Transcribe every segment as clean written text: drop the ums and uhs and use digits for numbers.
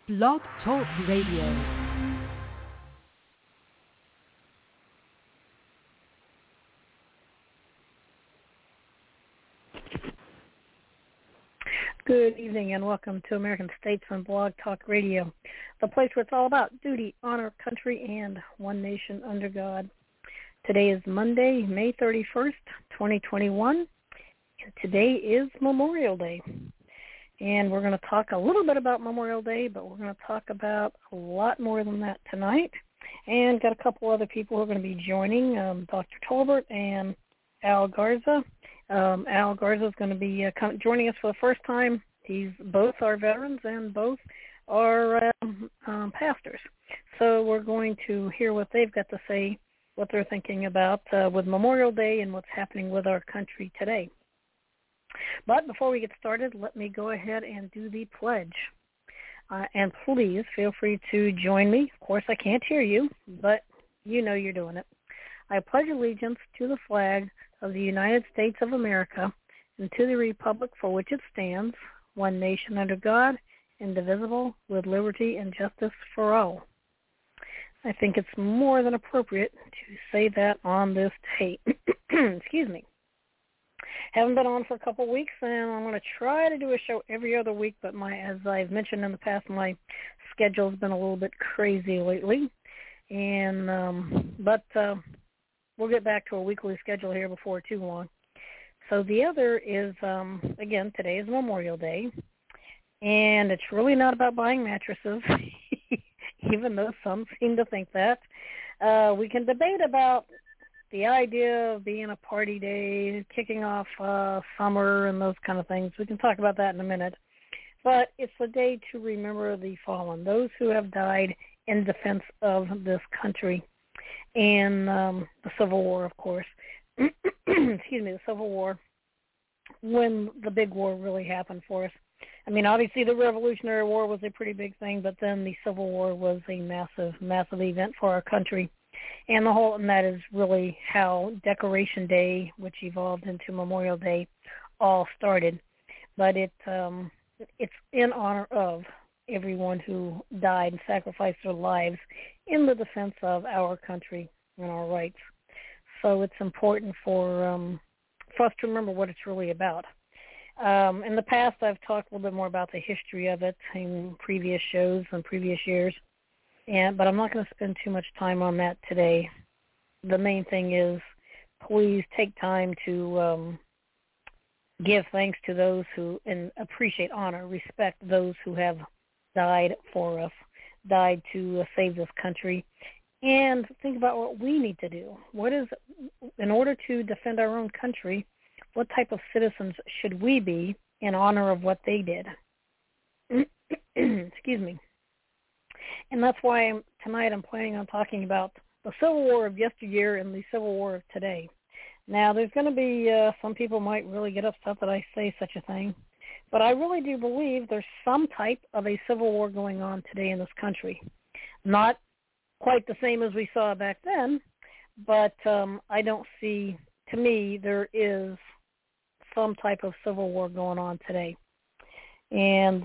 Blog Talk Radio. Good evening and welcome to American Statesman Blog Talk Radio, the place where it's all about duty, honor, country, and one nation under God. Today is Monday, May 31st, 2021, and today is Memorial Day. And we're going to talk a little bit about Memorial Day, but we're going to talk about a lot more than that tonight. And got a couple other people who are going to be joining, Dr. Tolbert and Al Garza. Al Garza is going to be joining us for the first time. Both are veterans and both are pastors. So we're going to hear what they've got to say, what they're thinking about with Memorial Day and what's happening with our country today. But before we get started, let me go ahead and do the pledge. And please feel free to join me. Of course, I can't hear you, but you know you're doing it. I pledge allegiance to the flag of the United States of America and to the republic for which it stands, one nation under God, indivisible, with liberty and justice for all. I think it's more than appropriate to say that on this tape. Excuse me. Haven't been on for a couple weeks, and I'm going to try to do a show every other week, but as I've mentioned in the past, my schedule's been a little bit crazy lately. But we'll get back to a weekly schedule here before too long. So the other is, again, today is Memorial Day, and it's really not about buying mattresses, even though some seem to think that. We can debate about the idea of being a party day, kicking off summer and those kind of things. We can talk about that in a minute. But it's a day to remember the fallen, those who have died in defense of this country. And the Civil War, of course. Excuse me, the Civil War, when the big war really happened for us. I mean, obviously the Revolutionary War was a pretty big thing, but then the Civil War was a massive, massive event for our country. And that is really how Decoration Day, which evolved into Memorial Day, all started. But it's in honor of everyone who died and sacrificed their lives in the defense of our country and our rights. So it's important for us to remember what it's really about. In the past, I've talked a little bit more about the history of it in previous shows and previous years, but I'm not going to spend too much time on that today. The main thing is please take time to give thanks to those who, and appreciate, honor, respect those who have died for us, died to save this country, and think about what we need to do. In order to defend our own country, what type of citizens should we be in honor of what they did? Excuse me. And that's why tonight I'm planning on talking about the Civil War of yesteryear and the Civil War of today. Now, there's going to be some people might really get upset that I say such a thing, but I really do believe there's some type of a civil war going on today in this country. Not quite the same as we saw back then, but I don't see, to me, there is some type of civil war going on today. And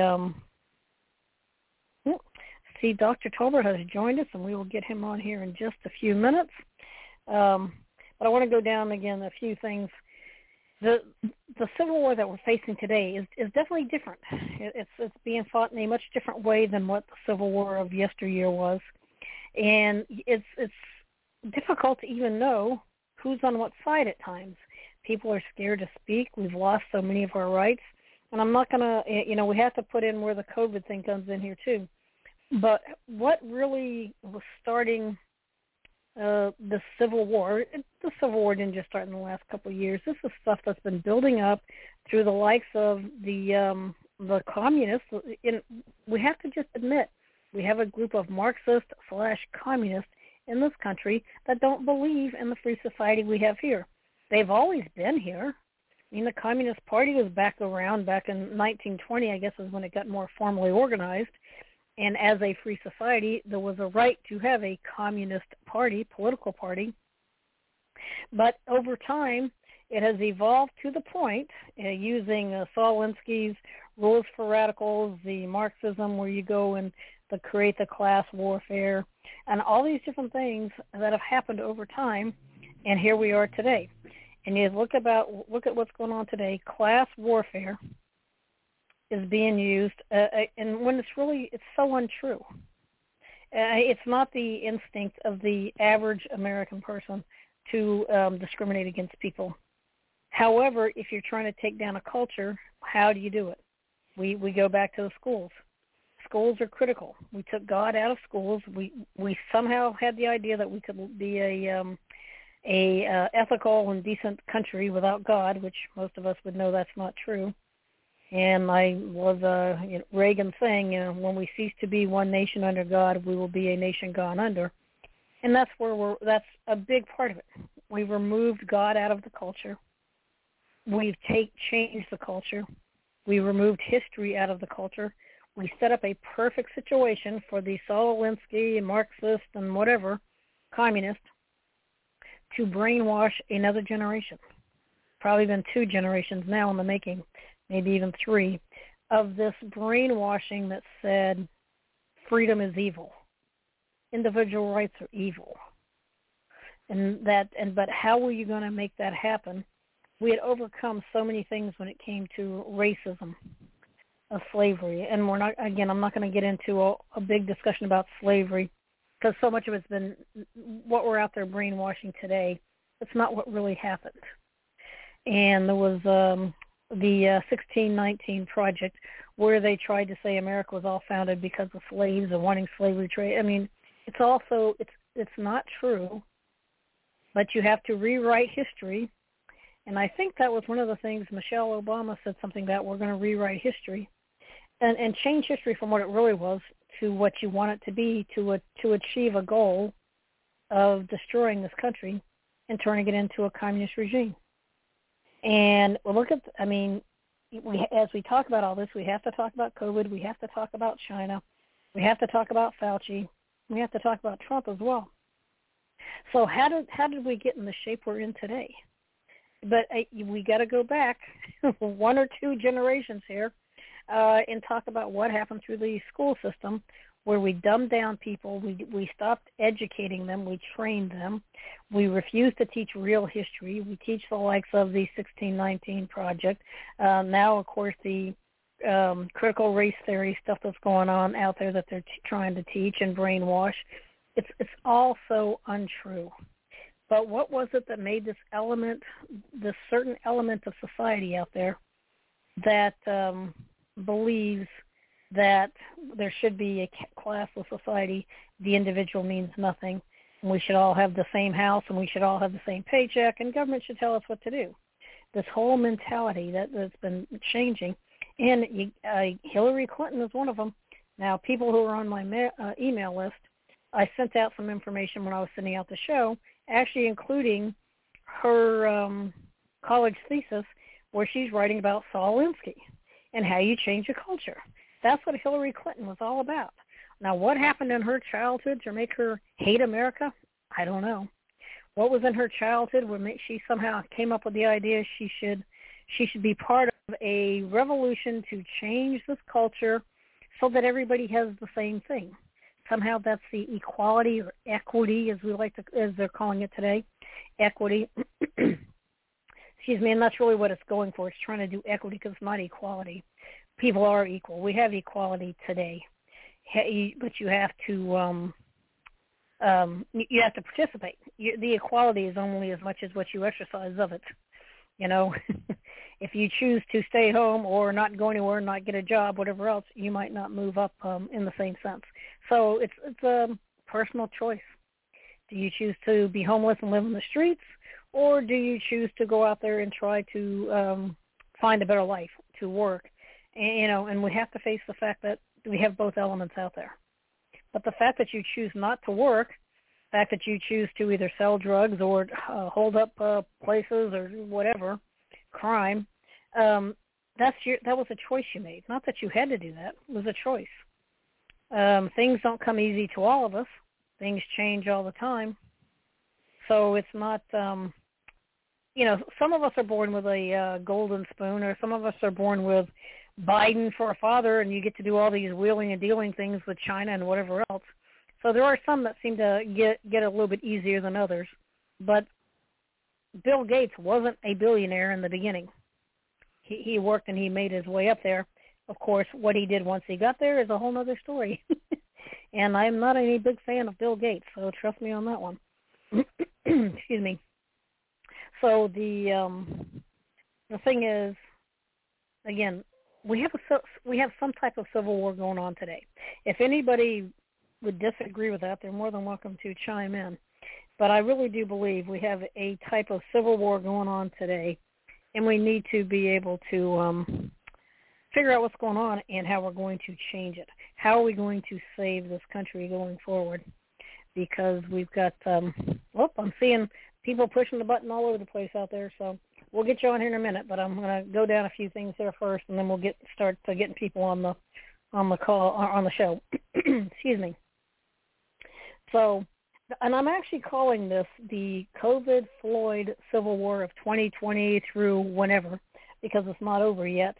Dr. Tolbert has joined us, and we will get him on here in just a few minutes. But I want to go down again a few things. The Civil War that we're facing today is definitely different. It's being fought in a much different way than what the Civil War of yesteryear was, and it's difficult to even know who's on what side at times. People are scared to speak. We've lost so many of our rights, and I'm not going to, we have to put in where the COVID thing comes in here too. But what really was starting the Civil War, the Civil War didn't just start in the last couple of years. This is stuff that's been building up through the likes of the communists. We have to just admit, we have a group of Marxist/communists in this country that don't believe in the free society we have here. They've always been here. I mean, the Communist Party was back in 1920, I guess, is when it got more formally organized. And as a free society, there was a right to have a communist party, political party. But over time, it has evolved to the point, using Saul Alinsky's Rules for Radicals, the Marxism where you go and create the class warfare, and all these different things that have happened over time, and here we are today. And you look at what's going on today. Class warfare is being used, and when it's so untrue. It's not the instinct of the average American person to discriminate against people. However, if you're trying to take down a culture, how do you do it? We go back to the schools. Schools are critical. We took God out of schools. We somehow had the idea that we could be a ethical and decent country without God, which most of us would know that's not true. And I was Reagan saying, when we cease to be one nation under God, we will be a nation gone under. And that's that's a big part of it. We've removed God out of the culture. We've changed the culture. We removed history out of the culture. We set up a perfect situation for the Saul Alinsky and Marxist and whatever, communist, to brainwash another generation. Probably been 2 generations now in the making, maybe even 3, of this brainwashing that said freedom is evil. Individual rights are evil. But how were you going to make that happen? We had overcome so many things when it came to racism, of slavery. And I'm not going to get into a big discussion about slavery because so much of it's been what we're out there brainwashing today. It's not what really happened. And there was the 1619 Project where they tried to say America was all founded because of slaves and wanting slavery trade. I mean, it's not true, but you have to rewrite history. And I think that was one of the things Michelle Obama said something about, we're going to rewrite history and change history from what it really was to what you want it to be to achieve a goal of destroying this country and turning it into a communist regime. And as we talk about all this, we have to talk about COVID. We have to talk about China. We have to talk about Fauci. We have to talk about Trump as well. So how did we get in the shape we're in today? But we got to go back 1 or 2 generations here and talk about what happened through the school system, where we dumbed down people, we stopped educating them, we trained them, we refused to teach real history. We teach the likes of the 1619 Project. Now, of course, the critical race theory stuff that's going on out there that they're trying to teach and brainwash. It's all so untrue. But what was it that made this certain element of society out there that believes that there should be a classless society, the individual means nothing, and we should all have the same house, and we should all have the same paycheck, and government should tell us what to do? This whole mentality that's been changing, and Hillary Clinton is one of them. Now, people who are on my email list, I sent out some information when I was sending out the show, actually including her college thesis where she's writing about Saul Alinsky and how you change a culture. That's what Hillary Clinton was all about. Now, what happened in her childhood to make her hate America? I don't know. What was in her childhood when she somehow came up with the idea she should be part of a revolution to change this culture so that everybody has the same thing. Somehow that's the equality or equity, as they're calling it today, equity. Excuse me, and that's really what it's going for. It's trying to do equity because it's not equality. People are equal. We have equality today, but you have to participate. The equality is only as much as what you exercise of it. You know, if you choose to stay home or not go anywhere, not get a job, whatever else, you might not move up in the same sense. So it's a personal choice. Do you choose to be homeless and live in the streets, or do you choose to go out there and try to find a better life, to work? And we have to face the fact that we have both elements out there. But the fact that you choose not to work, the fact that you choose to either sell drugs or hold up places or whatever, crime, that was a choice you made. Not that you had to do that. It was a choice. Things don't come easy to all of us. Things change all the time. So it's not, some of us are born with a golden spoon, or some of us are born with Biden for a father, and you get to do all these wheeling and dealing things with China and whatever else. So there are some that seem to get a little bit easier than others. But Bill Gates wasn't a billionaire in the beginning. He worked and he made his way up there. Of course, what he did once he got there is a whole other story. And I'm not any big fan of Bill Gates, so trust me on that one. Excuse me. So the thing is, again, we have some type of civil war going on today. If anybody would disagree with that, they're more than welcome to chime in. But I really do believe we have a type of civil war going on today, and we need to be able to figure out what's going on and how we're going to change it. How are we going to save this country going forward? Because we've got, I'm seeing people pushing the button all over the place out there, so we'll get you on here in a minute, but I'm going to go down a few things there first, and then we'll start getting people on the call, on the show. Excuse me. So, and I'm actually calling this the COVID-Floyd Civil War of 2020 through whenever, because it's not over yet.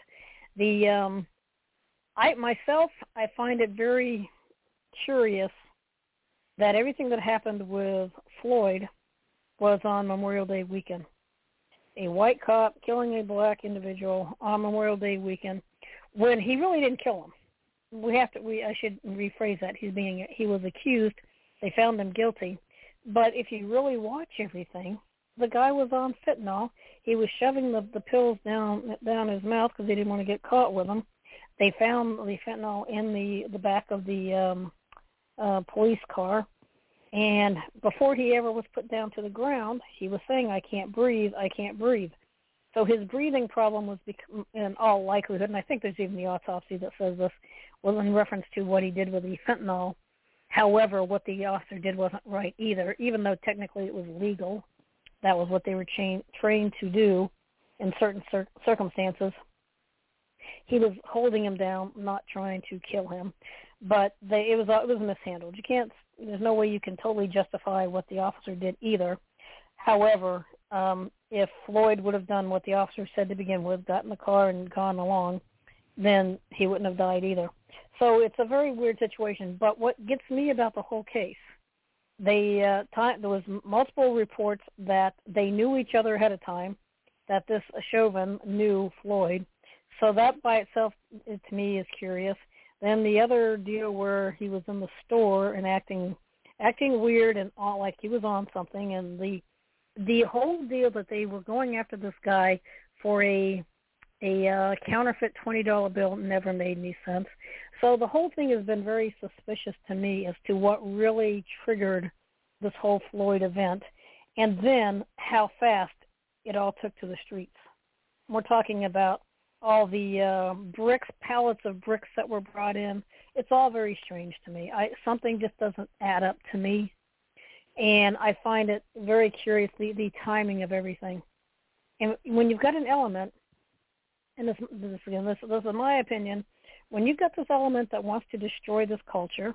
I find it very curious that everything that happened with Floyd was on Memorial Day weekend. A white cop killing a black individual on Memorial Day weekend when he really didn't kill him. I should rephrase that. He was accused. They found him guilty. But if you really watch everything, the guy was on fentanyl. He was shoving the pills down his mouth because he didn't want to get caught with them. They found the fentanyl in the back of the police car. And before he ever was put down to the ground, he was saying, I can't breathe. So his breathing problem was, in all likelihood, and I think there's even the autopsy that says this, was in reference to what he did with the fentanyl. However, what the officer did wasn't right either, even though technically it was legal. That was what they were trained to do in certain circumstances. He was holding him down, not trying to kill him. But it was mishandled. There's no way you can totally justify what the officer did either. However, if Floyd would have done what the officer said to begin with, got in the car and gone along, then he wouldn't have died either. So it's a very weird situation. But what gets me about the whole case, there was multiple reports that they knew each other ahead of time, that this Chauvin knew Floyd. So that by itself, to me, is curious. Then the other deal where he was in the store and acting weird and all like he was on something, and the whole deal that they were going after this guy for a counterfeit $20 bill never made any sense. So the whole thing has been very suspicious to me as to what really triggered this whole Floyd event, and then how fast it all took to the streets. We're talking about all the pallets of bricks that were brought in. It's all very strange to me. Something just doesn't add up to me, and I find it very curious, the timing of everything. And when you've got an element, and this is my opinion, when you've got this element that wants to destroy this culture,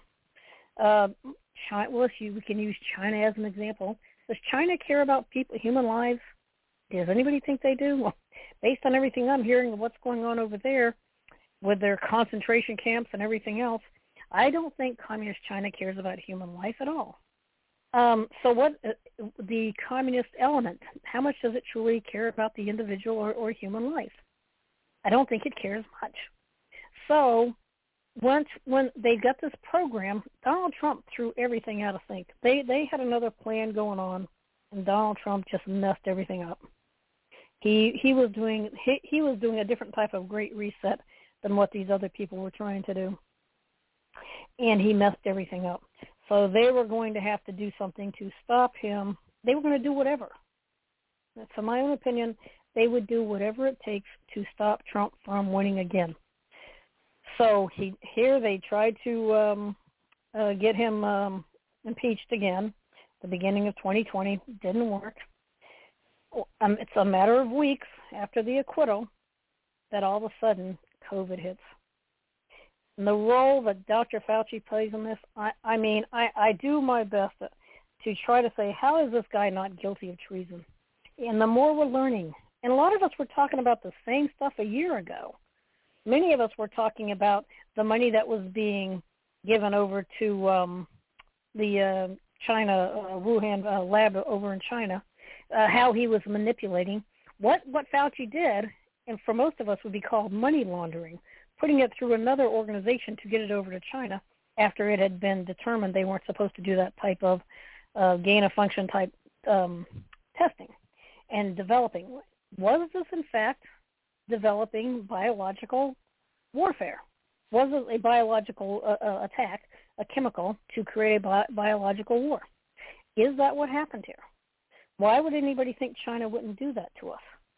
we can use China as an example. Does China care about human lives? Does anybody think they do? Well, based on everything I'm hearing of what's going on over there with their concentration camps and everything else, I don't think Communist China cares about human life at all. So what the communist element, how much does it truly care about the individual or human life? I don't think it cares much. So when they got this program, Donald Trump threw everything out of sync. They had another plan going on, and Donald Trump just messed everything up. He was doing a different type of great reset than what these other people were trying to do, and he messed everything up. So they were going to have to do something to stop him. They were going to do whatever. From my own opinion, they would do whatever it takes to stop Trump from winning again. So they tried to get him impeached again. The beginning of 2020 didn't work. It's a matter of weeks after the acquittal that all of a sudden COVID hits. And the role that Dr. Fauci plays in this, I do my best to try to say, how is this guy not guilty of treason? And the more we're learning, and a lot of us were talking about the same stuff a year ago, many of us were talking about the money that was being given over to the China Wuhan lab over in China, how he was manipulating. What Fauci did, and for most of us would be called money laundering, putting it through another organization to get it over to China after it had been determined they weren't supposed to do that type of gain-of-function type testing and developing. Was this, in fact, developing biological warfare? Was it a biological attack, a chemical, to create a biological war? Is that what happened here? Why would anybody think China wouldn't do that to us?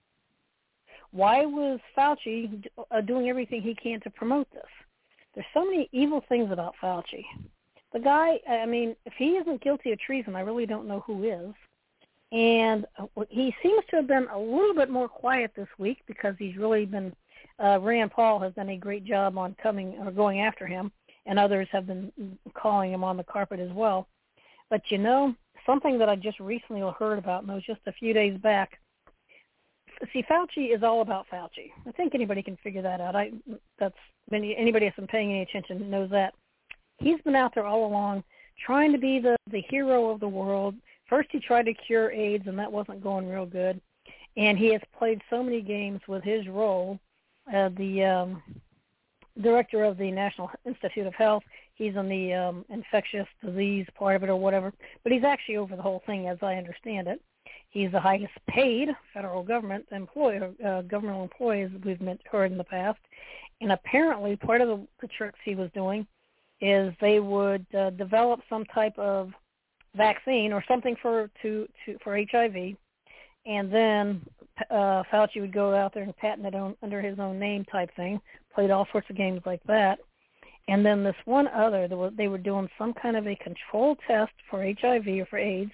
Why was Fauci doing everything he can to promote this? There's so many evil things about Fauci. The guy, I mean, if he isn't guilty of treason, I really don't know who is. And he seems to have been a little bit more quiet this week because he's really been, Rand Paul has done a great job on going after him, and others have been calling him on the carpet as well. But, you know, something that I just recently heard about, and it was just a few days back. See, Fauci is all about Fauci. I think anybody can figure that out. Anybody that's been paying any attention knows that. He's been out there all along trying to be the hero of the world. First he tried to cure AIDS, and that wasn't going real good. And he has played so many games with his role as the director of the National Institute of Health. He's in the infectious disease part of it or whatever. But he's actually over the whole thing, as I understand it. He's the highest paid federal government governmental employee, as we've heard in the past. And apparently part of the tricks he was doing is they would develop some type of vaccine or something for HIV, and then Fauci would go out there and patent it under his own name type thing, played all sorts of games like that. And then this one other, they were doing some kind of a controlled test for HIV or for AIDS,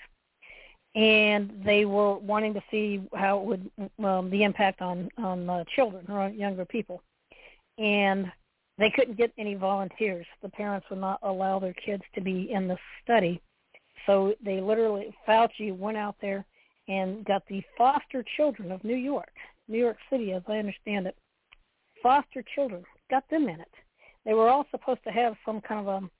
and they were wanting to see how it would the impact on children or younger people. And they couldn't get any volunteers. The parents would not allow their kids to be in the study. So they literally, Fauci went out there and got the foster children of New York City, as I understand it, foster children, got them in it. They were all supposed to have some kind of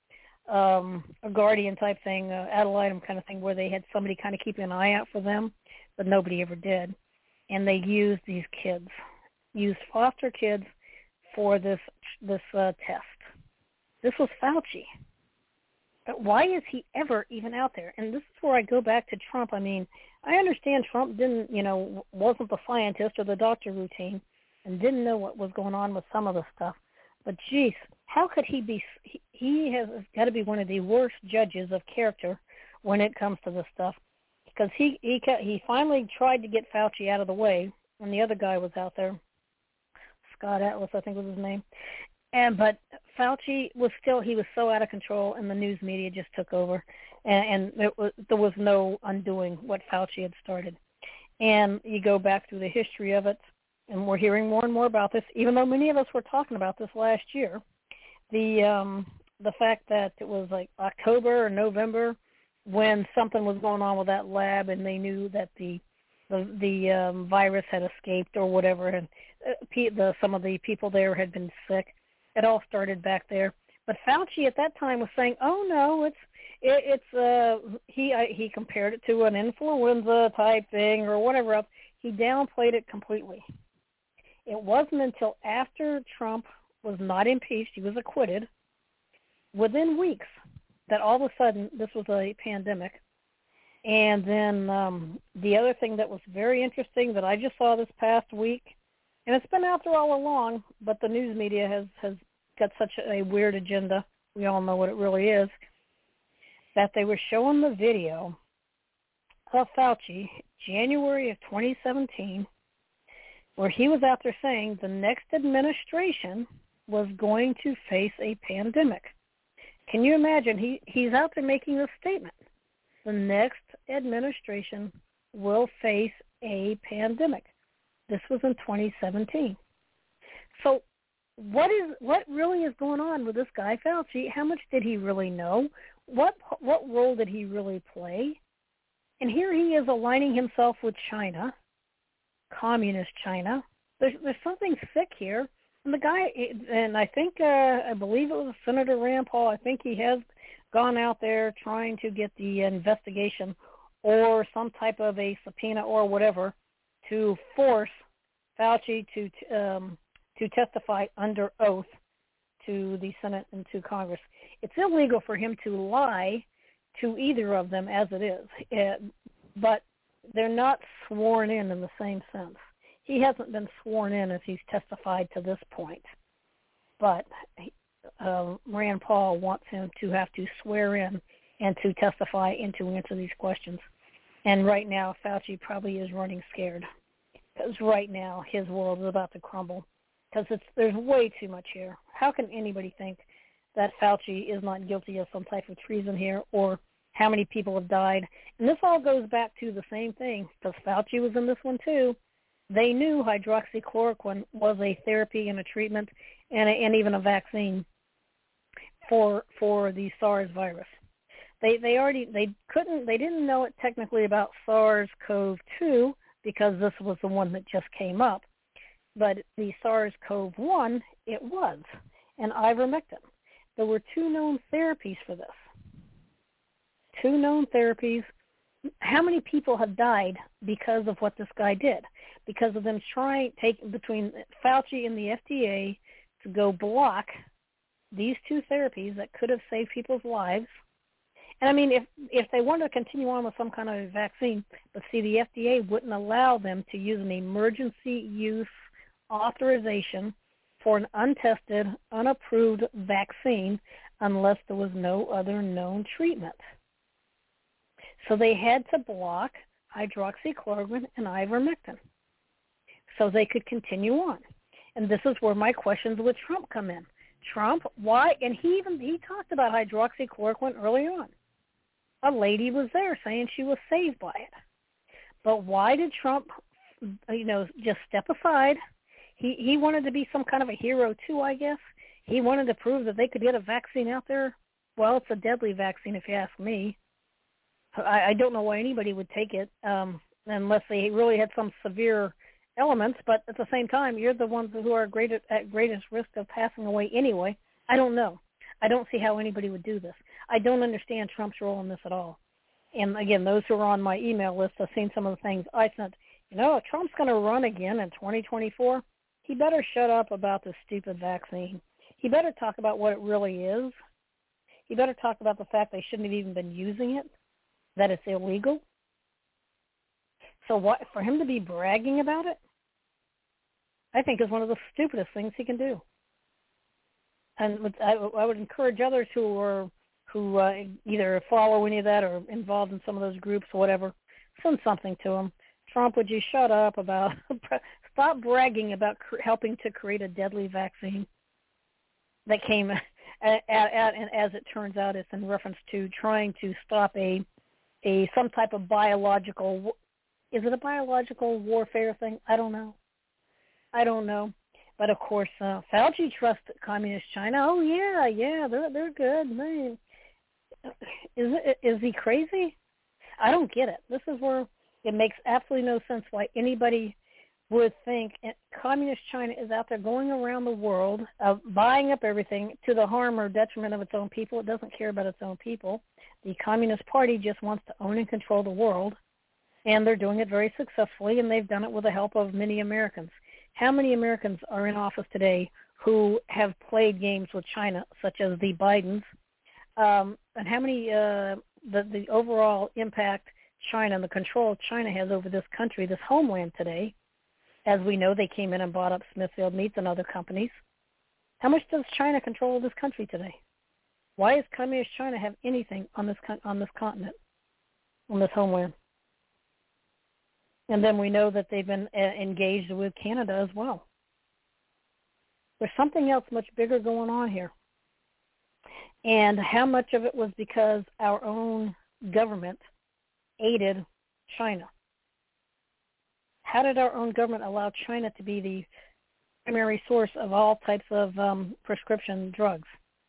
a guardian type thing, ad litem kind of thing, where they had somebody kind of keeping an eye out for them, but nobody ever did. And they used these kids, foster kids for this test. This was Fauci. But why is he ever even out there? And this is where I go back to Trump. I mean, I understand Trump wasn't the scientist or the doctor routine and didn't know what was going on with some of the stuff. But, geez, how could he be? He has got to be one of the worst judges of character when it comes to this stuff, because he finally tried to get Fauci out of the way, and the other guy was out there, Scott Atlas, I think was his name. But Fauci was so out of control, and the news media just took over, and there was no undoing what Fauci had started. And you go back through the history of it, and we're hearing more and more about this, even though many of us were talking about this last year. The fact that it was like October or November when something was going on with that lab, and they knew that the virus had escaped or whatever, and some of the people there had been sick. It all started back there. But Fauci at that time was saying, "Oh no, he compared it to an influenza type thing or whatever else." He downplayed it completely. It wasn't until after Trump was not impeached, he was acquitted, within weeks, that all of a sudden this was a pandemic. And then the other thing that was very interesting that I just saw this past week, and it's been out there all along, but the news media has got such a weird agenda, we all know what it really is, that they were showing the video of Fauci, January of 2017, where he was out there saying the next administration was going to face a pandemic. Can you imagine? He's out there making this statement. The next administration will face a pandemic. This was in 2017. So what really is going on with this guy Fauci? How much did he really know? What role did he really play? And here he is aligning himself with China, communist China. There's something sick here. And the guy, and I think, I believe it was Senator Rand Paul, I think he has gone out there trying to get the investigation or some type of a subpoena or whatever to force Fauci to testify under oath to the Senate and to Congress. It's illegal for him to lie to either of them as it is, but they're not sworn in the same sense. He hasn't been sworn in as he's testified to this point, but Rand Paul wants him to have to swear in and to testify and to answer these questions. And right now, Fauci probably is running scared because right now his world is about to crumble because there's way too much here. How can anybody think that Fauci is not guilty of some type of treason here, or how many people have died? And this all goes back to the same thing because Fauci was in this one too. They knew hydroxychloroquine was a therapy and a treatment and even a vaccine for the SARS virus. They didn't know it technically about SARS-CoV-2 because this was the one that just came up, but the SARS-CoV-1 it was, and ivermectin. There were 2 known therapies for this. 2 known therapies. How many people have died because of what this guy did? Because of them between Fauci and the FDA to go block these 2 therapies that could have saved people's lives. And I mean, if they wanted to continue on with some kind of a vaccine, but see, the FDA wouldn't allow them to use an emergency use authorization for an untested, unapproved vaccine unless there was no other known treatment. So they had to block hydroxychloroquine and ivermectin so they could continue on. And this is where my questions with Trump come in. Trump, why? And he talked about hydroxychloroquine early on. A lady was there saying she was saved by it. But why did Trump, just step aside? He wanted to be some kind of a hero too, I guess. He wanted to prove that they could get a vaccine out there. Well, it's a deadly vaccine if you ask me. I don't know why anybody would take it unless they really had some severe elements, but at the same time, you're the ones who are at greatest risk of passing away anyway. I don't know. I don't see how anybody would do this. I don't understand Trump's role in this at all. And again, those who are on my email list have seen some of the things I sent. If Trump's going to run again in 2024, he better shut up about this stupid vaccine. He better talk about what it really is. He better talk about the fact they shouldn't have even been using it, that it's illegal. So what, for him to be bragging about it, I think is one of the stupidest things he can do. And I would encourage others who either follow any of that or involved in some of those groups or whatever, send something to him. Trump, would you shut up about, stop bragging about helping to create a deadly vaccine that came and as it turns out, it's in reference to trying to stop some type of biological, is it a biological warfare thing? I don't know. But of course, Fauci trusts communist China. Oh yeah, they're good. Is he crazy? I don't get it. This is where it makes absolutely no sense why anybody would think communist China is out there going around the world, buying up everything to the harm or detriment of its own people. It doesn't care about its own people. The Communist Party just wants to own and control the world, and they're doing it very successfully, and they've done it with the help of many Americans. How many Americans are in office today who have played games with China, such as the Bidens, and how many the overall impact China and the control China has over this country, this homeland today? As we know, they came in and bought up Smithfield Meats and other companies. How much does China control this country today? Why does communist China have anything on this continent, on this homeland? And then we know that they've been engaged with Canada as well. There's something else much bigger going on here. And how much of it was because our own government aided China? How did our own government allow China to be the primary source of all types of prescription drugs,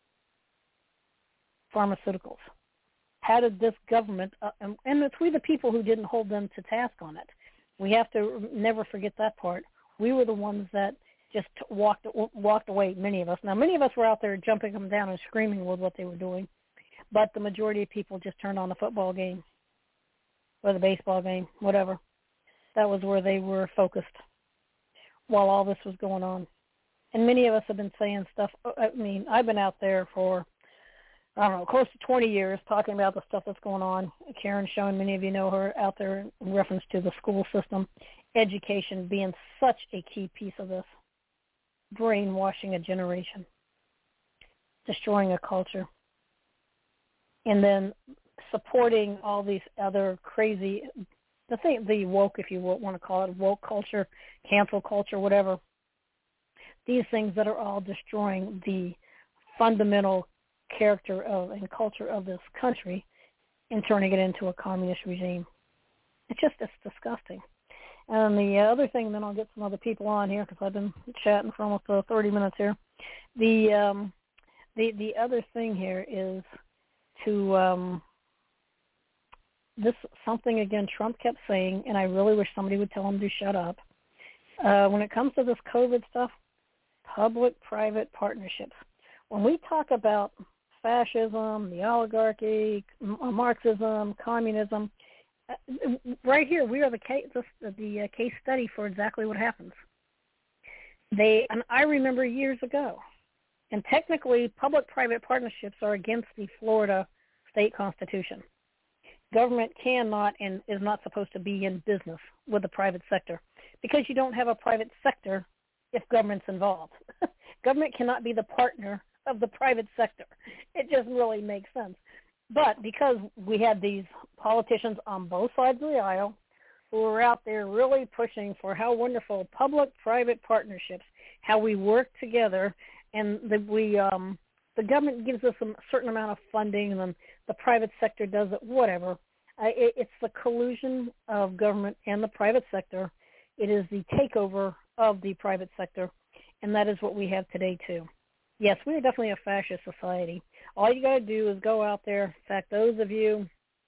pharmaceuticals? How did this government, and it's we the people who didn't hold them to task on it. We have to never forget that part. We were the ones that just walked away, many of us. Now, many of us were out there jumping them down and screaming with what they were doing, but the majority of people just turned on the football game or the baseball game, whatever. That was where they were focused while all this was going on. And many of us have been saying stuff. I mean, I've been out there for, I don't know, close to 20 years talking about the stuff that's going on. Karen Schoen, many of you know her, out there in reference to the school system, education being such a key piece of this, brainwashing a generation, destroying a culture, and then supporting all these other crazy, the woke, if you want to call it, woke culture, cancel culture, whatever, these things that are all destroying the fundamental character of and culture of this country and turning it into a communist regime. It's disgusting. And the other thing, then I'll get some other people on here because I've been chatting for almost 30 minutes here. The other thing here is to this something again Trump kept saying, and I really wish somebody would tell him to shut up. When it comes to this COVID stuff, public-private partnerships. When we talk about fascism, the oligarchy, Marxism, communism, right here we are the case study for exactly what happens. And I remember years ago, and technically public-private partnerships are against the Florida state constitution. Government cannot and is not supposed to be in business with the private sector because you don't have a private sector if government's involved. Government cannot be the partner of the private sector. It just really makes sense. But because we had these politicians on both sides of the aisle who were out there really pushing for how wonderful public-private partnerships, how we work together, and the government gives us a certain amount of funding, and then the private sector does it, whatever. It's the collusion of government and the private sector. It is the takeover of the private sector, and that is what we have today, too. Yes, we are definitely a fascist society. All you got to do is go out there. In fact, those of you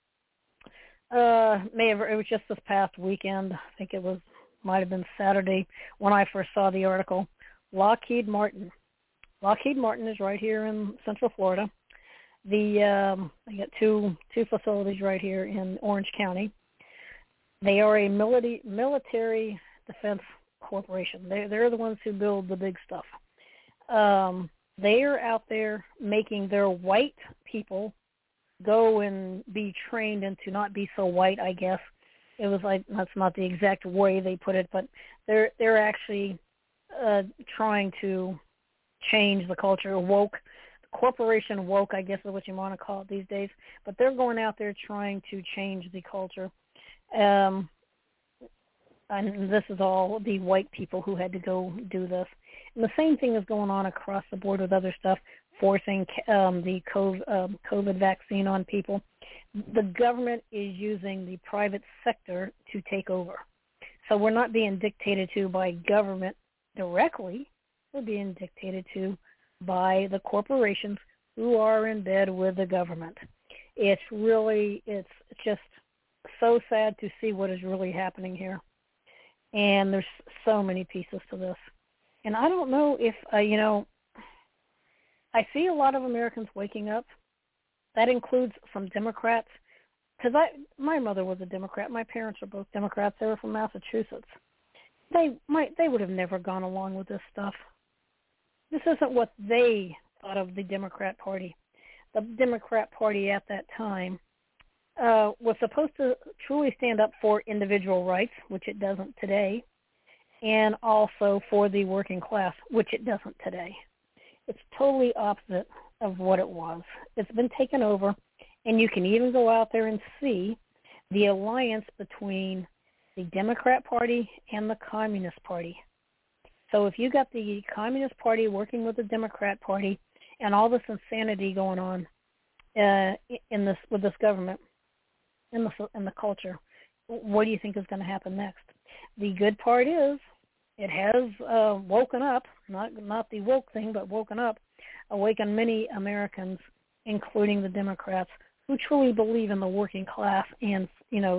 it was just this past weekend. I think might have been Saturday when I first saw the article. Lockheed Martin. Lockheed Martin is right here in Central Florida. They got two facilities right here in Orange County. They are a military defense corporation. They're the ones who build the big stuff. They are out there making their white people go and be trained and to not be so white, I guess. It was like, that's not the exact way they put it, but they're actually trying to change the culture. Woke, corporation woke, I guess is what you want to call it these days. But they're going out there trying to change the culture. And this is all the white people who had to go do this. And the same thing is going on across the board with other stuff, forcing the COVID vaccine on people. The government is using the private sector to take over. So we're not being dictated to by government directly. We're being dictated to by the corporations who are in bed with the government. It's just so sad to see what is really happening here. And there's so many pieces to this. And I don't know if, I see a lot of Americans waking up. That includes some Democrats. Because my mother was a Democrat. My parents are both Democrats. They were from Massachusetts. They would have never gone along with this stuff. This isn't what they thought of the Democrat Party. The Democrat Party at that time was supposed to truly stand up for individual rights, which it doesn't today, and also for the working class, which it doesn't today. It's totally opposite of what it was. It's been taken over, and you can even go out there and see the alliance between the Democrat Party and the Communist Party. So if you got the Communist Party working with the Democrat Party and all this insanity going on with this government, in the culture, what do you think is going to happen next? The good part is it has woken up, not the woke thing, but woken up, awakened many Americans, including the Democrats, who truly believe in the working class and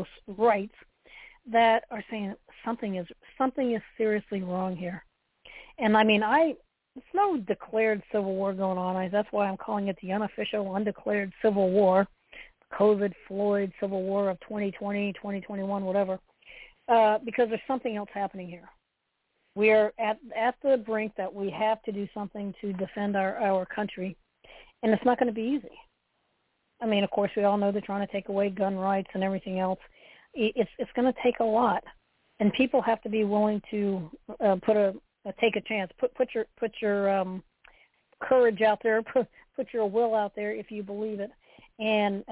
rights, that are saying something is seriously wrong here. And I mean, it's no declared civil war going on. That's why I'm calling it the unofficial, undeclared civil war, COVID, Floyd, civil war of 2020, 2021, whatever, because there's something else happening here. We are at the brink that we have to do something to defend our country, and it's not going to be easy. I mean, of course, we all know they're trying to take away gun rights and everything else. It's going to take a lot, and people have to be willing to take a chance. Put your courage out there. Put your will out there if you believe it, and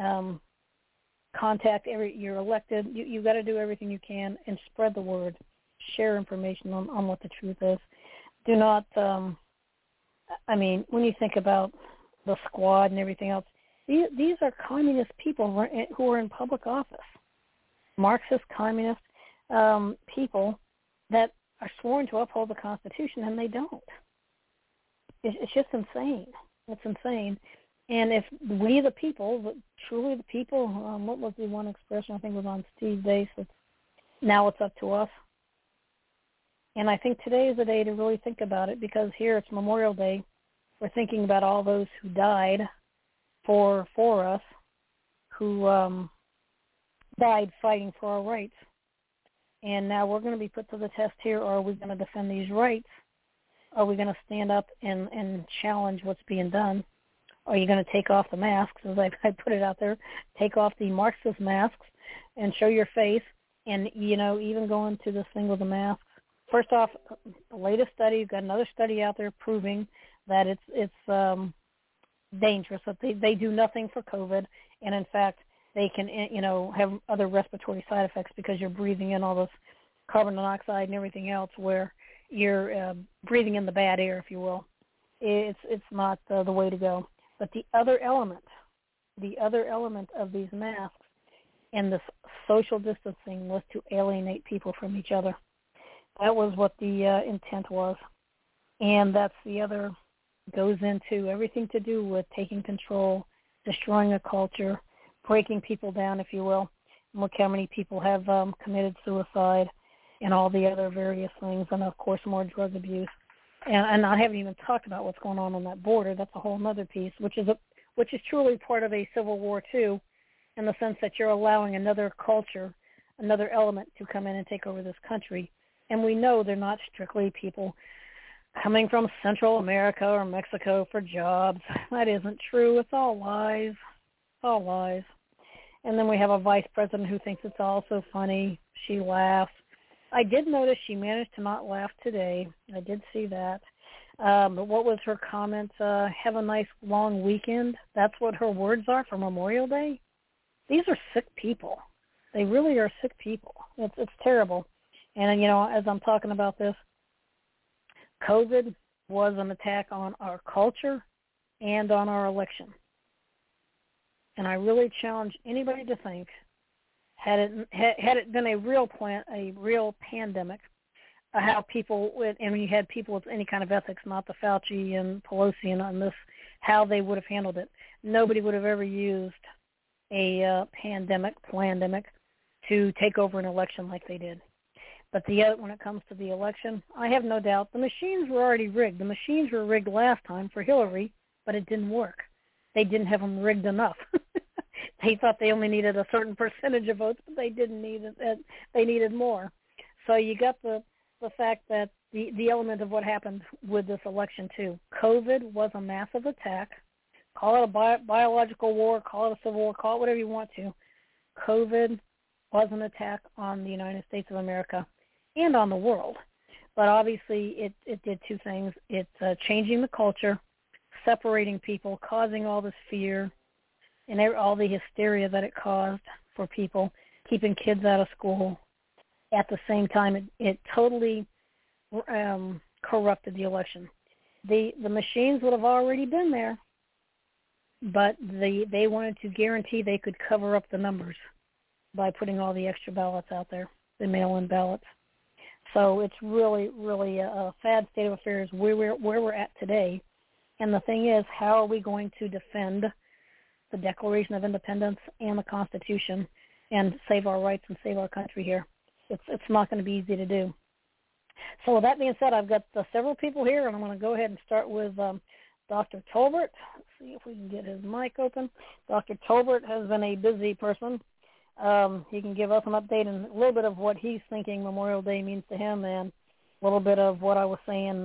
contact your elected. You got to do everything you can and spread the word. Share information on what the truth is. Do not. I mean, when you think about the Squad and everything else, these are communist people who are in public office, Marxist, communist people that are sworn to uphold the Constitution, and they don't. It's just insane. It's insane. And if we, the people, truly the people, what was the one expression I think was on Steve Dace? Now it's up to us. And I think today is the day to really think about it, because here it's Memorial Day. We're thinking about all those who died for us, who died fighting for our rights. And now we're going to be put to the test here. Are we going to defend these rights? Are we going to stand up and challenge what's being done? Are you going to take off the masks, as I put it out there, take off the Marxist masks and show your face? And, even going to this thing with the masks. First off, the latest study, you've got another study out there proving that it's dangerous, that they do nothing for COVID, and in fact, they can, have other respiratory side effects because you're breathing in all this carbon dioxide and everything else, where you're breathing in the bad air, if you will. It's not the way to go. But the other element of these masks and this social distancing was to alienate people from each other. That was what the intent was. And that's the other, goes into everything to do with taking control, destroying a culture, breaking people down, if you will. And look how many people have committed suicide and all the other various things, and, of course, more drug abuse. And I haven't even talked about what's going on that border. That's a whole other piece, which is truly part of a civil war, too, in the sense that you're allowing another culture, another element to come in and take over this country. And we know they're not strictly people coming from Central America or Mexico for jobs. That isn't true. It's all lies. All lies. And then we have a vice president who thinks it's all so funny. She laughs. I did notice she managed to not laugh today. I did see that. But what was her comment? Have a nice long weekend. That's what her words are for Memorial Day. These are sick people. They really are sick people. It's terrible. And, as I'm talking about this, COVID was an attack on our culture and on our election. And I really challenge anybody to think, had it been a real pandemic, how people would, and when you had people with any kind of ethics, not the Fauci and Pelosi and on this, how they would have handled it. Nobody would have ever used a pandemic to take over an election like they did. But when it comes to the election, I have no doubt the machines were already rigged. The machines were rigged last time for Hillary, but it didn't work. They didn't have them rigged enough. They thought they only needed a certain percentage of votes, but they didn't need it. They needed more. So you got the fact that the element of what happened with this election too. COVID was a massive attack. Call it a biological war, call it a civil war, call it whatever you want to. COVID was an attack on the United States of America and on the world. But obviously it did two things. It's changing the culture, separating people, causing all this fear and all the hysteria that it caused for people, keeping kids out of school. At the same time, it totally corrupted the election. The machines would have already been there, but they wanted to guarantee they could cover up the numbers by putting all the extra ballots out there, the mail-in ballots. So it's really, really a sad state of affairs where we're at today. And the thing is, how are we going to defend the Declaration of Independence and the Constitution and save our rights and save our country here? It's not going to be easy to do. So with that being said, I've got several people here, and I'm going to go ahead and start with Dr. Tolbert. Let's see if we can get his mic open. Dr. Tolbert has been a busy person. He can give us an update and a little bit of what he's thinking Memorial Day means to him, and a little bit of what I was saying.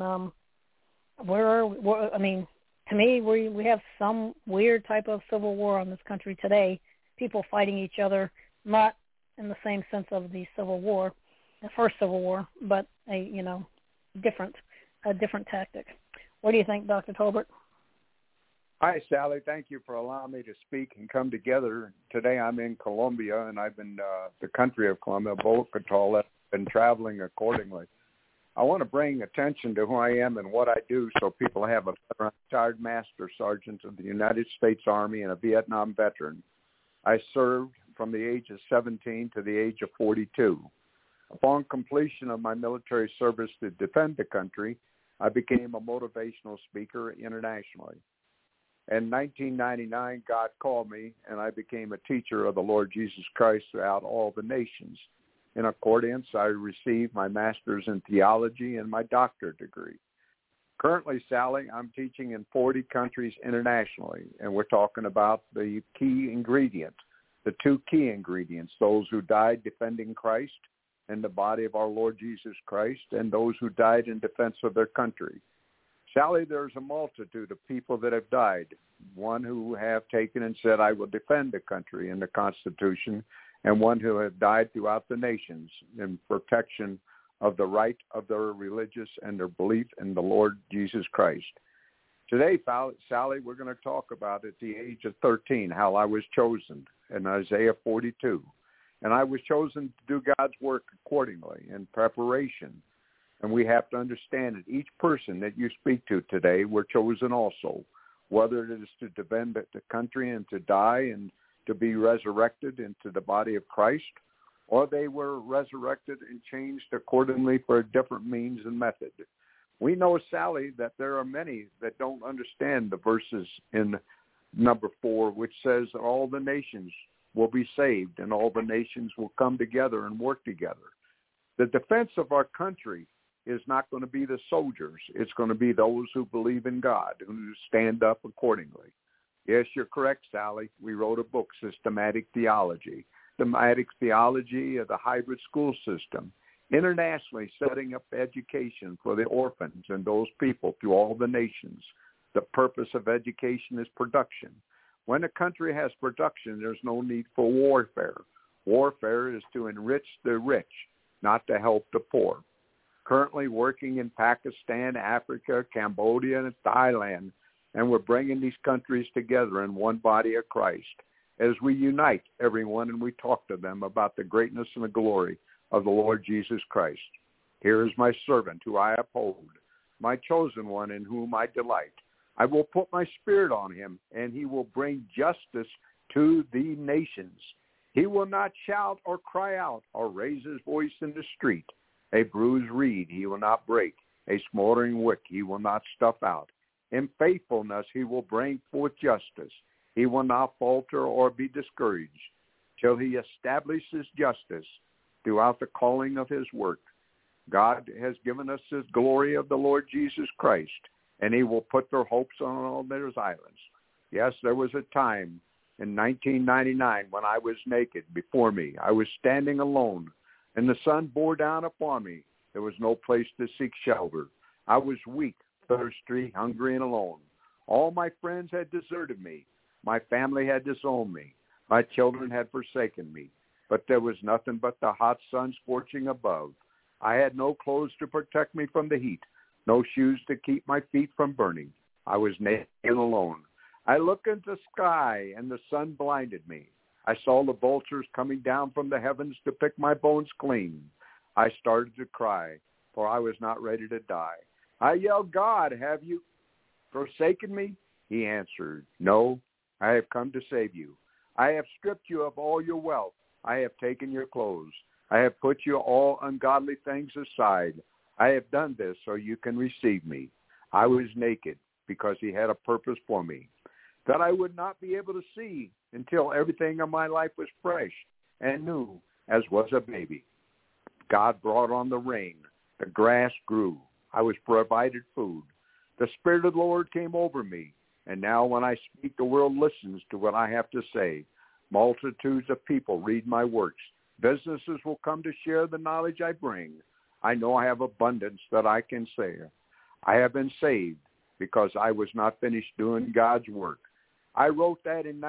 To me, we have some weird type of civil war on this country today. People fighting each other, not in the same sense of the Civil War, the first Civil War, but a different tactic. What do you think, Dr. Tolbert? Hi, Sally. Thank you for allowing me to speak and come together. Today I'm in Colombia, and I've been the country of Colombia, Bogotá, been traveling accordingly. I want to bring attention to who I am and what I do so people have a better. Retired Master Sergeant of the United States Army and a Vietnam veteran. I served from the age of 17 to the age of 42. Upon completion of my military service to defend the country, I became a motivational speaker internationally. In 1999, God called me, and I became a teacher of the Lord Jesus Christ throughout all the nations. In accordance, I received my master's in theology and my doctorate degree. Currently, Sally, I'm teaching in 40 countries internationally, and we're talking about the key ingredient, the two key ingredients, those who died defending Christ and the body of our Lord Jesus Christ, and those who died in defense of their country. Sally, there's a multitude of people that have died, one who have taken and said, I will defend the country and the Constitution, and one who have died throughout the nations in protection of the right of their religious and their belief in the Lord Jesus Christ. Today, Sally, we're going to talk about at the age of 13 how I was chosen in Isaiah 42. And I was chosen to do God's work accordingly in preparation. And we have to understand that each person that you speak to today, we're chosen also, whether it is to defend the country and to die and to be resurrected into the body of Christ, or they were resurrected and changed accordingly for a different means and method. We know, Sally, that there are many that don't understand the verses in number 4, which says that all the nations will be saved and all the nations will come together and work together. The defense of our country is not going to be the soldiers. It's going to be those who believe in God, who stand up accordingly. Yes, you're correct, Sally. We wrote a book, Systematic Theology. Systematic Theology of the hybrid school system, internationally setting up education for the orphans and those people through all the nations. The purpose of education is production. When a country has production, there's no need for warfare. Warfare is to enrich the rich, not to help the poor. Currently working in Pakistan, Africa, Cambodia, and Thailand, and we're bringing these countries together in one body of Christ as we unite everyone and we talk to them about the greatness and the glory of the Lord Jesus Christ. Here is my servant who I uphold, my chosen one in whom I delight. I will put my spirit on him, and he will bring justice to the nations. He will not shout or cry out or raise his voice in the street. A bruised reed he will not break. A smoldering wick he will not stuff out. In faithfulness he will bring forth justice. He will not falter or be discouraged till he establishes justice throughout the calling of his work. God has given us the glory of the Lord Jesus Christ, and he will put their hopes on all their islands. Yes, there was a time in 1999 when I was naked before me. I was standing alone, and the sun bore down upon me. There was no place to seek shelter. I was weak, thirsty, hungry, and alone. All my friends had deserted me. My family had disowned me. My children had forsaken me. But there was nothing but the hot sun scorching above. I had no clothes to protect me from the heat, no shoes to keep my feet from burning. I was naked and alone. I looked into the sky, and the sun blinded me. I saw the vultures coming down from the heavens to pick my bones clean. I started to cry, for I was not ready to die. I yelled, God, have you forsaken me? He answered, no, I have come to save you. I have stripped you of all your wealth. I have taken your clothes. I have put you all ungodly things aside. I have done this so you can receive me. I was naked because he had a purpose for me, that I would not be able to see until everything in my life was fresh and new as was a baby. God brought on the rain The grass grew. I was provided food. The Spirit of the Lord came over me. And now when I speak, the world listens to what I have to say. Multitudes of people read my works. Businesses will come to share the knowledge I bring. I know I have abundance that I can share. I have been saved because I was not finished doing God's work. I wrote that in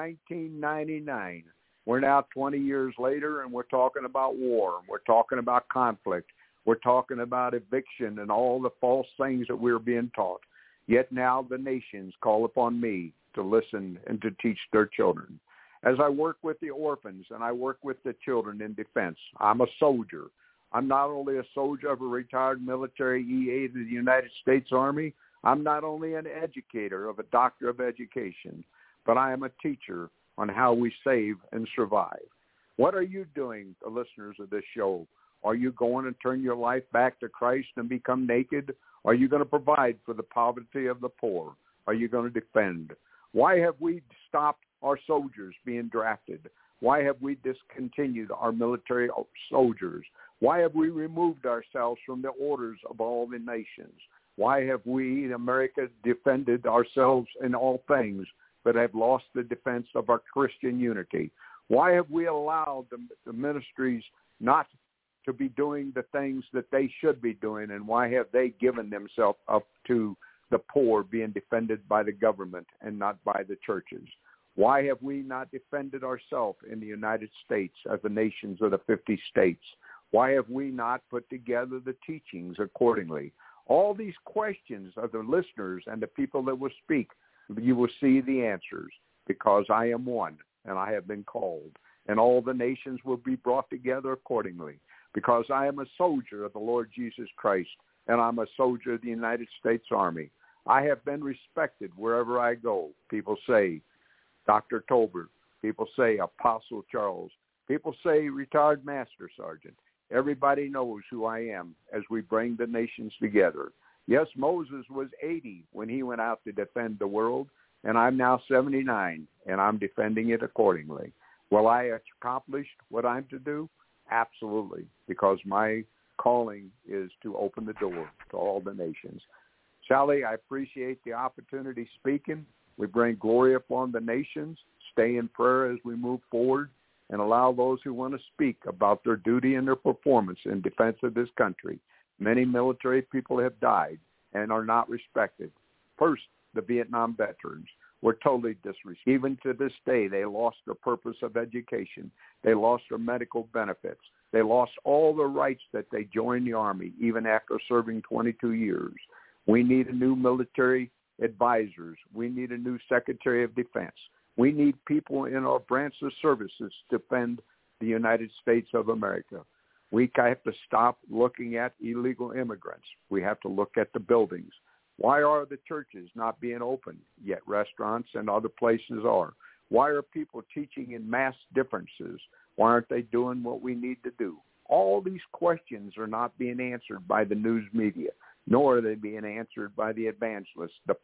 1999. We're now 20 years later, and we're talking about war. We're talking about conflict. We're talking about eviction and all the false things that we're being taught. Yet now the nations call upon me to listen and to teach their children. As I work with the orphans and I work with the children in defense, I'm a soldier. I'm not only a soldier of a retired military EA of the United States Army, I'm not only an educator of a doctor of education, but I am a teacher on how we save and survive. What are you doing, the listeners of this show? Are you going to turn your life back to Christ and become naked? Are you going to provide for the poverty of the poor? Are you going to defend? Why have we stopped our soldiers being drafted? Why have we discontinued our military soldiers? Why have we removed ourselves from the orders of all the nations? Why have we in America defended ourselves in all things, but have lost the defense of our Christian unity? Why have we allowed the ministries not to be doing the things that they should be doing, and why have they given themselves up to the poor being defended by the government and not by the churches? Why have we not defended ourselves in the United States as the nations of the 50 states? Why have we not put together the teachings accordingly? All these questions of the listeners and the people that will speak, you will see the answers, because I am one and I have been called, and all the nations will be brought together accordingly, because I am a soldier of the Lord Jesus Christ, and I'm a soldier of the United States Army. I have been respected wherever I go. People say Dr. Tolbert. People say Apostle Charles. People say retired Master Sergeant. Everybody knows who I am as we bring the nations together. Yes, Moses was 80 when he went out to defend the world, and I'm now 79, and I'm defending it accordingly. Will I accomplish what I'm to do? Absolutely, because my calling is to open the door to all the nations. Sally, I appreciate the opportunity speaking. We bring glory upon the nations. Stay in prayer as we move forward, and allow those who want to speak about their duty and their performance in defense of this country. Many military people have died and are not respected. First, the Vietnam veterans were totally disrespected. Even to this day, they lost the purpose of education. They lost their medical benefits. They lost all the rights that they joined the Army, even after serving 22 years. We need a new military advisors. We need a new Secretary of Defense. We need people in our branch of services to defend the United States of America. We have to stop looking at illegal immigrants. We have to look at the buildings. Why are the churches not being open, yet restaurants and other places are? Why are people teaching in mass differences? Why aren't they doing what we need to do? All these questions are not being answered by the news media, nor are they being answered by the evangelists, the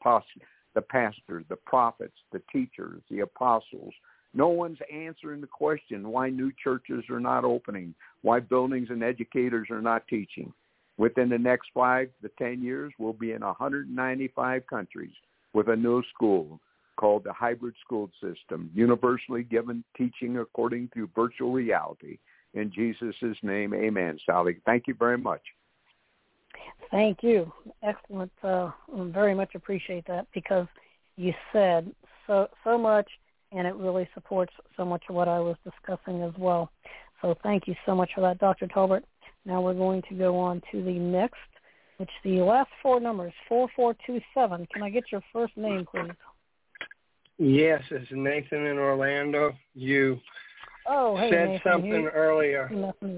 pastors, the prophets, the teachers, the apostles. No one's answering the question why new churches are not opening, why buildings and educators are not teaching. Within the next 5 to 10 years, we'll be in 195 countries with a new school called the hybrid school system, universally given teaching according to virtual reality. In Jesus' name, amen. Sally, thank you very much. Thank you. Excellent. Very much appreciate that, because you said so much, and it really supports so much of what I was discussing as well. So thank you so much for that, Dr. Tolbert. Now we're going to go on to the next, which the last 4 numbers, 4427. Can I get your first name, please? Yes, it's Nathan in Orlando. You said Nathan, something earlier.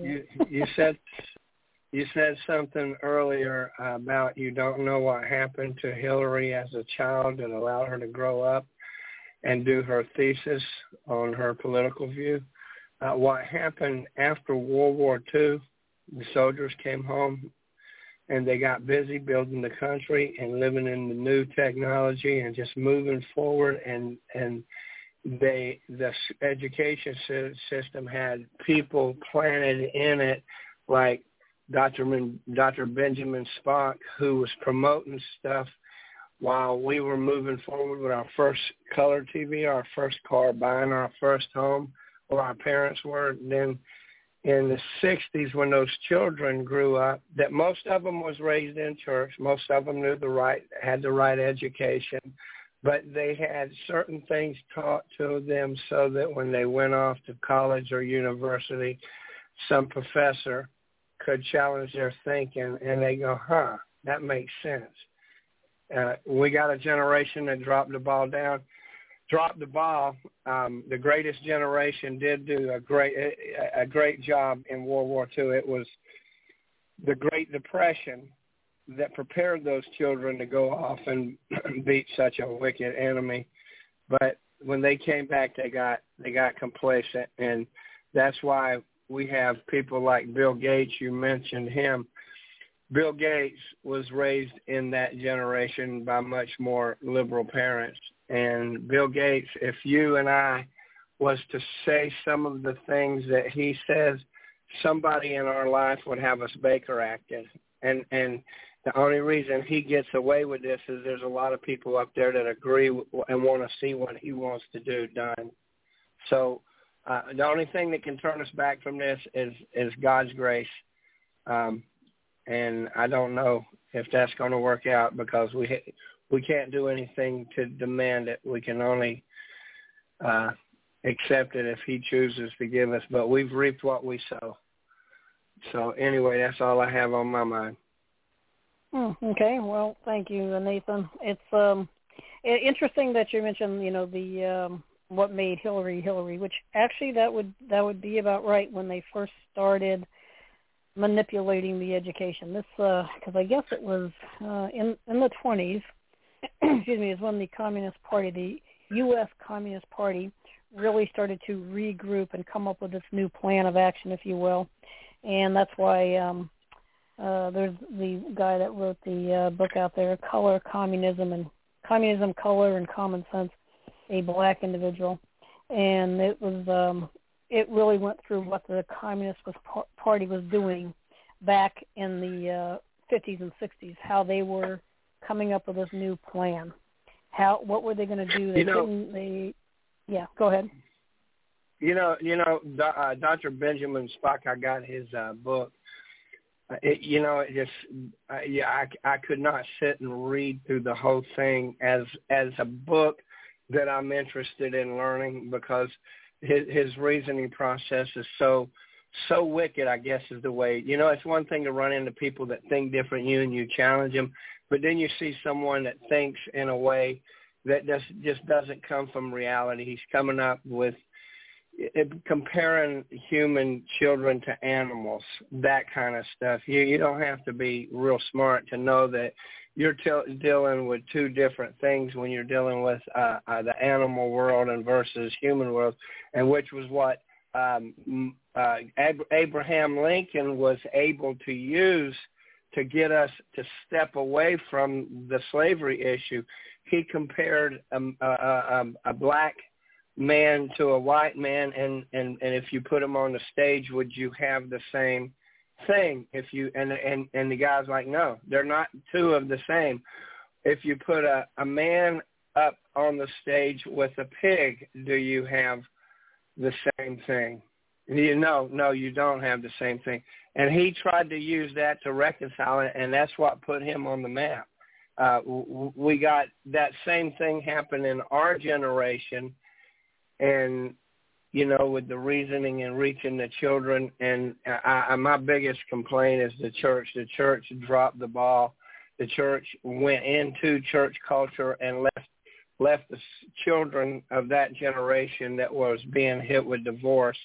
You said something earlier about you don't know what happened to Hillary as a child and allowed her to grow up and do her thesis on her political view. What happened after World War II, the soldiers came home and they got busy building the country and living in the new technology and just moving forward, and the education system had people planted in it like Dr. Benjamin Spock, who was promoting stuff while we were moving forward with our first color TV, our first car, buying our first home, or our parents were. And then in the 60s, when those children grew up, that most of them was raised in church, most of them had the right education, but they had certain things taught to them so that when they went off to college or university, some professor could challenge their thinking, and they go, that makes sense. We got a generation that dropped the ball. The greatest generation did do a great job in World War II. It was the Great Depression that prepared those children to go off and beat such a wicked enemy. But when they came back, they got complacent, and that's why we have people like Bill Gates. You mentioned him. Bill Gates was raised in that generation by much more liberal parents. And Bill Gates, if you and I was to say some of the things that he says, somebody in our life would have us Baker acted. And the only reason he gets away with this is there's a lot of people up there that agree and want to see what he wants to do done. So the only thing that can turn us back from this is God's grace. And I don't know if that's going to work out, because we can't do anything to demand it. We can only accept it if he chooses to give us. But we've reaped what we sow. So anyway, that's all I have on my mind. Okay. Well, thank you, Nathan. It's interesting that you mentioned, the what made Hillary, which actually that would be about right when they first started manipulating the education. This, because I guess it was in the 20s, excuse me, is when the Communist Party, the U.S. Communist Party, really started to regroup and come up with this new plan of action, if you will. And that's why there's the guy that wrote the book out there, Color, Communism, Color, and Common Sense, a black individual. And it was it really went through what the Communist Party was doing back in the 50s and 60s, how they were coming up with this new plan. What were they going to do? Yeah, go ahead. Dr. Benjamin Spock, I got his book. I could not sit and read through the whole thing as a book that I'm interested in learning, because his reasoning process is so wicked, I guess is the way. It's one thing to run into people that think different than you and you challenge them, but then you see someone that thinks in a way that just doesn't come from reality. He's coming up with comparing human children to animals, that kind of stuff. You don't have to be real smart to know that you're dealing with two different things when you're dealing with the animal world and versus human world, and which was what Abraham Lincoln was able to use to get us to step away from the slavery issue. He compared a black man to a white man, and if you put them on the stage, would you have the same thing? If you and the guy's like, no, they're not two of the same. If you put a man up on the stage with a pig, do you have the same thing? No, you don't have the same thing. And he tried to use that to reconcile it, and that's what put him on the map. We got that same thing happen in our generation, and with the reasoning and reaching the children. And my biggest complaint is the church. The church dropped the ball. The church went into church culture and left the children of that generation that was being hit with divorce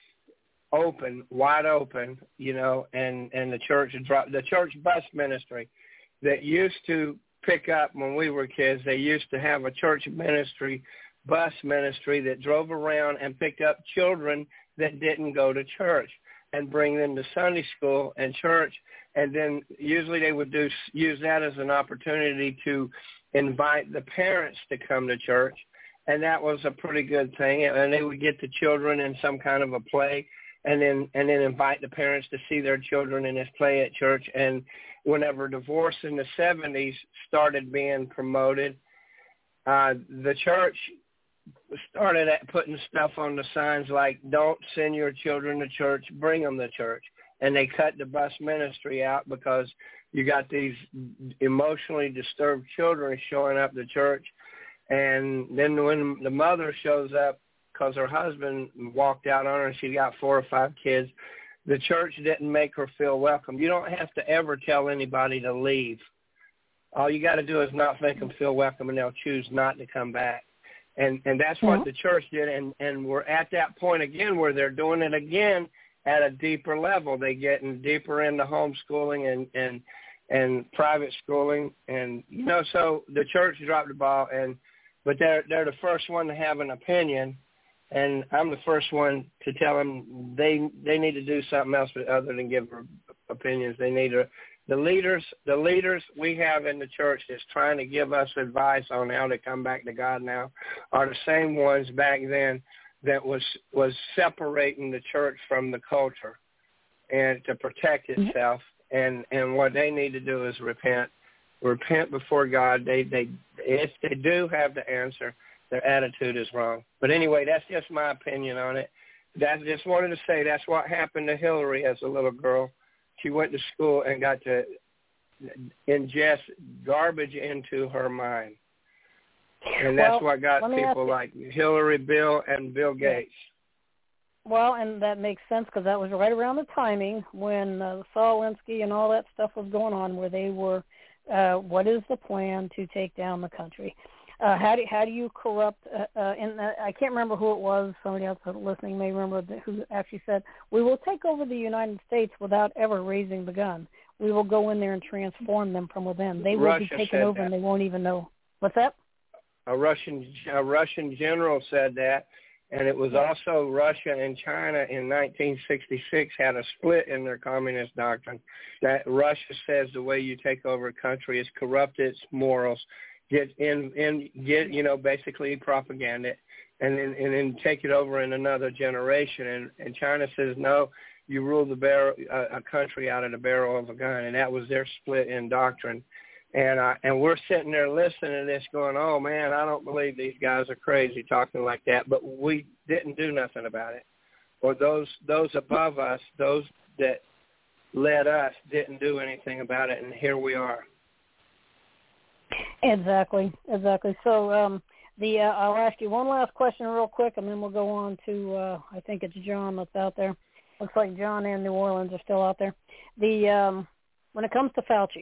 wide open, and the church dropped the church bus ministry that used to pick up when we were kids. They used to have a church bus ministry that drove around and picked up children that didn't go to church and bring them to Sunday school and church. And then usually they would use that as an opportunity to invite the parents to come to church. And that was a pretty good thing. And they would get the children in some kind of a play. and then invite the parents to see their children in this play at church. And whenever divorce in the 70s started being promoted, the church started putting stuff on the signs like, don't send your children to church, bring them to church. And they cut the bus ministry out because you got these emotionally disturbed children showing up to church. And then when the mother shows up because her husband walked out on her and she got 4 or 5 kids, the church didn't make her feel welcome. You don't have to ever tell anybody to leave. All you got to do is not make them feel welcome, and they'll choose not to come back. And that's what the church did, and we're at that point again where they're doing it again at a deeper level. They're getting deeper into homeschooling and private schooling, and so the church dropped the ball, but they're the first one to have an opinion, and I'm the first one to tell them they need to do something else other than give opinions. They need to. The leaders we have in the church that's trying to give us advice on how to come back to God now are the same ones back then that was separating the church from the culture and to protect itself. And what they need to do is repent before God. If they do have the answer, their attitude is wrong. But anyway, that's just my opinion on it. I just wanted to say that's what happened to Hillary as a little girl. She went to school and got to ingest garbage into her mind. And that's what got people like Hillary, Bill, and Bill Gates. Well, and that makes sense because that was right around the timing when Saul Alinsky and all that stuff was going on, where they were, what is the plan to take down the country? How do you corrupt? I can't remember who it was. Somebody else listening may remember who actually said, "We will take over the United States without ever raising the gun. We will go in there and transform them from within. They will be taken over, and they won't even know." What's that? A Russian general said that, and it was also Russia and China in 1966 had a split in their communist doctrine. That Russia says the way you take over a country is corrupt its morals. Basically propaganda it, and then take it over in another generation. And China says, no, you rule a country out of the barrel of a gun, and that was their split in doctrine. And we're sitting there listening to this going, oh, man, I don't believe these guys are crazy talking like that, but we didn't do nothing about it. Or those above us, those that led us, didn't do anything about it, and here we are. Exactly. So I'll ask you one last question real quick, and then we'll go on to, I think it's John that's out there. Looks like John and New Orleans are still out there. When it comes to Fauci,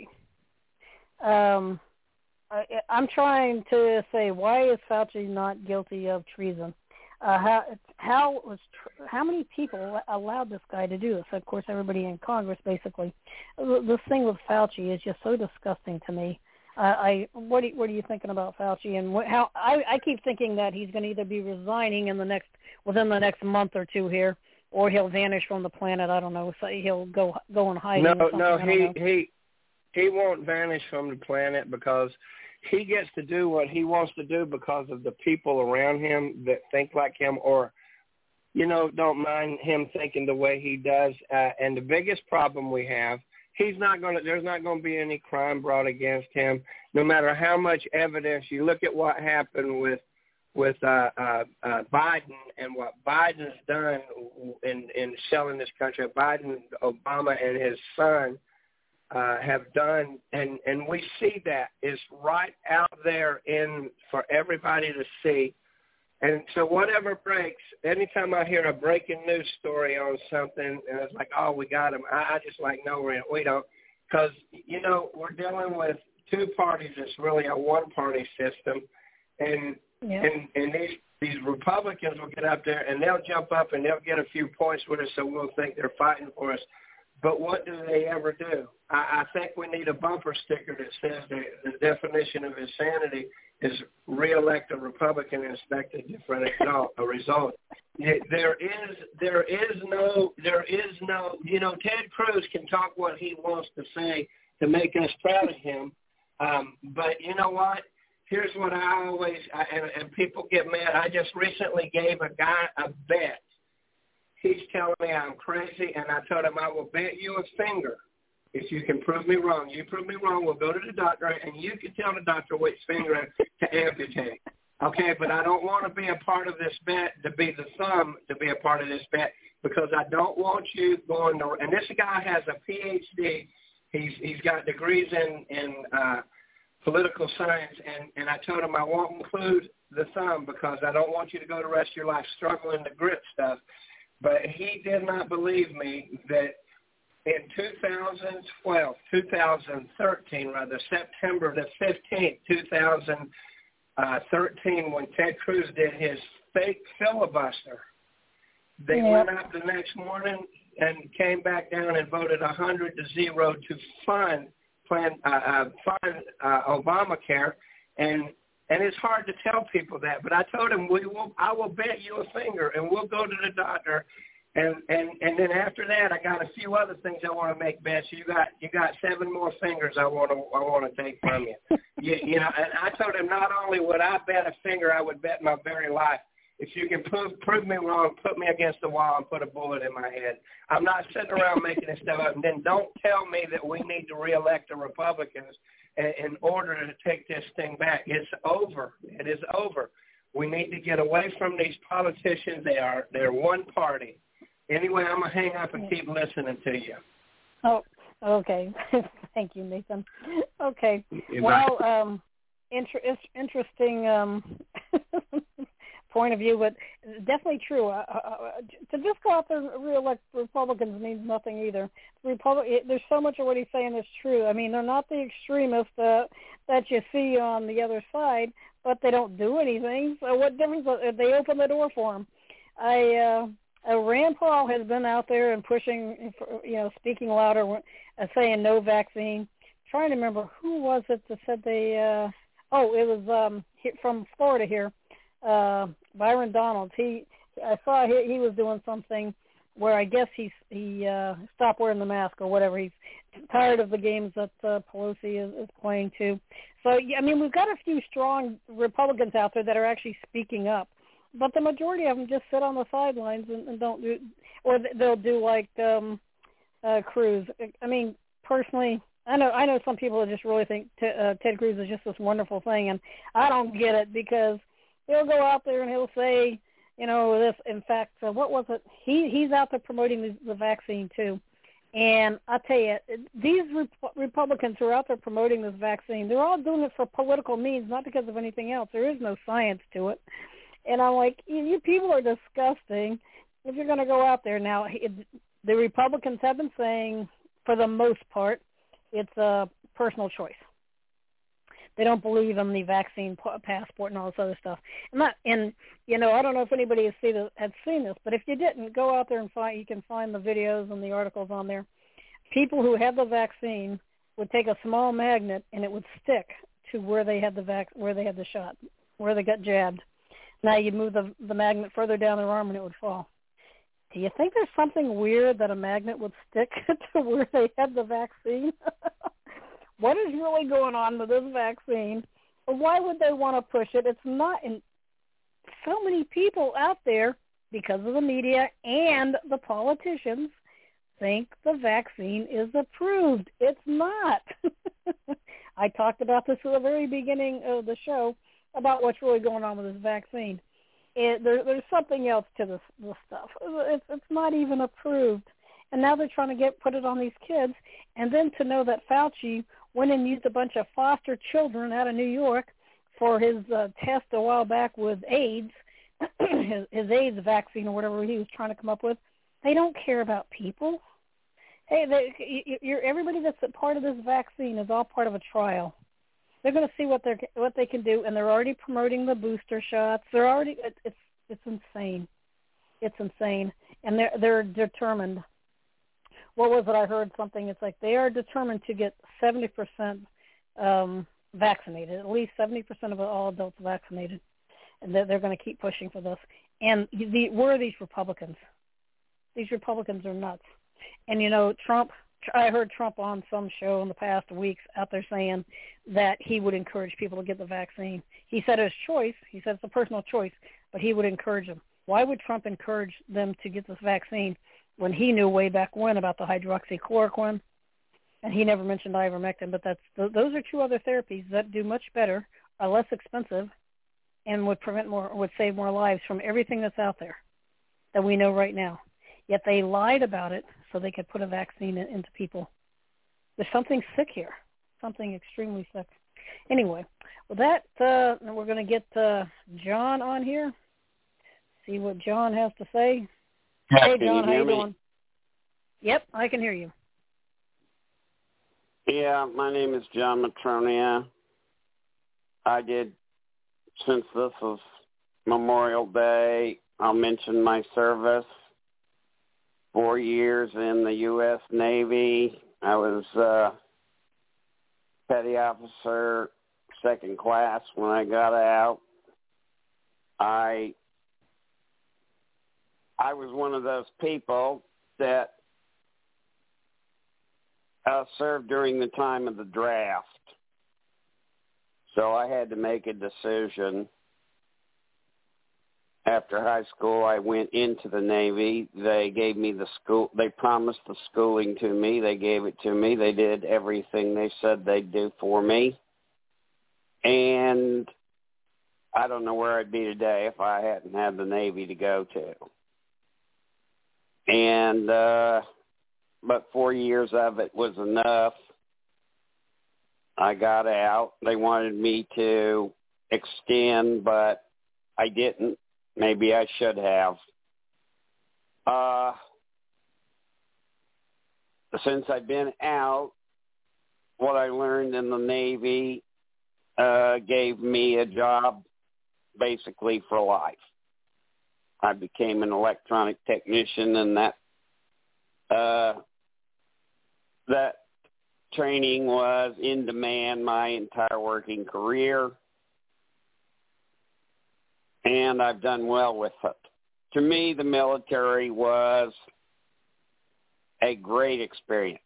I'm trying to say, why is Fauci not guilty of treason? How many people allowed this guy to do this? Of course, everybody in Congress, basically. This thing with Fauci is just so disgusting to me. What are you thinking about Fauci, and how I keep thinking that he's going to either be resigning within the next month or two here, or he'll vanish from the planet. I don't know. So he'll go and hide. No, he won't vanish from the planet because he gets to do what he wants to do because of the people around him that think like him, or don't mind him thinking the way he does. And the biggest problem we have. There's not going to be any crime brought against him, no matter how much evidence. You look at what happened with Biden and what Biden's done in selling this country. Biden, Obama, and his son have done, and we see that is right out there for everybody to see. And so whatever breaks, anytime I hear a breaking news story on something, and it's like, oh, we got him, I just like, no, we don't. Because, we're dealing with two parties. It's really a one-party system. And these Republicans will get up there, and they'll jump up, and they'll get a few points with us, so we'll think they're fighting for us. But what do they ever do? I think we need a bumper sticker that says the definition of insanity is re-elect a Republican and expect a different result. There is no, Ted Cruz can talk what he wants to say to make us proud of him. But you know what? Here's what I always, and people get mad. I just recently gave a guy a bet. He's telling me I'm crazy, and I told him I will bet you a finger if you can prove me wrong. You prove me wrong, we'll go to the doctor, and you can tell the doctor which finger to amputate. Okay, but I don't want to be a part of this bet, to be the thumb, to be a part of this bet, because I don't want you going to, and this guy has a PhD. He's got degrees in political science, and I told him I won't include the thumb because I don't want you to go the rest of your life struggling to grip stuff. But he did not believe me that in 2013, September the 15th, 2013, when Ted Cruz did his fake filibuster, they went up the next morning and came back down and voted 100-0 to fund Obamacare, and it's hard to tell people that. But I told him I will bet you a finger, and we'll go to the doctor, and then after that, I got a few other things I want to make bets. You got 7 more fingers I want to take from you. You know, and I told him not only would I bet a finger, I would bet my very life. If you can prove me wrong, put me against the wall and put a bullet in my head. I'm not sitting around making this stuff up. And then don't tell me that we need to reelect the Republicans in order to take this thing back. It's over. It is over. We need to get away from these politicians. They're one party. Anyway, I'm going to hang up and keep listening to you. Oh, okay. Thank you, Nathan. Okay. Well, interesting point of view, but definitely true. To just go out there and re-elect Republicans means nothing either. There's so much of what he's saying is true. I mean, they're not the extremists that you see on the other side, but they don't do anything. So what difference? They open the door for them. Rand Paul has been out there and pushing, speaking louder, saying no vaccine. I'm trying to remember who was it that said they. It was from Florida here. Byron Donalds. I saw he was doing something where I guess he stopped wearing the mask or whatever. He's tired of the games that Pelosi is playing too. So I mean, we've got a few strong Republicans out there that are actually speaking up, but the majority of them just sit on the sidelines and don't do, or they'll do like Cruz. I mean, personally, I know some people just really think Ted Cruz is just this wonderful thing, and I don't get it because he'll go out there and he'll say, this. In fact, what was it? He's out there promoting the vaccine too. And I tell you, these Republicans who are out there promoting this vaccine, they're all doing it for political means, not because of anything else. There is no science to it. And I'm like, you people are disgusting if you're going to go out there. Now, the Republicans have been saying, for the most part, it's a personal choice. They don't believe in the vaccine passport and all this other stuff. I don't know if anybody has seen this, but if you didn't, go out there and you can find the videos and the articles on there. People who had the vaccine would take a small magnet and it would stick to where they had the shot, where they got jabbed. Now you'd move the magnet further down their arm and it would fall. Do you think there's something weird that a magnet would stick to where they had the vaccine? What is really going on with this vaccine? Why would they want to push it? It's not in so many people out there, because of the media and the politicians, think the vaccine is approved. It's not. I talked about this at the very beginning of the show about what's really going on with this vaccine. There's something else to this stuff. It's not even approved. And now they're trying to put it on these kids. And then to know that Fauci went and used a bunch of foster children out of New York for his test a while back with AIDS, his AIDS vaccine or whatever he was trying to come up with. They don't care about people. Hey, everybody that's a part of this vaccine is all part of a trial. They're going to see what they can do, and they're already promoting the booster shots. It's insane. It's insane, and they're determined. What was it? I heard something. It's like they are determined to get 70% vaccinated, at least 70% of all adults vaccinated, and they're going to keep pushing for this. And where are these Republicans? These Republicans are nuts. And, Trump, I heard Trump on some show in the past weeks out there saying that he would encourage people to get the vaccine. He said it's choice. He said it's a personal choice, but he would encourage them. Why would Trump encourage them to get this vaccine when he knew way back when about the hydroxychloroquine? And he never mentioned ivermectin, but those are two other therapies that do much better, are less expensive, and would save more lives from everything that's out there that we know right now. Yet they lied about it so they could put a vaccine into people. There's something sick here, something extremely sick. Anyway, with that, we're going to get John on here, see what John has to say. Hey, John, how you doing? Yep, I can hear you. Yeah, my name is John Matronia. Since this is Memorial Day, I'll mention my service. 4 years in the U.S. Navy. I was petty officer, second class when I got out. I was one of those people that served during the time of the draft. So I had to make a decision. After high school, I went into the Navy. They gave me the school. They promised the schooling to me. They gave it to me. They did everything they said they'd do for me. And I don't know where I'd be today if I hadn't had the Navy to go to. And but 4 years of it was enough. I got out. They wanted me to extend, but I didn't. Maybe I should have. Since I've been out, what I learned in the Navy gave me a job basically for life. I became an electronic technician, and that training was in demand my entire working career, and I've done well with it. To me, the military was a great experience.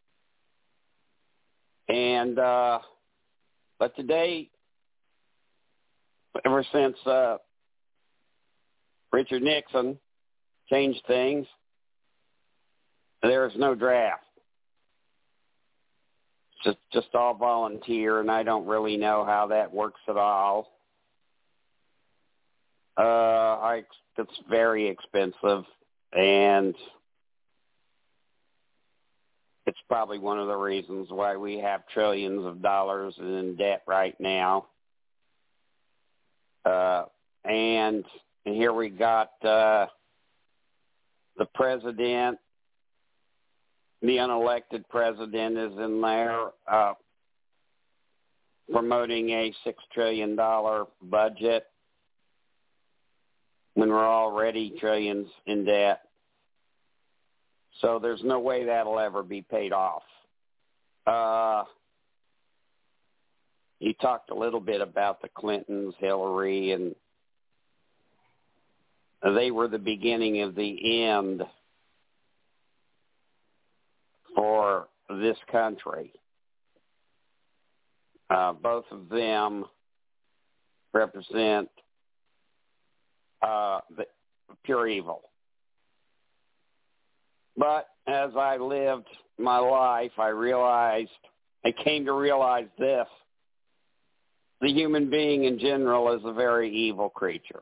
And but today, ever since Richard Nixon changed things, there is no draft. Just all volunteer, and I don't really know how that works at all. It's very expensive, and it's probably one of the reasons why we have trillions of dollars in debt right now. And here we got the president. The unelected president is in there promoting a $6 trillion budget when we're already trillions in debt. So there's no way that'll ever be paid off. You talked a little bit about the Clintons, Hillary, and they were the beginning of the end for this country. Both of them represent the pure evil. But as I lived my life, I came to realize this: the human being in general is a very evil creature.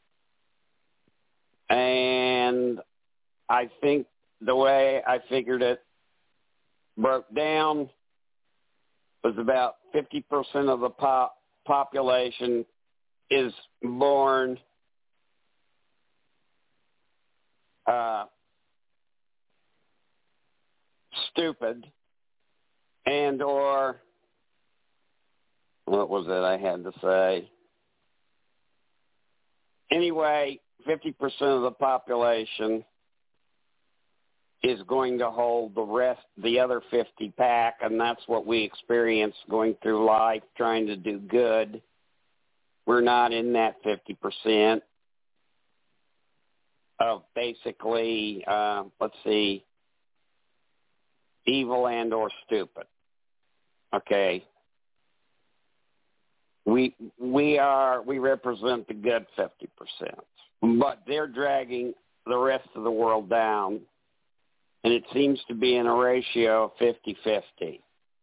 And I think the way I figured it broke down was about 50% of the population is born stupid, and or what was it I had to say? Anyway, 50% of the population is going to hold the other 50 back, and that's what we experience going through life, trying to do good. We're not in that 50% of basically, evil and or stupid. Okay. We represent the good 50%. but they're dragging the rest of the world down, and it seems to be in a ratio of 50-50.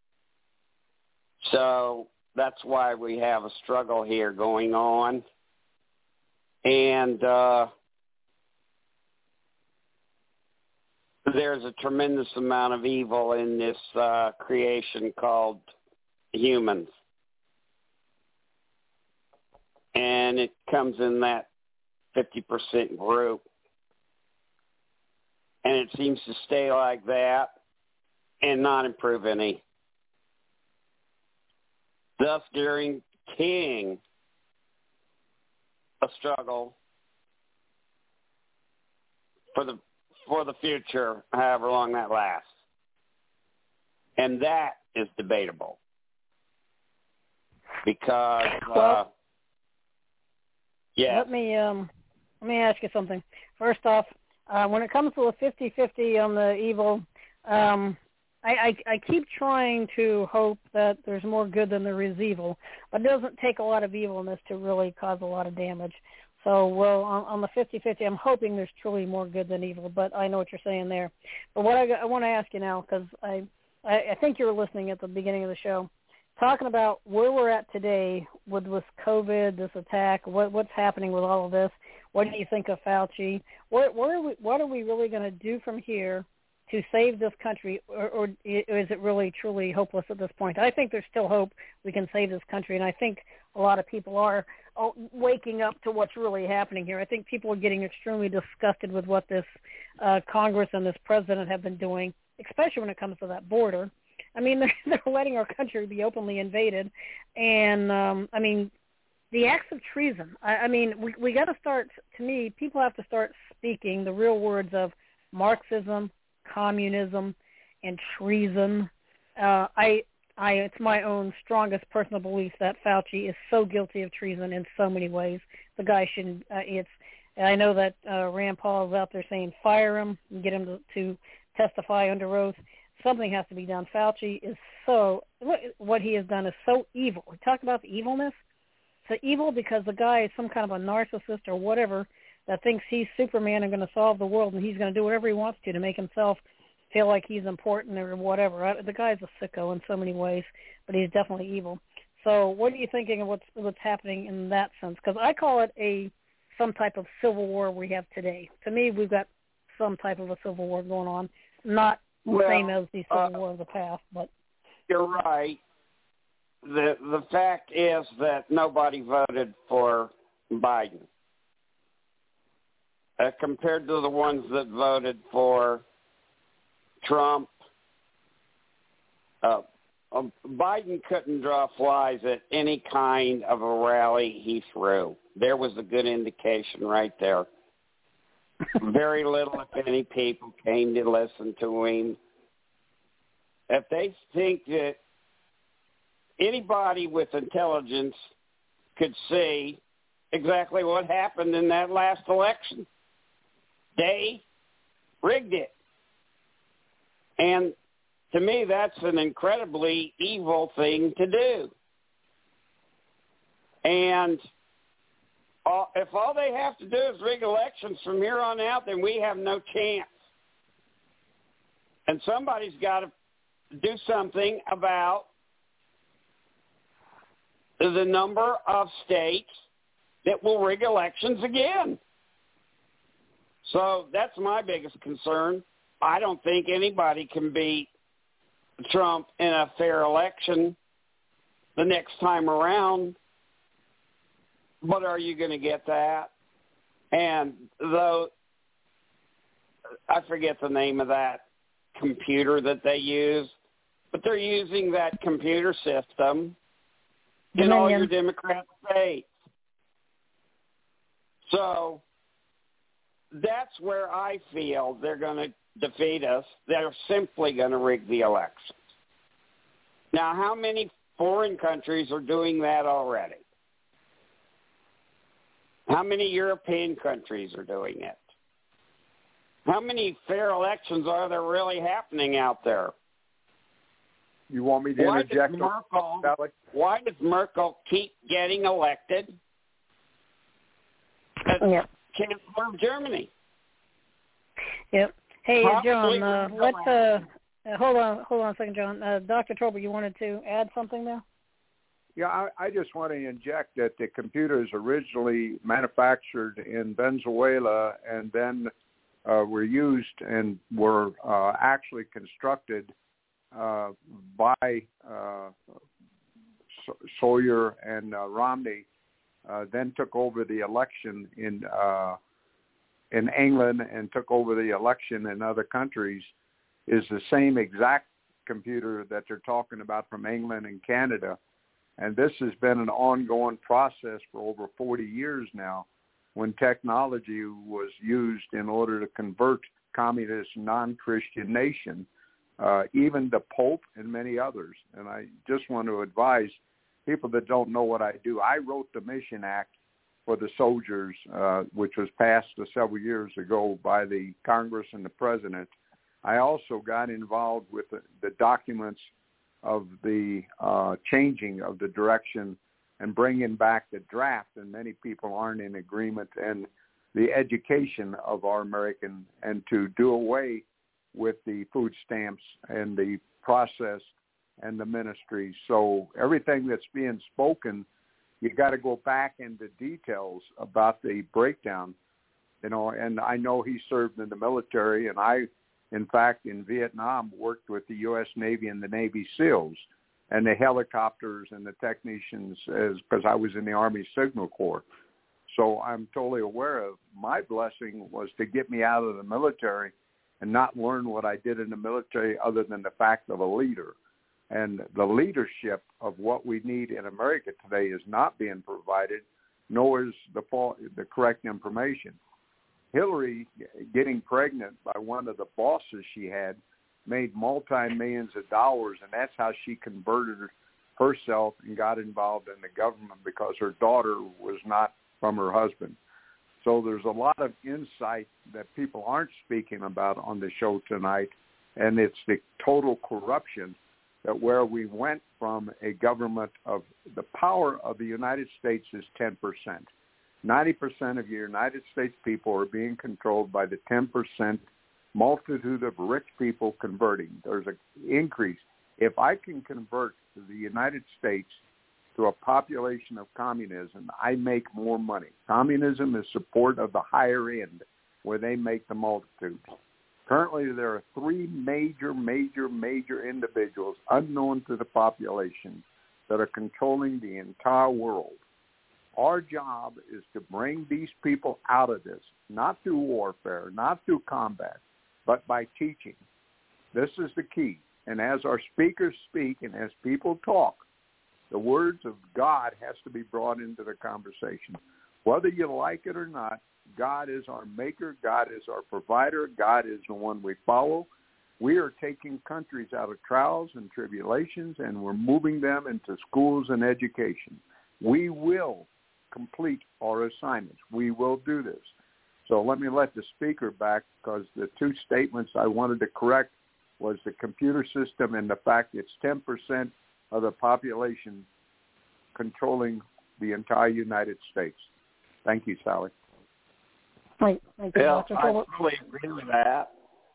So that's why we have a struggle here going on. And there's a tremendous amount of evil in this creation called humans. And it comes in that 50% group. And it seems to stay like that and not improve any. Thus guaranteeing a struggle for the future, however long that lasts. And that is debatable. Because Let me ask you something. First off, when it comes to a 50-50 on the evil, I keep trying to hope that there's more good than there is evil, but it doesn't take a lot of evilness to really cause a lot of damage. So, well, on the 50-50, I'm hoping there's truly more good than evil, but I know what you're saying there. But what I want to ask you now, because I think you were listening at the beginning of the show, talking about where we're at today with COVID, this attack, what's happening with all of this. What do you think of Fauci? What are we really going to do from here to save this country, or is it really truly hopeless at this point? I think there's still hope we can save this country, and I think a lot of people are waking up to what's really happening here. I think people are getting extremely disgusted with what this Congress and this president have been doing, especially when it comes to that border. I mean, they're letting our country be openly invaded, and I mean, the acts of treason. I mean, we got to start. To me, people have to start speaking the real words of Marxism, communism, and treason. It's my own strongest personal belief that Fauci is so guilty of treason in so many ways. The guy shouldn't. I know that Rand Paul is out there saying fire him and get him to testify under oath. Something has to be done. Fauci is what he has done is so evil. We talk about the evilness. It's evil because the guy is some kind of a narcissist or whatever that thinks he's Superman and going to solve the world, and he's going to do whatever he wants to make himself feel like he's important or whatever. The guy's a sicko in so many ways, but he's definitely evil. So what are you thinking of what's happening in that sense? Because I call it some type of civil war we have today. To me, we've got some type of a civil war going on, not the same as the civil war of the past. But you're right. The fact is that nobody voted for Biden. Compared to the ones that voted for Trump, Biden couldn't draw flies at any kind of a rally he threw. There was a good indication right there. Very little, if any, people came to listen to him. If they think that anybody with intelligence could see exactly what happened in that last election, they rigged it. And to me, that's an incredibly evil thing to do. And if all they have to do is rig elections from here on out, then we have no chance. And somebody's got to do something about the number of states that will rig elections again. So that's my biggest concern. I don't think anybody can beat Trump in a fair election the next time around. But are you going to get that? And though I forget the name of that computer that they use, but they're using that computer system in all your Democrat states. So that's where I feel they're going to defeat us. They're simply going to rig the elections. Now, how many foreign countries are doing that already? How many European countries are doing it? How many fair elections are there really happening out there? You want me to interject? Why does Merkel keep getting elected? Chancellor of Germany. Yep. Hey, Probably John, hold on a second, John. Dr. Tolbert, you wanted to add something there? Yeah, I just want to inject that the computers originally manufactured in Venezuela and then were used and were actually constructed by Sawyer and Romney, then took over the election in England and took over the election in other countries, is the same exact computer that they're talking about from England and Canada. And this has been an ongoing process for over 40 years now, when technology was used in order to convert communist non-Christian nation, even the Pope and many others. And I just want to advise people that don't know what I do. I wrote the Mission Act for the soldiers, which was passed several years ago by the Congress and the President. I also got involved with the documents of the changing of the direction and bringing back the draft, and many people aren't in agreement, and the education of our American, and to do away with the food stamps and the process and the ministry. So everything that's being spoken, you got to go back into details about the breakdown, and I know he served in the military, and I, in fact, in Vietnam, worked with the U.S. Navy and the Navy SEALs and the helicopters and the technicians, because I was in the Army Signal Corps. So I'm totally aware of my blessing was to get me out of the military and not learn what I did in the military other than the fact of a leader. And the leadership of what we need in America today is not being provided, nor is the correct information. Hillary getting pregnant by one of the bosses she had made multi-millions of dollars, and that's how she converted herself and got involved in the government, because her daughter was not from her husband. So there's a lot of insight that people aren't speaking about on the show tonight, and it's the total corruption that where we went from a government of the power of the United States is 10%. 90% of your United States people are being controlled by the 10% multitude of rich people converting. There's an increase. If I can convert the United States to a population of communism, I make more money. Communism is support of the higher end, where they make the multitude. Currently, there are three major individuals unknown to the population that are controlling the entire world. Our job is to bring these people out of this, not through warfare, not through combat, but by teaching. This is the key. And as our speakers speak and as people talk, the words of God has to be brought into the conversation. Whether you like it or not, God is our maker. God is our provider. God is the one we follow. We are taking countries out of trials and tribulations, and we're moving them into schools and education. We will complete our assignments. We will do this. So let me let the speaker back, because the two statements I wanted to correct was the computer system and the fact it's 10% of the population controlling the entire United States. Thank you, Sally. Right. Yeah, I fully agree with that.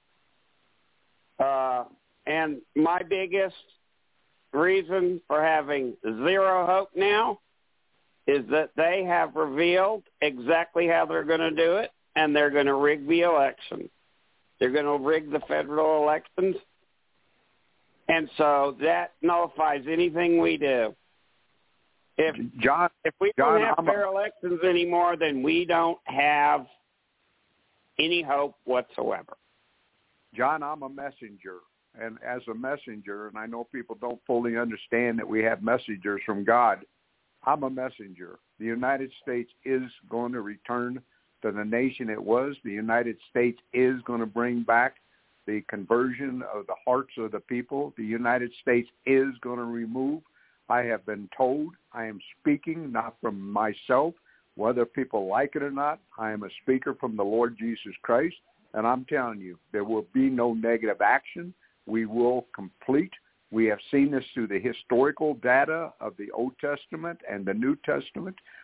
And my biggest reason for having zero hope now is that they have revealed exactly how they're going to do it, and they're going to rig the election. They're going to rig the federal elections, and so that nullifies anything we do. If we don't have fair elections anymore, then we don't have any hope whatsoever. John, I'm a messenger, and as a messenger, and I know people don't fully understand that we have messengers from God, I'm a messenger. The United States is going to return to the nation it was. The United States is going to bring back the conversion of the hearts of the people. The United States is going to remove. I have been told, I am speaking not from myself, whether people like it or not. I am a speaker from the Lord Jesus Christ, and I'm telling you, there will be no negative action. We will complete. We have seen this through the historical data of the Old Testament and the New Testament.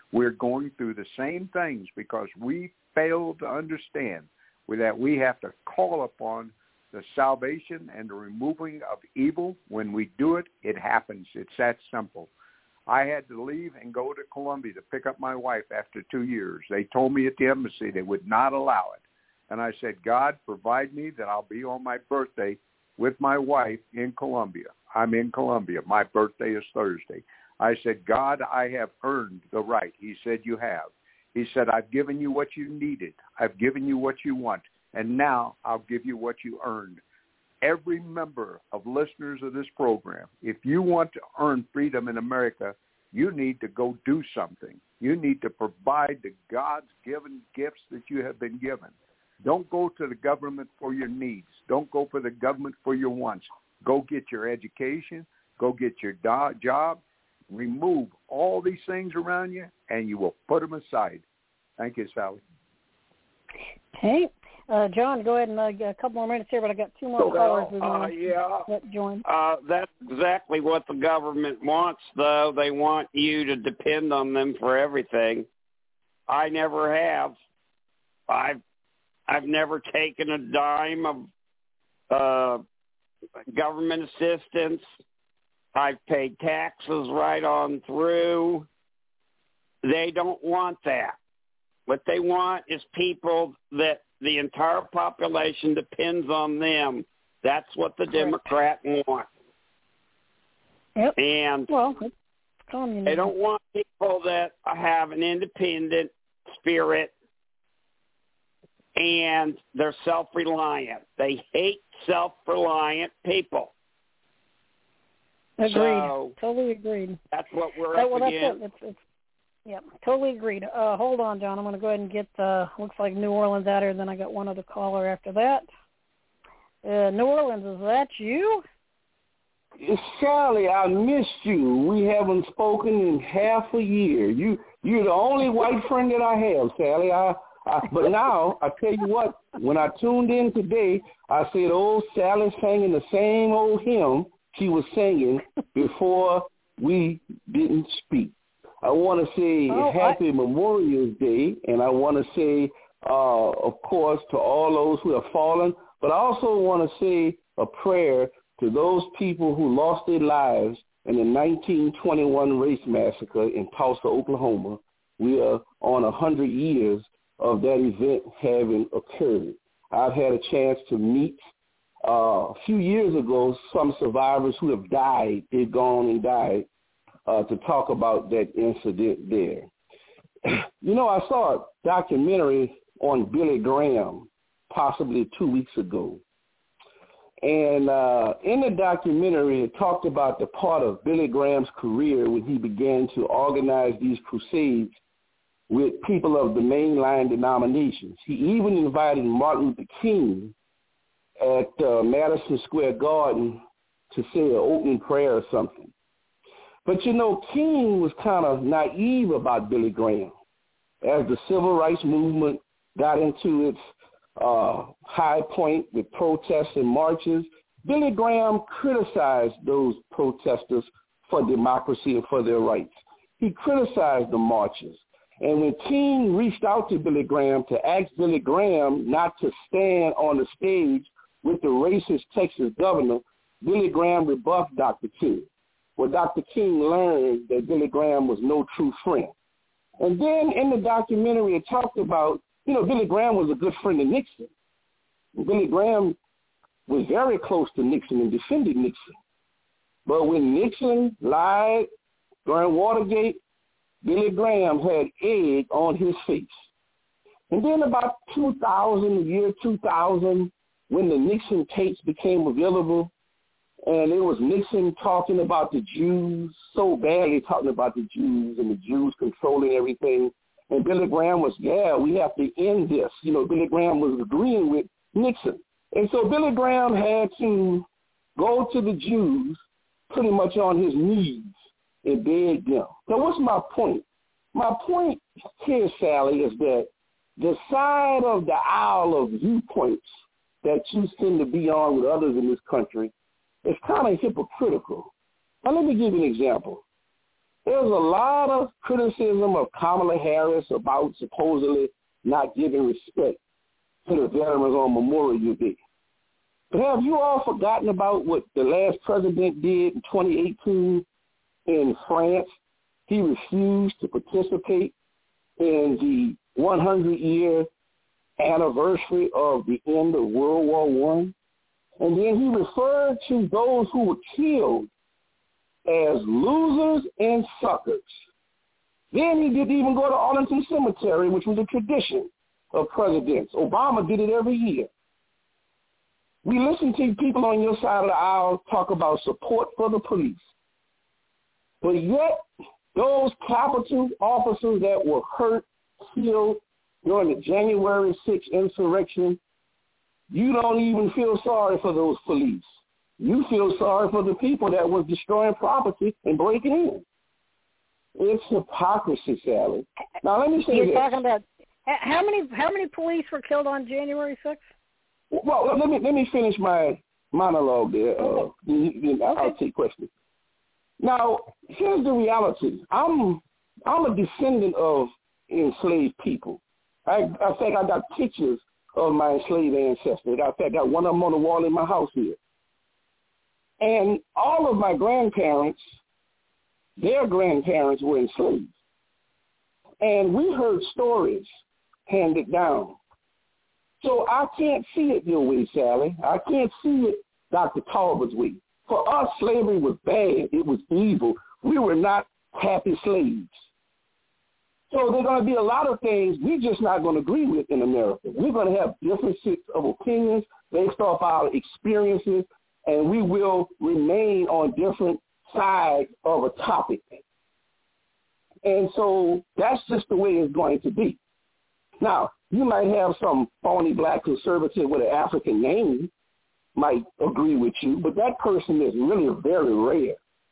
We're going through the same things because we fail to understand that we have to call upon the salvation and the removing of evil. When we do it, it happens. It's that simple. I had to leave and go to Colombia to pick up my wife after 2 years. They told me at the embassy they would not allow it. And I said, God, provide me that I'll be on my birthday with my wife in Colombia. I'm in Colombia. My birthday is Thursday. I said, God, I have earned the right. He said, you have. He said, I've given you what you needed. I've given you what you want. And now I'll give you what you earned. Every member of listeners of this program, if you want to earn freedom in America, you need to go do something. You need to provide the God's given gifts that you have been given. Don't go to the government for your needs. Don't go for the government for your wants. Go get your education. Go get your job. Remove all these things around you, and you will put them aside. Thank you, Sally. Okay. John, go ahead and get a couple more minutes here, but I got two more callers we want to join. That's exactly what the government wants, though. They want you to depend on them for everything. I never have. I've never taken a dime of government assistance. I've paid taxes right on through. They don't want that. What they want is people that the entire population depends on them. That's what the Democrat wants. Yep. And they don't want people that have an independent spirit and they're self-reliant. They hate self-reliant people. Agreed. So totally agreed. That's what we're up against. Yeah, totally agreed. Hold on, John. I'm going to go ahead and get, looks like New Orleans out here, and then I got one other caller after that. New Orleans, is that you? Sally, I missed you. We haven't spoken in half a year. You're the only white friend that I have, Sally. But now, I tell you what, when I tuned in today, I said, oh, Sally's singing the same old hymn she was singing before we didn't speak. I want to say Happy Memorial Day, and I want to say, of course, to all those who have fallen, but I also want to say a prayer to those people who lost their lives in the 1921 race massacre in Tulsa, Oklahoma. We are on 100 years of that event having occurred. I've had a chance to meet a few years ago some survivors who have died. They've gone and died. To talk about that incident there. You know, I saw a documentary on Billy Graham possibly 2 weeks ago. And in the documentary, it talked about the part of Billy Graham's career when he began to organize these crusades with people of the mainline denominations. He even invited Martin Luther King at Madison Square Garden to say an opening prayer or something. But, you know, King was kind of naive about Billy Graham. As the civil rights movement got into its high point with protests and marches, Billy Graham criticized those protesters for democracy and for their rights. He criticized the marches. And when King reached out to Billy Graham to ask Billy Graham not to stand on the stage with the racist Texas governor, Billy Graham rebuffed Dr. King. Well, Dr. King learned that Billy Graham was no true friend. And then in the documentary, it talked about, you know, Billy Graham was a good friend of Nixon. Billy Graham was very close to Nixon and defended Nixon. But when Nixon lied during Watergate, Billy Graham had egg on his face. And then about 2000, the year 2000, when the Nixon tapes became available, and it was Nixon talking about the Jews, so badly talking about the Jews and the Jews controlling everything. And Billy Graham was, we have to end this. You know, Billy Graham was agreeing with Nixon. And so Billy Graham had to go to the Jews pretty much on his knees and beg them. So what's my point? My point here, Sally, is that the side of the aisle of viewpoints that you seem to be on with others in this country, it's kind of hypocritical. Now, let me give you an example. there's a lot of criticism of Kamala Harris about supposedly not giving respect to the veterans on Memorial Day. But have you all forgotten about what the last president did in 2018 in France? He refused to participate in the 100-year anniversary of the end of World War I. And then he referred to those who were killed as losers and suckers. Then he didn't even go to Arlington Cemetery, which was a tradition of presidents. Obama did it every year. We listen to people on your side of the aisle talk about support for the police. But yet, those Capitol officers that were hurt, killed during the January 6th insurrection, you don't even feel sorry for those police. You feel sorry for the people that was destroying property and breaking in. It's hypocrisy, Sally. Now, let me say this. You're talking about how many police were killed on January 6th? Well, let me finish my monologue there. I'll take questions. Now, here's the reality. I'm a descendant of enslaved people. I think I got pictures of my enslaved ancestors. In fact, I got one of them on the wall in my house here. And all of my grandparents, their grandparents were enslaved. And we heard stories handed down. So I can't see it your way, Sally. I can't see it Dr. Talbert's way. For us, slavery was bad. It was evil. We were not happy slaves. So there are going to be a lot of things we're just not going to agree with in America. We're going to have differences of opinions based off our experiences, and we will remain on different sides of a topic. And so that's just the way it's going to be. Now, you might have some phony black conservative with an African name might agree with you, but that person is really very rare.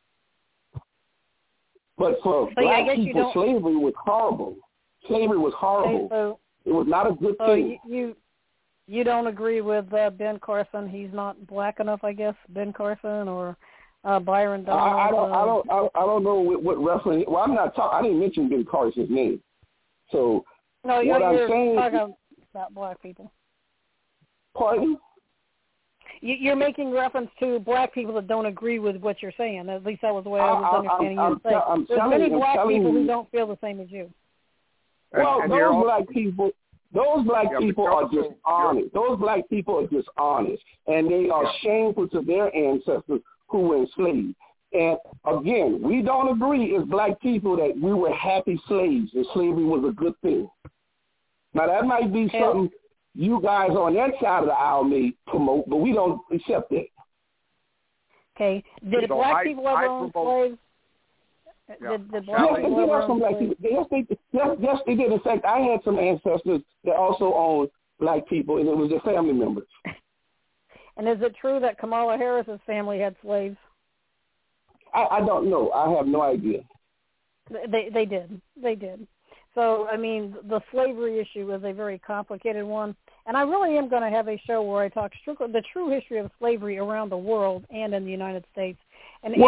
But for black people, slavery was horrible. Slavery was horrible. Okay, so, it was not a good thing. You don't agree with Ben Carson? He's not black enough, I guess. Ben Carson or Byron Donald. I don't know what reference. Well, I'm not talking. I didn't mention Ben Carson's name. So no, you're talking about black people. Pardon? You're making reference to black people that don't agree with what you're saying. At least that was the way I was understanding you say. There's many black people who don't feel the same as you. Well, those black people are dishonest. Those black people are dishonest, and they are shameful to their ancestors who were enslaved. And again, we don't agree as black people that we were happy slaves and slavery was a good thing. Now, that might be something you guys on that side of the aisle may promote, but we don't accept it. Okay. Did black people ever own slaves? Did black people ever own slaves? Yes, they did. In fact, I had some ancestors that also owned black people, and it was their family members. And is it true that Kamala Harris's family had slaves? I don't know. I have no idea. They did. They did. So, I mean, the slavery issue is a very complicated one. And I really am going to have a show where I talk strictly the true history of slavery around the world and in the United States. And why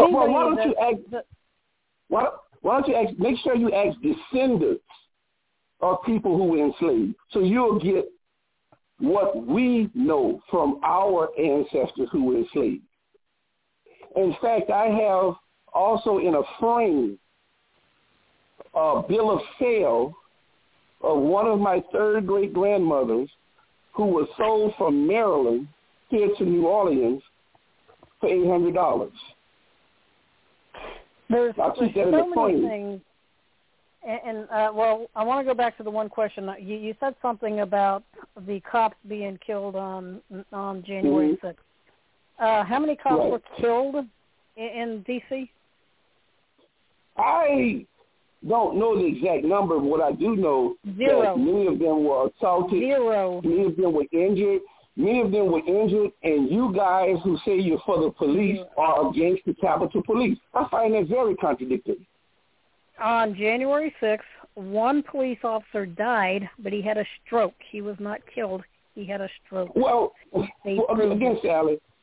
don't you ask, make sure you ask descendants of people who were enslaved, so you'll get what we know from our ancestors who were enslaved. In fact, I have also in a frame a bill of sale of one of my third great-grandmothers who was sold from Maryland here to New Orleans for $800. There's so many things. And well, I want to go back to the one question. You said something about the cops being killed on January 6th. How many cops were killed in D.C.? I don't know the exact number, but what I do know is that many of them were assaulted. Many of them were injured. And you guys who say you're for the police are against the Capitol Police. I find that very contradictory. On January 6th, one police officer died, but he had a stroke. He was not killed. He had a stroke. Well, again, Sally,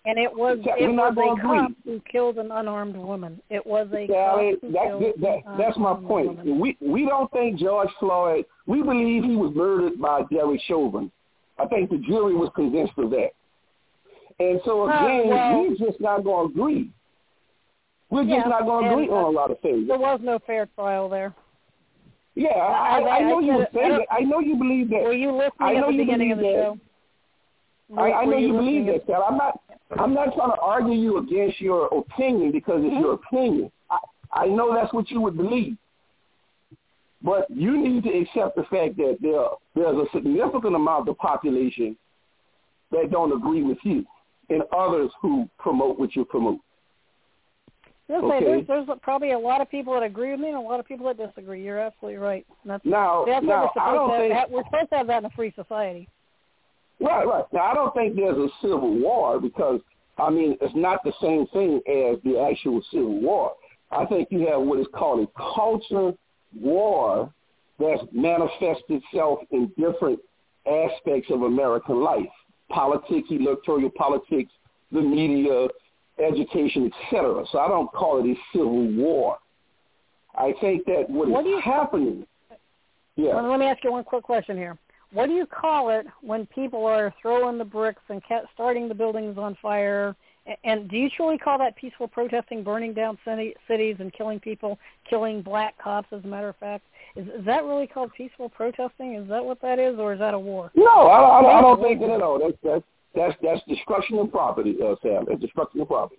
And it was a cop who killed an unarmed woman. It was a cop who killed that's my point. Woman. We don't think George Floyd, we believe he was murdered by Derek Chauvin. I think the jury was convinced of that. And so, again, we're just not going to agree. We're just not going to agree on a lot of things. There was no fair trial there. Yeah, I know you would say that. I know you believe that. Were you listening at the beginning of the show? I know you believe that, Sal. I'm not trying to argue you against your opinion because it's your opinion. I know that's what you would believe. But you need to accept the fact that there's a significant amount of the population that don't agree with you and others who promote what you promote. There's probably a lot of people that agree with me and a lot of people that disagree. You're absolutely right. We're supposed to have that in a free society. Right. Now, I don't think there's a civil war because, it's not the same thing as the actual civil war. I think you have what is called a culture war that's manifested itself in different aspects of American life: politics, electoral politics, the media, education, etc. So I don't call it a civil war. I think that what is happening. Yeah. Let me ask you one quick question here. What do you call it when people are throwing the bricks and starting the buildings on fire? And do you truly call that peaceful protesting, burning down cities and killing people, killing black cops, as a matter of fact? Is that really called peaceful protesting? Is that what that is, or is that a war? No, I don't think that at all. That's destruction of property, Sam. It's destruction of property.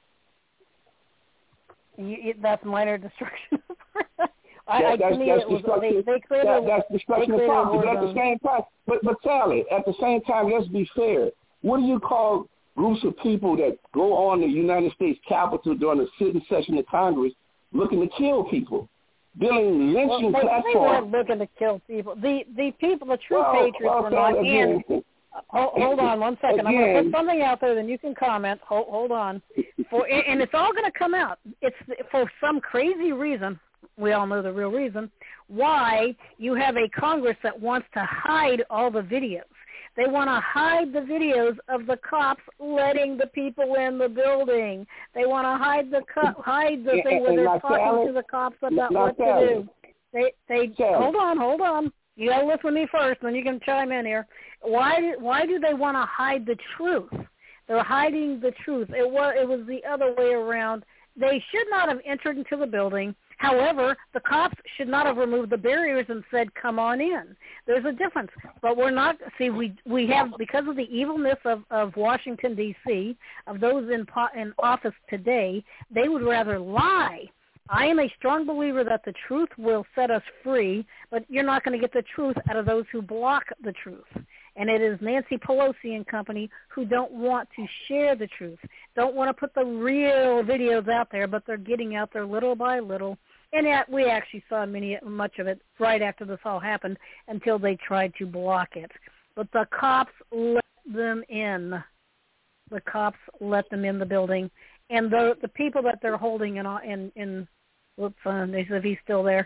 That's minor destruction of property. That's destruction of property. But at the same time, but Sally, at the same time, let's be fair. What do you call groups of people that go on the United States Capitol during a sitting session of Congress looking to kill people, building lynching platforms? They weren't looking to kill people. The people, the true patriots, were not in. Hold on one second. I'm going to put something out there, then you can comment. Hold on. And it's all going to come out. It's for some crazy reason. We all know the real reason why you have a Congress that wants to hide all the videos. They want to hide the videos of the cops letting the people in the building. They want to hide the thing where they're talking to the cops about what to do. They hold on. You got to listen to me first, then you can chime in here. Why do they want to hide the truth? They're hiding the truth. It was the other way around. They should not have entered into the building. However, the cops should not have removed the barriers and said, come on in. There's a difference. But we're not, we have, because of the evilness of Washington, D.C., of those in office today, they would rather lie. I am a strong believer that the truth will set us free, but you're not going to get the truth out of those who block the truth. And it is Nancy Pelosi and company who don't want to share the truth, don't want to put the real videos out there, but they're getting out there little by little. And we actually saw much of it right after this all happened until they tried to block it. But the cops let them in. The cops let them in the building. And the people that they're holding in they said if he's still there,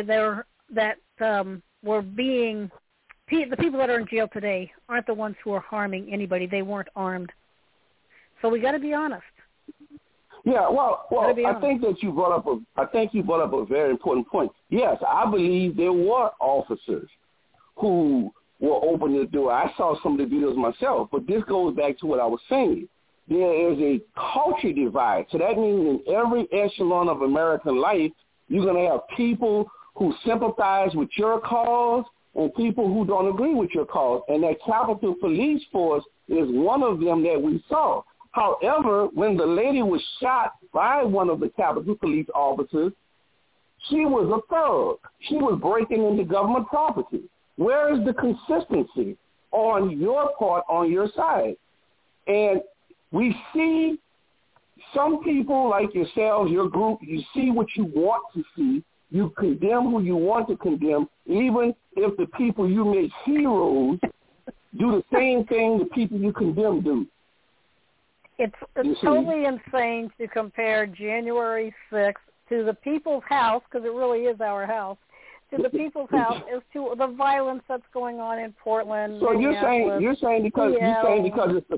were being, the people that are in jail today aren't the ones who are harming anybody. They weren't armed. So we got to be honest. Yeah, well, I think that you brought up a very important point. Yes, I believe there were officers who were opening the door. I saw some of the videos myself, but this goes back to what I was saying. There is a culture divide. So that means in every echelon of American life, you're going to have people who sympathize with your cause and people who don't agree with your cause. And that Capitol Police Force is one of them that we saw. However, when the lady was shot by one of the Capitol Police officers, she was a thug. She was breaking into government property. Where is the consistency on your part, on your side? And we see some people like yourselves, your group, you see what you want to see. You condemn who you want to condemn, even if the people you make heroes do the same thing the people you condemn do. It's totally insane to compare January 6th to the People's House, because it really is our house, to the People's House as to the violence that's going on in Portland. So you're saying because it's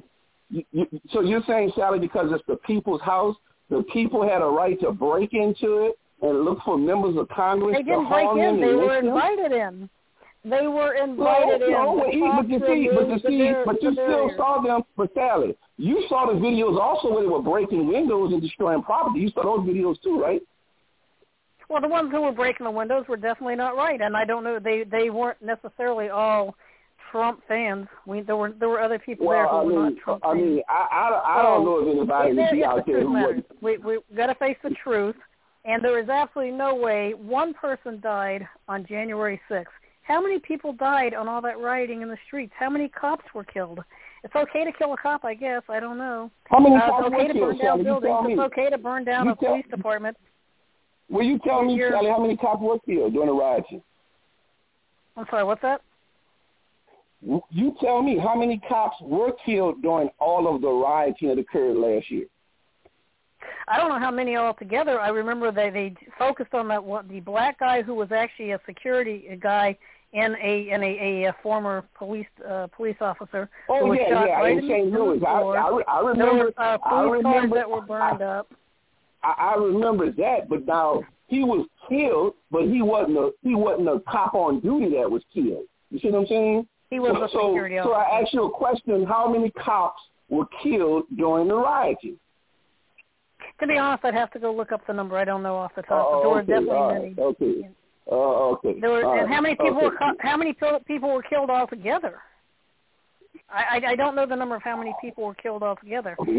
So you're saying, Sally, because it's the people's house, the people had a right to break into it and look for members of Congress to harm them? They didn't break in. They were invited in. They were invited in. But you still saw them. But Sally, you saw the videos also where they were breaking windows and destroying property. You saw those videos too, right? Well, the ones who were breaking the windows were definitely not right, and I don't know. They weren't necessarily all Trump fans. There were other people there who were not Trump fans. I don't know if anybody would be out there who would. We got to face the truth, and there is absolutely no way one person died on January 6th. How many people died on all that rioting in the streets? How many cops were killed? It's okay to kill a cop, I guess. I don't know. How many cops were killed? It's okay to burn down buildings. It's okay to burn down a police department. Will you tell me, Sally, how many cops were killed during the rioting? I'm sorry, what's that? You tell me how many cops were killed during all of the rioting that occurred last year. I don't know how many altogether. I remember they focused on the black guy who was actually a security guy and a former police officer. Oh, who was shot right in St. Louis. I remember. There were police cars that were burned up. I remember that, but now he was killed, but he wasn't a cop on duty that was killed. You see what I'm saying? He was a security officer. So I asked you a question: how many cops were killed during the rioting? To be honest, I'd have to go look up the number. I don't know off the top. But there were definitely many. Okay. Okay. There were, and how many people were killed altogether? I don't know the number of how many people were killed altogether. But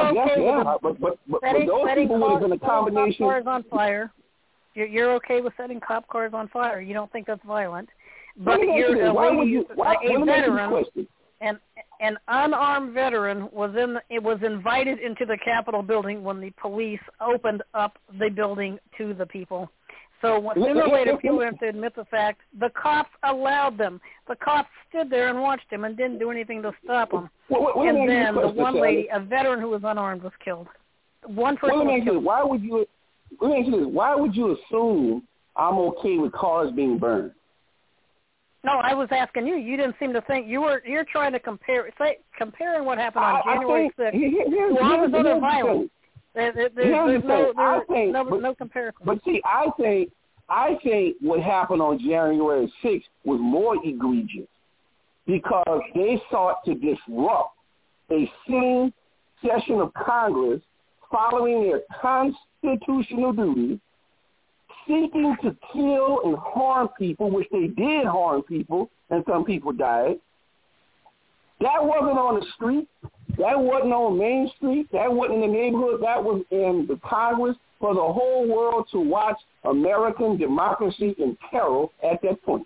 those people would have been a combination. Cars on fire. You're okay with setting cop cars on fire. You don't think that's violent. But you're a veteran, an unarmed veteran was invited into the Capitol building when the police opened up the building to the people. So sooner or later, people have to admit the fact. The cops allowed them. The cops stood there and watched them and didn't do anything to stop them. And then the one lady, a veteran who was unarmed, was killed. One person was killed. Why would you assume I'm okay with cars being burned? No, I was asking you. You didn't seem to think you're trying to comparing what happened on January 6th to all this other violence. There's no comparison. But see, I think what happened on January 6th was more egregious because they sought to disrupt a sitting session of Congress following their constitutional duty, seeking to kill and harm people, which they did harm people, and some people died. That wasn't on the street. That wasn't on Main Street. That wasn't in the neighborhood. That was in the Congress for the whole world to watch American democracy in peril at that point.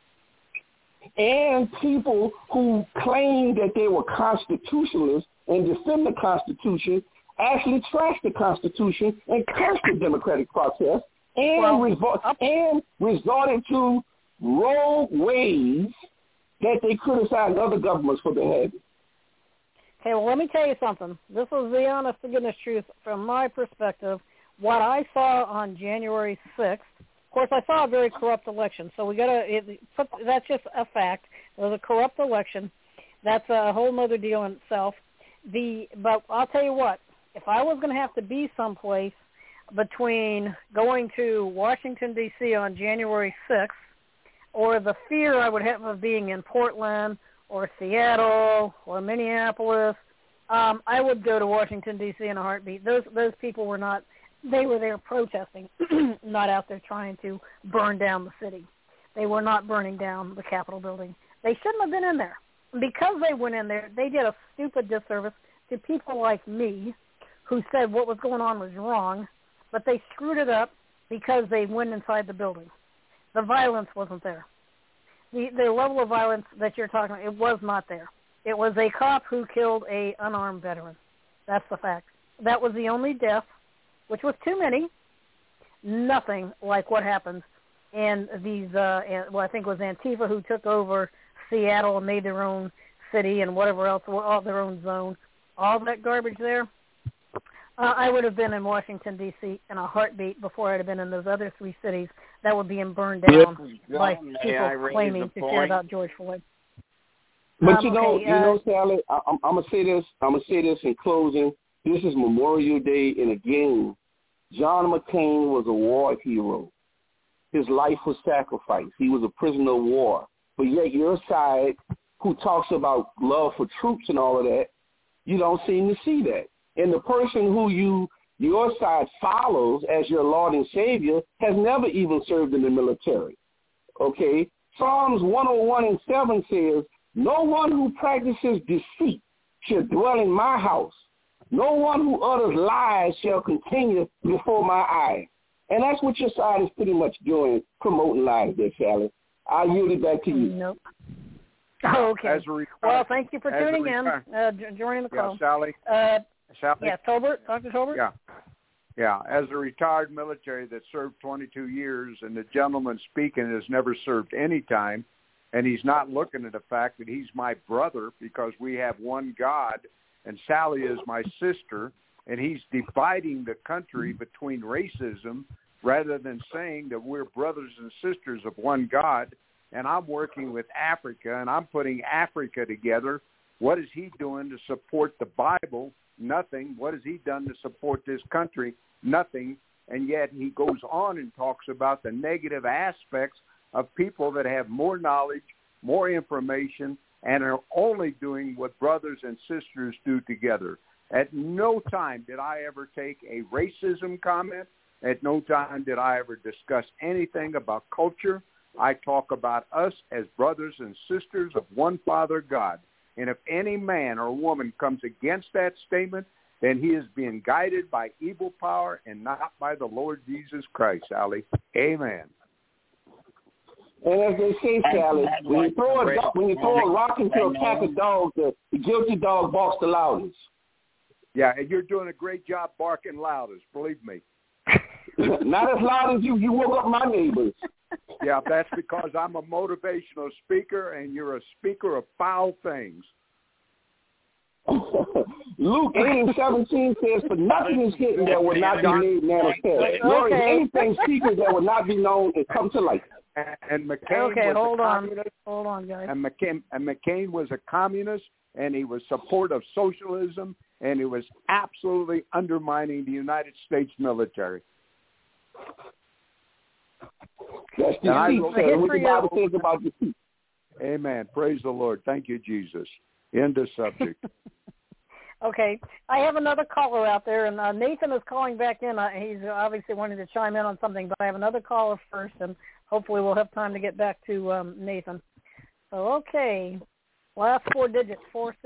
And people who claimed that they were constitutionalists and defend the Constitution actually trashed the Constitution and cursed the democratic process and resorted to rogue ways that they criticized other governments for behaving. Okay, well, let me tell you something. This is the honest to goodness truth from my perspective. What I saw on January 6th, of course, I saw a very corrupt election, so that's just a fact. It was a corrupt election. That's a whole other deal in itself. But I'll tell you what, if I was going to have to be someplace between going to Washington, D.C. on January 6th or the fear I would have of being in Portland or Seattle or Minneapolis, I would go to Washington, D.C. in a heartbeat. Those people were not, they were there protesting, not out there trying to burn down the city. They were not burning down the Capitol building. They shouldn't have been in there. Because they went in there, they did a stupid disservice to people like me who said what was going on was wrong, but they screwed it up because they went inside the building. The violence wasn't there. The level of violence that you're talking about, it was not there. It was a cop who killed a unarmed veteran. That's the fact. That was the only death, which was too many. Nothing like what happened in these, I think it was Antifa who took over Seattle and made their own city and whatever else, all their own zone. All that garbage there, I would have been in Washington, D.C. in a heartbeat before I'd have been in those other three cities that were being burned down by people claiming to care about George Floyd. But you know, Sally, I'm gonna say this. I'm gonna say this in closing. This is Memorial Day, and again, John McCain was a war hero. His life was sacrificed. He was a prisoner of war. But yet your side, who talks about love for troops and all of that, you don't seem to see that. And the person who your side follows as your Lord and Savior has never even served in the military. Okay? Psalms 101:7 says, no one who practices deceit shall dwell in my house. No one who utters lies shall continue before my eyes. And that's what your side is pretty much doing, promoting lies there, Sally. I'll yield it back to you. Nope. Oh, okay. Well, thank you for tuning in, joining the call. Sally. Sally. Yeah, Tolbert, Dr. Tolbert. Yeah. As a retired military that served 22 years, and the gentleman speaking has never served any time, and he's not looking at the fact that he's my brother because we have one God, and Sally is my sister, and he's dividing the country between racism rather than saying that we're brothers and sisters of one God. And I'm working with Africa, and I'm putting Africa together. What is he doing to support the Bible? Nothing. What has he done to support this country? Nothing. And yet he goes on and talks about the negative aspects of people that have more knowledge, more information, and are only doing what brothers and sisters do together. At no time did I ever take a racism comment. At no time did I ever discuss anything about culture. I talk about us as brothers and sisters of one Father God. And if any man or woman comes against that statement, then he is being guided by evil power and not by the Lord Jesus Christ, Sally. Amen. And as they say, Sally, when you throw a rock into a pack of dogs, the guilty dog barks the loudest. Yeah, and you're doing a great job barking loudest, believe me. Not as loud as you. You woke up my neighbors. Yeah, that's because I'm a motivational speaker, and you're a speaker of foul things. Luke 8:17 says, "For nothing is hidden that will not be made manifest, nor is anything secret that will not be known and come to light." And McCain hold on, guys. And McCain was a communist, and he was support of socialism, and he was absolutely undermining the United States military. That's what the Bible says about deceit. Amen. Praise the Lord. Thank you, Jesus. End of subject. Okay. I have another caller out there, and Nathan is calling back in. He's obviously wanting to chime in on something, but I have another caller first, and hopefully we'll have time to get back to Nathan. So, okay. Last four digits,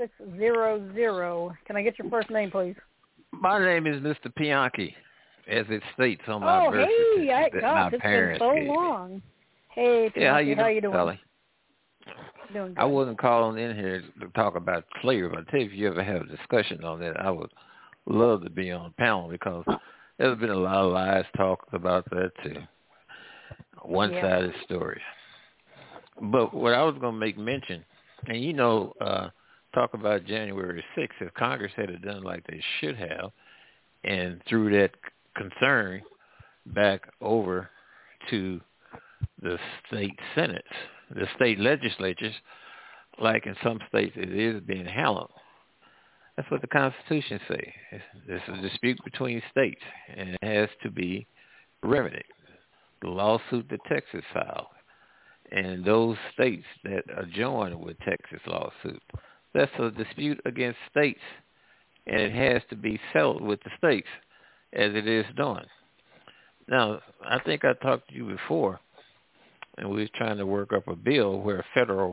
4600. Can I get your first name, please? My name is Mr. Pianchi, as it states on my birth certificate that my parents gave me. It's been so long. Hey, Pianchi, how you doing? Sally? Doing good. I wasn't calling in here to talk about slavery, but I tell you, if you ever have a discussion on that, I would love to be on a panel because there's been a lot of lies talked about that too. One-sided story. But what I was going to make mention, and talk about January 6th, if Congress had done like they should have and threw that concern back over to the state senates, the state legislatures, like in some states it is being handled. That's what the Constitution says. It's a dispute between states, and it has to be remedied. The lawsuit that Texas filed, and those states that are joined with Texas lawsuit, that's a dispute against states, and it has to be settled with the states as it is done. Now, I think I talked to you before, and we was trying to work up a bill where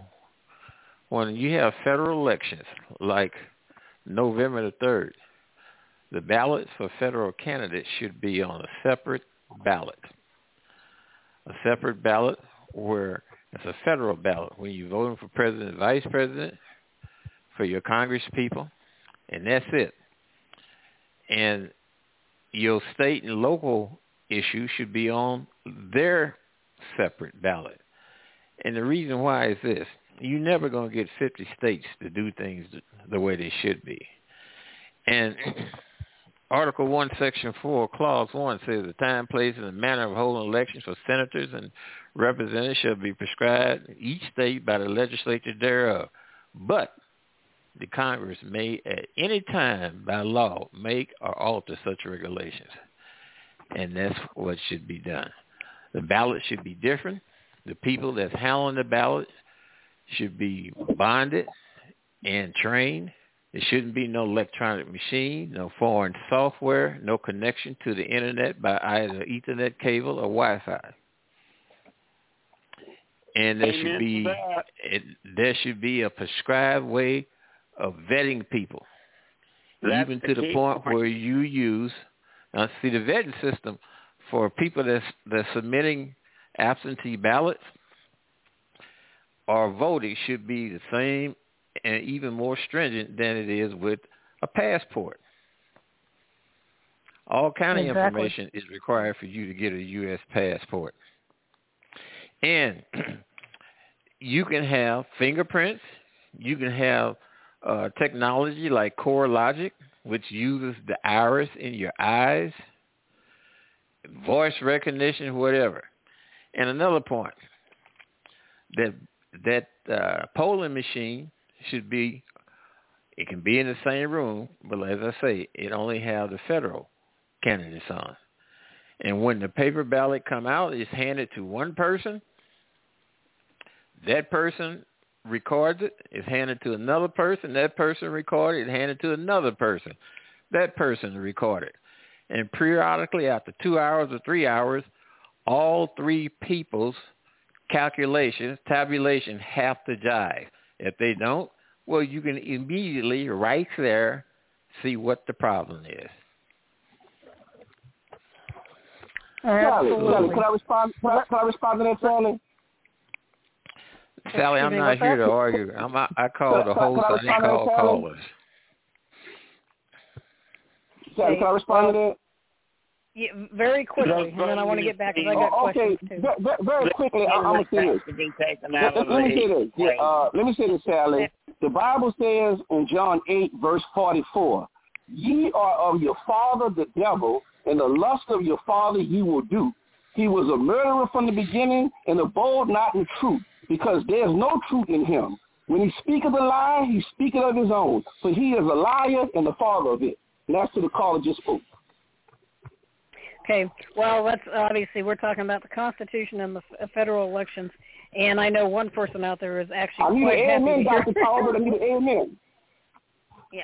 when you have federal elections, like November the 3rd, the ballots for federal candidates should be on a separate ballot. A separate ballot where it's a federal ballot when you're voting for president and vice president, for your Congress people, and that's it. And your state and local issues should be on their separate ballot. And the reason why is this. You're never going to get 50 states to do things the way they should be. And Article 1, Section 4, Clause 1 says the time, place, and the manner of holding elections for senators and representatives shall be prescribed in each state by the legislature thereof. But the Congress may at any time by law make or alter such regulations. And that's what should be done. The ballot should be different. The people that's handling the ballot should be bonded and trained. There shouldn't be no electronic machine, no foreign software, no connection to the internet by either Ethernet cable or Wi-Fi. And there should be a prescribed way of vetting people, even to the point where you use. Now, see, the vetting system for people that's submitting absentee ballots or voting should be the same and even more stringent than it is with a passport. All kind of information is required for you to get a U.S. passport. And you can have fingerprints. You can have technology like CoreLogic, which uses the iris in your eyes, voice recognition, whatever. And another point, that polling machine should be, it can be in the same room, but as I say, it only have the federal candidates on. And when the paper ballot come out, it's handed to one person. That person records it. It's handed to another person. That person records it. Handed to another person. That person recorded. And periodically, after 2 hours or 3 hours, all three people's tabulation have to jive. If they don't, well, you can immediately right there see what the problem is. Sally, can I respond to that, Sally? Sally, I'm not here to argue. I call the host. I didn't call callers. Sally, can I respond to that? Yeah, very quickly, and then I want to get back because I got questions too. Very quickly, I'm going to say this. Let me say this, Sally. The Bible says in John 8, verse 44, ye are of your father the devil, and the lust of your father ye will do. He was a murderer from the beginning, and abode not in truth, because there is no truth in him. When he speaketh a lie, he speaketh of his own, for he is a liar and the father of it. And that's to the caller just spoke. Okay, well, that's obviously we're talking about the Constitution and the federal elections, and I know one person out there is actually quite happy to hear. Dr. Talbot, I need an amen. Yeah.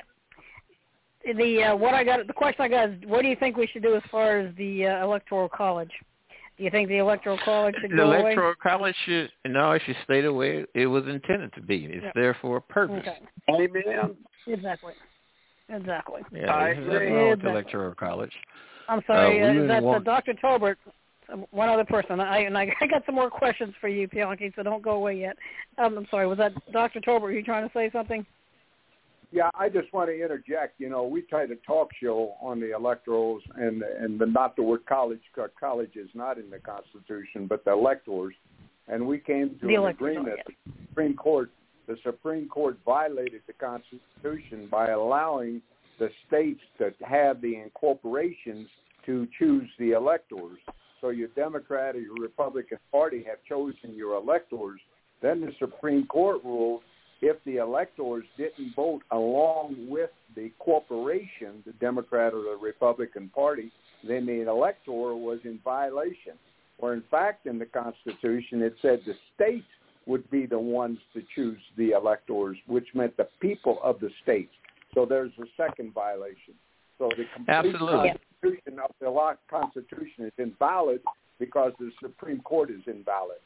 The question I got is, what do you think we should do as far as the Electoral College? Do you think the Electoral College should go away? The Electoral College should stay the way it was intended to be. It's there for a purpose. Okay. Amen. Exactly. Yeah, I agree with the Electoral College. I'm sorry, that's Dr. Tolbert, one other person. I got some more questions for you, Bianchi, so don't go away yet. I'm sorry, was that Dr. Tolbert? Were you trying to say something? Yeah, I just want to interject. You know, we tried a talk show on the electorals and not the word college, because college is not in the Constitution, but the electors. And we came to an agreement that the Supreme Court violated the Constitution by allowing the states that have the incorporations to choose the electors. So your Democrat or your Republican Party have chosen your electors. Then the Supreme Court ruled if the electors didn't vote along with the corporation, the Democrat or the Republican Party, then the elector was in violation. Or in fact, in the Constitution, it said the states would be the ones to choose the electors, which meant the people of the states. So there's a second violation. So the complete Constitution of the Constitution is invalid because the Supreme Court is invalid.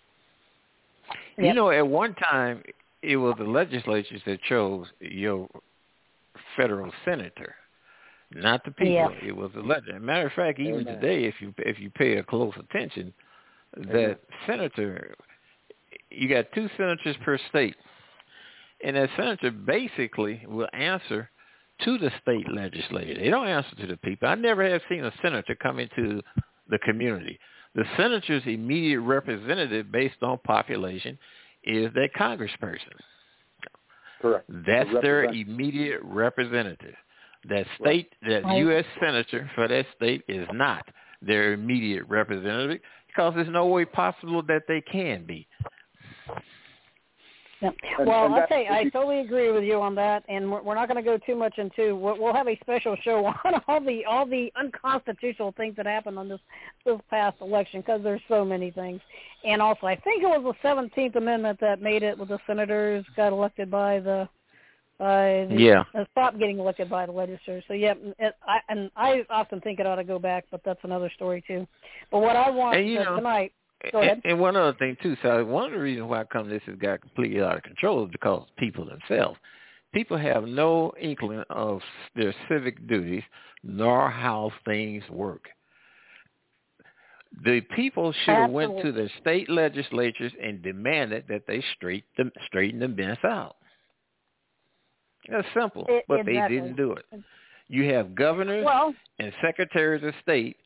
You know, at one time, it was the legislatures that chose your federal senator, not the people. Yeah. It was the legislature. Matter of fact, even today, if you pay a close attention, that senator, you got 2 senators per state. And that senator basically will answer to the state legislature. They don't answer to the people. I never have seen a senator come into the community. The senator's immediate representative based on population is their congressperson. Correct. That's their immediate representative. That state, that U.S. senator for that state is not their immediate representative because there's no way possible that they can be. Yeah. Well, I'll tell you, I totally agree with you on that, and we're not going to go too much into. We'll have a special show on all the unconstitutional things that happened on this past election, because there's so many things. And also, I think it was the 17th Amendment that made it with the senators got elected by the stop getting elected by the legislators. So yeah, I often think it ought to go back, but that's another story too. But what I want tonight. Go ahead. And one other thing, too, so one of the reasons why this has got completely out of control is because people themselves. People have no inkling of their civic duties nor how things work. The people should have went to their state legislatures and demanded that they straighten the mess out. That's simple, but they didn't do it. You have governors and secretaries of state.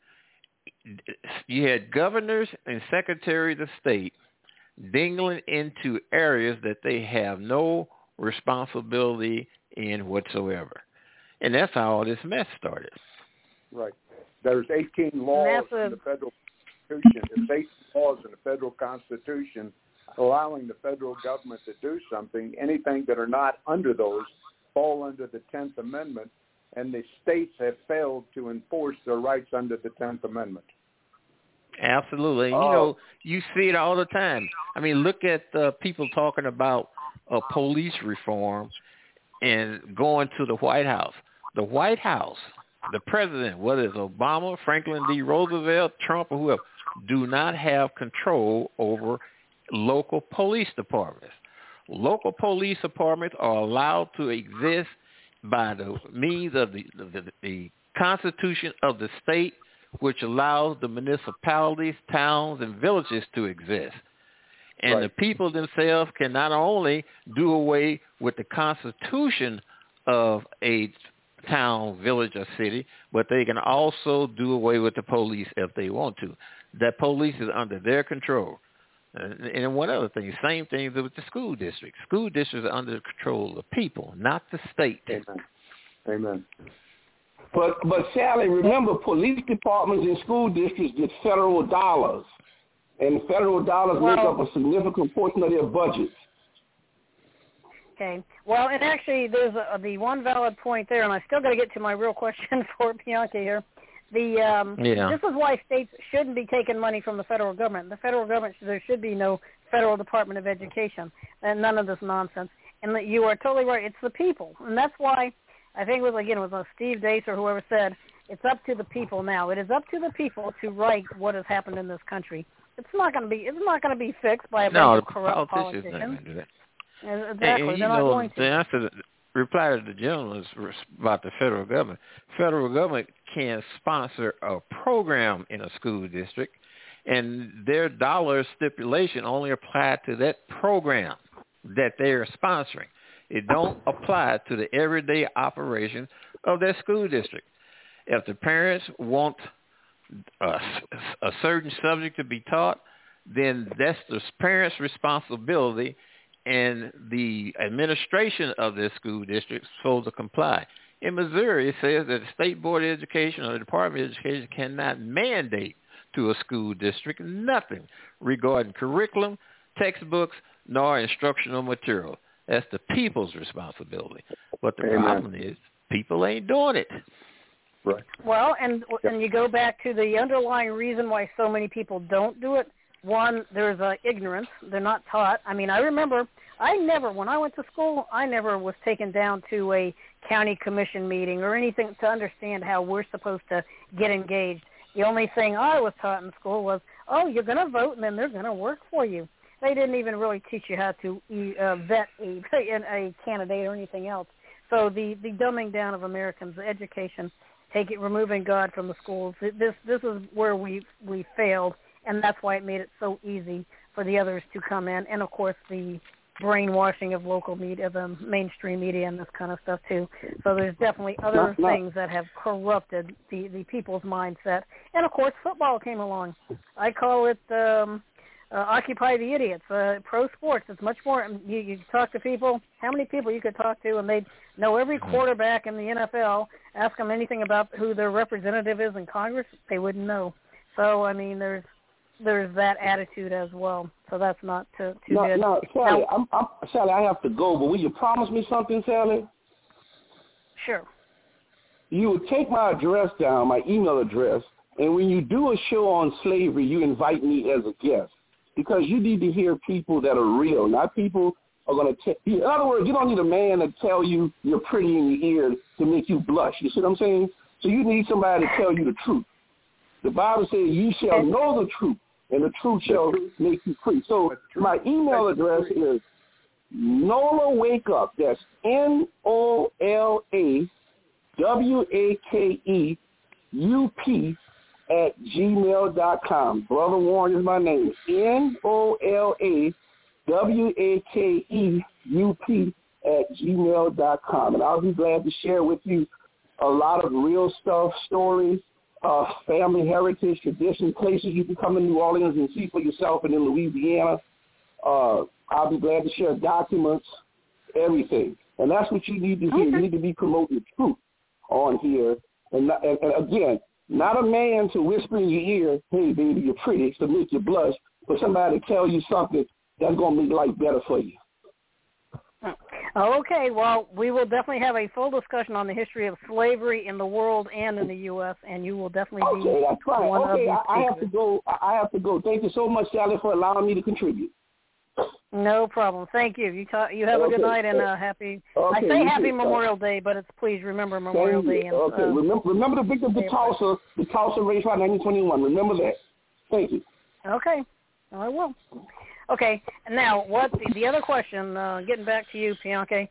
You had governors and secretaries of state dingling into areas that they have no responsibility in whatsoever. And that's how all this mess started. Right. There's 18 laws in the federal Constitution. There's 18 laws in the federal Constitution allowing the federal government to do something. Anything that are not under those fall under the 10th Amendment, and the states have failed to enforce their rights under the 10th Amendment. Absolutely. You see it all the time. I mean, look at people talking about police reform and going to the White House. The White House, the president, whether it's Obama, Franklin D. Roosevelt, Trump, or whoever, do not have control over local police departments. Local police departments are allowed to exist by the means of the Constitution of the state, which allows the municipalities, towns, and villages to exist. And the people themselves can not only do away with the Constitution of a town, village, or city, but they can also do away with the police if they want to. That police is under their control. And one other thing, same thing with the school districts. School districts are under the control of the people, not the state. Amen. But Sally, remember, police departments and school districts get federal dollars, and the federal dollars make up a significant portion of their budgets. Okay. Well, and actually, there's the one valid point there, and I still got to get to my real question for Bianca here. This is why states shouldn't be taking money from the federal government. The federal government, there should be no federal Department of Education, and none of this nonsense. And you are totally right. It's the people, and that's why I think it was Steve Deace or whoever said it's up to the people now. It is up to the people to right what has happened in this country. It's not going to be fixed by a bunch of corrupt politicians. Not going to do that. Exactly. They're not going to. The answer to reply to the gentleman is about the federal government. Federal government can sponsor a program in a school district, and their dollar stipulation only apply to that program that they are sponsoring. It don't apply to the everyday operation of their school district. If the parents want a certain subject to be taught, then that's the parents' responsibility, and the administration of their school district is supposed to comply. In Missouri, it says that the State Board of Education or the Department of Education cannot mandate to a school district nothing regarding curriculum, textbooks, nor instructional material. That's the people's responsibility. But the problem is people ain't doing it. Right. Well, and you go back to the underlying reason why so many people don't do it. One, there's ignorance. They're not taught. I mean, I remember when I went to school, I never was taken down to a county commission meeting or anything to understand how we're supposed to get engaged. The only thing I was taught in school was, you're going to vote and then they're going to work for you. They didn't even really teach you how to vet a candidate or anything else. So the dumbing down of Americans, education, removing God from the schools, this is where we failed. And that's why it made it so easy for the others to come in. And, of course, the brainwashing of local media, the mainstream media and this kind of stuff, too. So there's definitely other things that have corrupted the people's mindset. And, of course, football came along. I call it Occupy the Idiots, pro sports. It's much more. You talk to people, how many people you could talk to, and they'd know every quarterback in the NFL, ask them anything about who their representative is in Congress, they wouldn't know. So, I mean, there's there's that attitude as well. So that's not too good. No, Sally, Sally, I have to go, but will you promise me something, Sally? Sure. You would take my address down, my email address, and when you do a show on slavery, you invite me as a guest, because you need to hear people that are real, not people are going to in other words, you don't need a man to tell you you're pretty in your ear to make you blush. You see what I'm saying? So you need somebody to tell you the truth. The Bible says, ye shall know the truth, and the truth shall make you free. So my email address is Nola Wake Up. That's NOLAWAKEUP @gmail.com. Brother Warren is my name. NOLAWAKEUP @gmail.com. And I'll be glad to share with you a lot of real stuff, stories, family heritage, tradition, places you can come in New Orleans and see for yourself, and in Louisiana. I'll be glad to share documents, everything. And that's what you need to hear. You need to be promoting the truth on here. And again, not a man to whisper in your ear, hey, baby, you're pretty, to make you blush, but somebody to tell you something that's going to make life better for you. Okay, well, we will definitely have a full discussion on the history of slavery in the world and in the U.S., and you will definitely be that's right. one of these I have to go. I have to go. Thank you so much, Sally, for allowing me to contribute. No problem. Thank you. You have a good night and happy. I say happy Memorial Day, but it's please remember Memorial Day. And, remember the victims of the Tulsa race by 1921. Remember that. Thank you. Okay, I will. Okay, now what the other question? Getting back to you, Pianke,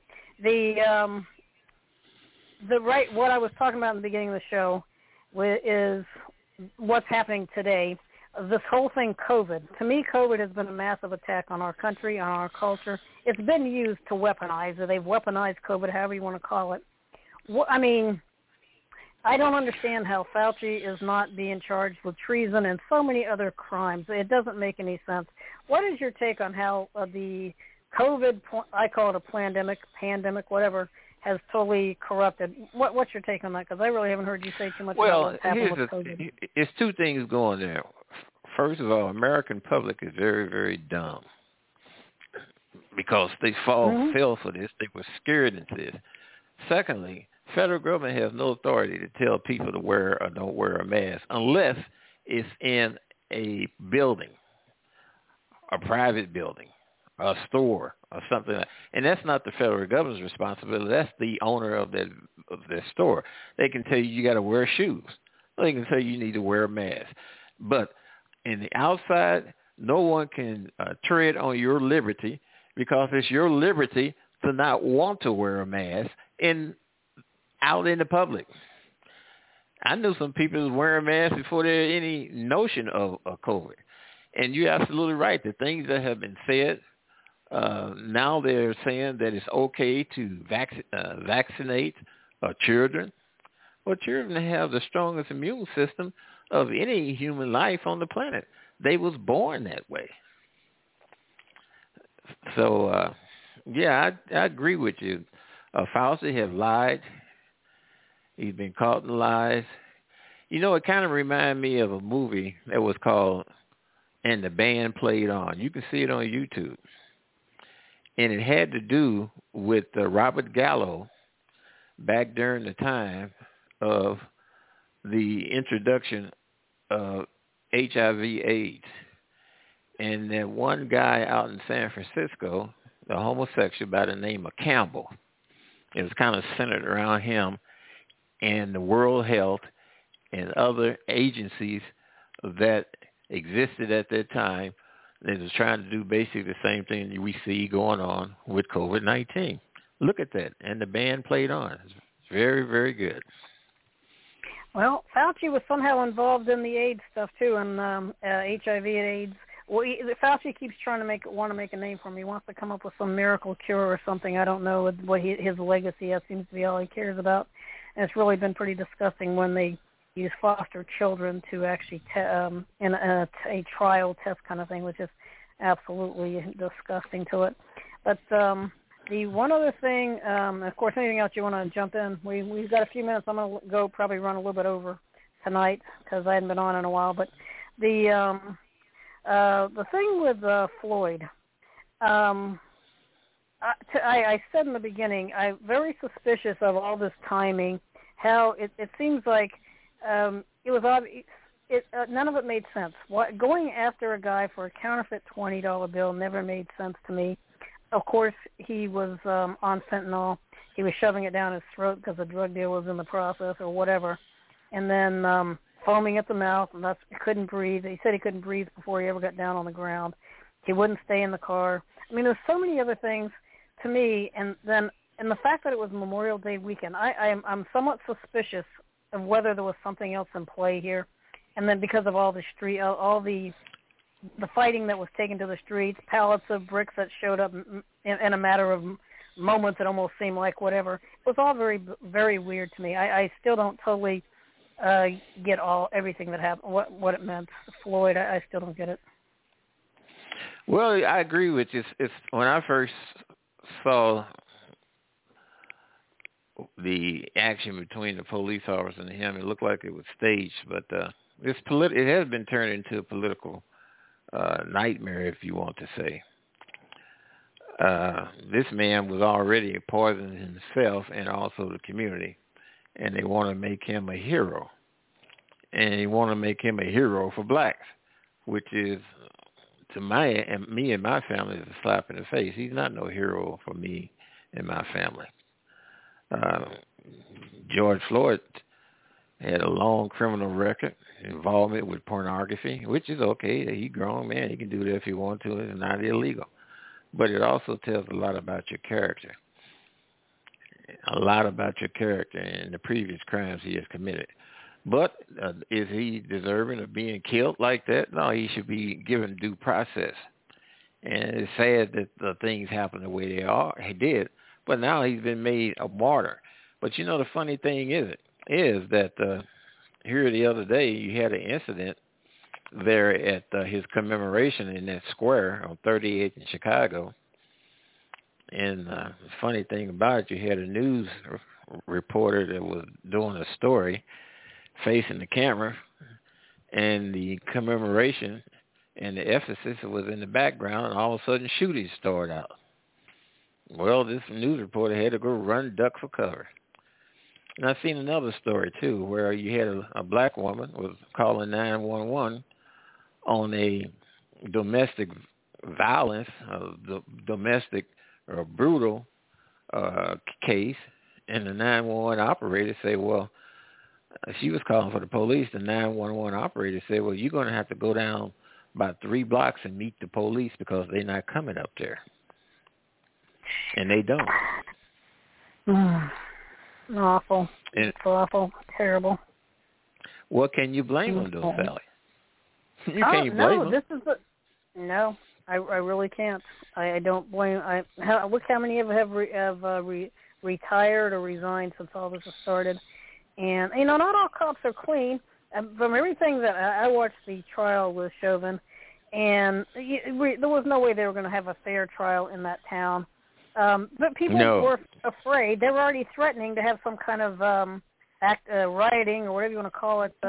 what I was talking about in the beginning of the show is what's happening today. This whole thing, COVID. To me, COVID has been a massive attack on our country, on our culture. It's been used to weaponize it. They've weaponized COVID, however you want to call it. I mean, I don't understand how Fauci is not being charged with treason and so many other crimes. It doesn't make any sense. What is your take on how the COVID, I call it a pandemic, whatever, has totally corrupted? What's your take on that? Because I really haven't heard you say too much about what's happened with COVID. It's two things going there. First of all, American public is very, very dumb because they fell for this. They were scared into this. Secondly, federal government has no authority to tell people to wear or don't wear a mask unless it's in a building, a private building, a store, or something like that. And that's not the federal government's responsibility. That's the owner of that store. They can tell you got to wear shoes. They can tell you need to wear a mask. But in the outside, no one can tread on your liberty because it's your liberty to not want to wear a mask out in the public. I knew some people was wearing masks before there was any notion of COVID. And you're absolutely right. The things that have been said, now they're saying that it's okay to vaccinate children. Well, children have the strongest immune system of any human life on the planet. They was born that way. So, I agree with you. Fauci have lied. He's been caught in lies. You know, it kind of reminded me of a movie that was called And the Band Played On. You can see it on YouTube. And it had to do with Robert Gallo back during the time of the introduction of HIV/AIDS. And that one guy out in San Francisco, the homosexual by the name of Campbell, it was kind of centered around him and the World Health and other agencies that existed at that time that was trying to do basically the same thing we see going on with COVID-19. Look at that. And the band played on. It's very, very good. Well, Fauci was somehow involved in the AIDS stuff too, and HIV and AIDS. Well, Fauci keeps trying to want to make a name for him. He wants to come up with some miracle cure or something. I don't know what his legacy is. Seems to be all he cares about. And it's really been pretty disgusting when they use foster children to actually in a trial test kind of thing, which is absolutely disgusting to it. But the one other thing, of course, anything else you want to jump in? We've got a few minutes. I'm going to probably run a little bit over tonight because I hadn't been on in a while. But the The thing with Floyd, I said in the beginning, I'm very suspicious of all this timing. How it seems like it was obvious. None of it made sense. Going after a guy for a counterfeit $20 bill never made sense to me. Of course, he was on fentanyl. He was shoving it down his throat because the drug deal was in the process or whatever. And then foaming at the mouth, and he couldn't breathe. He said he couldn't breathe before he ever got down on the ground. He wouldn't stay in the car. I mean, there's so many other things to me, and the fact that it was Memorial Day weekend, I'm somewhat suspicious of whether there was something else in play here. And then because of all the fighting that was taken to the streets, pallets of bricks that showed up in a matter of moments, it almost seemed like whatever. It was all very, very weird to me. I still don't totally get everything that happened, what it meant. Floyd, I still don't get it. Well, I agree with you. It's when I first saw the action between the police officer and him, it looked like it was staged, but it has been turned into a political nightmare, if you want to say. This man was already poisoning himself and also the community, and they want to make him a hero. And they want to make him a hero for blacks, which is, to me and my family, is a slap in the face. He's not no hero for me and my family. George Floyd had a long criminal record, involvement with pornography, which is okay. He's a grown man. He can do that if he wants to. It's not illegal. But it also tells a lot about your character. A lot about your character and the previous crimes he has committed. But is he deserving of being killed like that? No, he should be given due process. And it's sad that the things happen the way they are. He did. But now he's been made a martyr. But you know, the funny thing is that here the other day you had an incident there at his commemoration in that square on 38th in Chicago. And the funny thing about it, you had a news reporter that was doing a story facing the camera, and the commemoration and the emphasis was in the background, and all of a sudden shootings started out. Well, this news reporter had to go run, duck for cover. And I've seen another story, too, where you had a black woman was calling 911 on a domestic violence, domestic or brutal case, and the 911 operator said, well, she was calling for the police. The 911 operator said, well, you're going to have to go down about 3 blocks and meet the police because they're not coming up there. And they don't. Awful. It's awful. Terrible. What can you blame them, though, Sally? You can't blame them. No, I really can't. I don't blame. Look how many have retired or resigned since all this has started. And, you know, not all cops are clean. From everything that I watched the trial with Chauvin, and there was no way they were going to have a fair trial in that town. But people were afraid. They were already threatening to have some kind of rioting or whatever you want to call it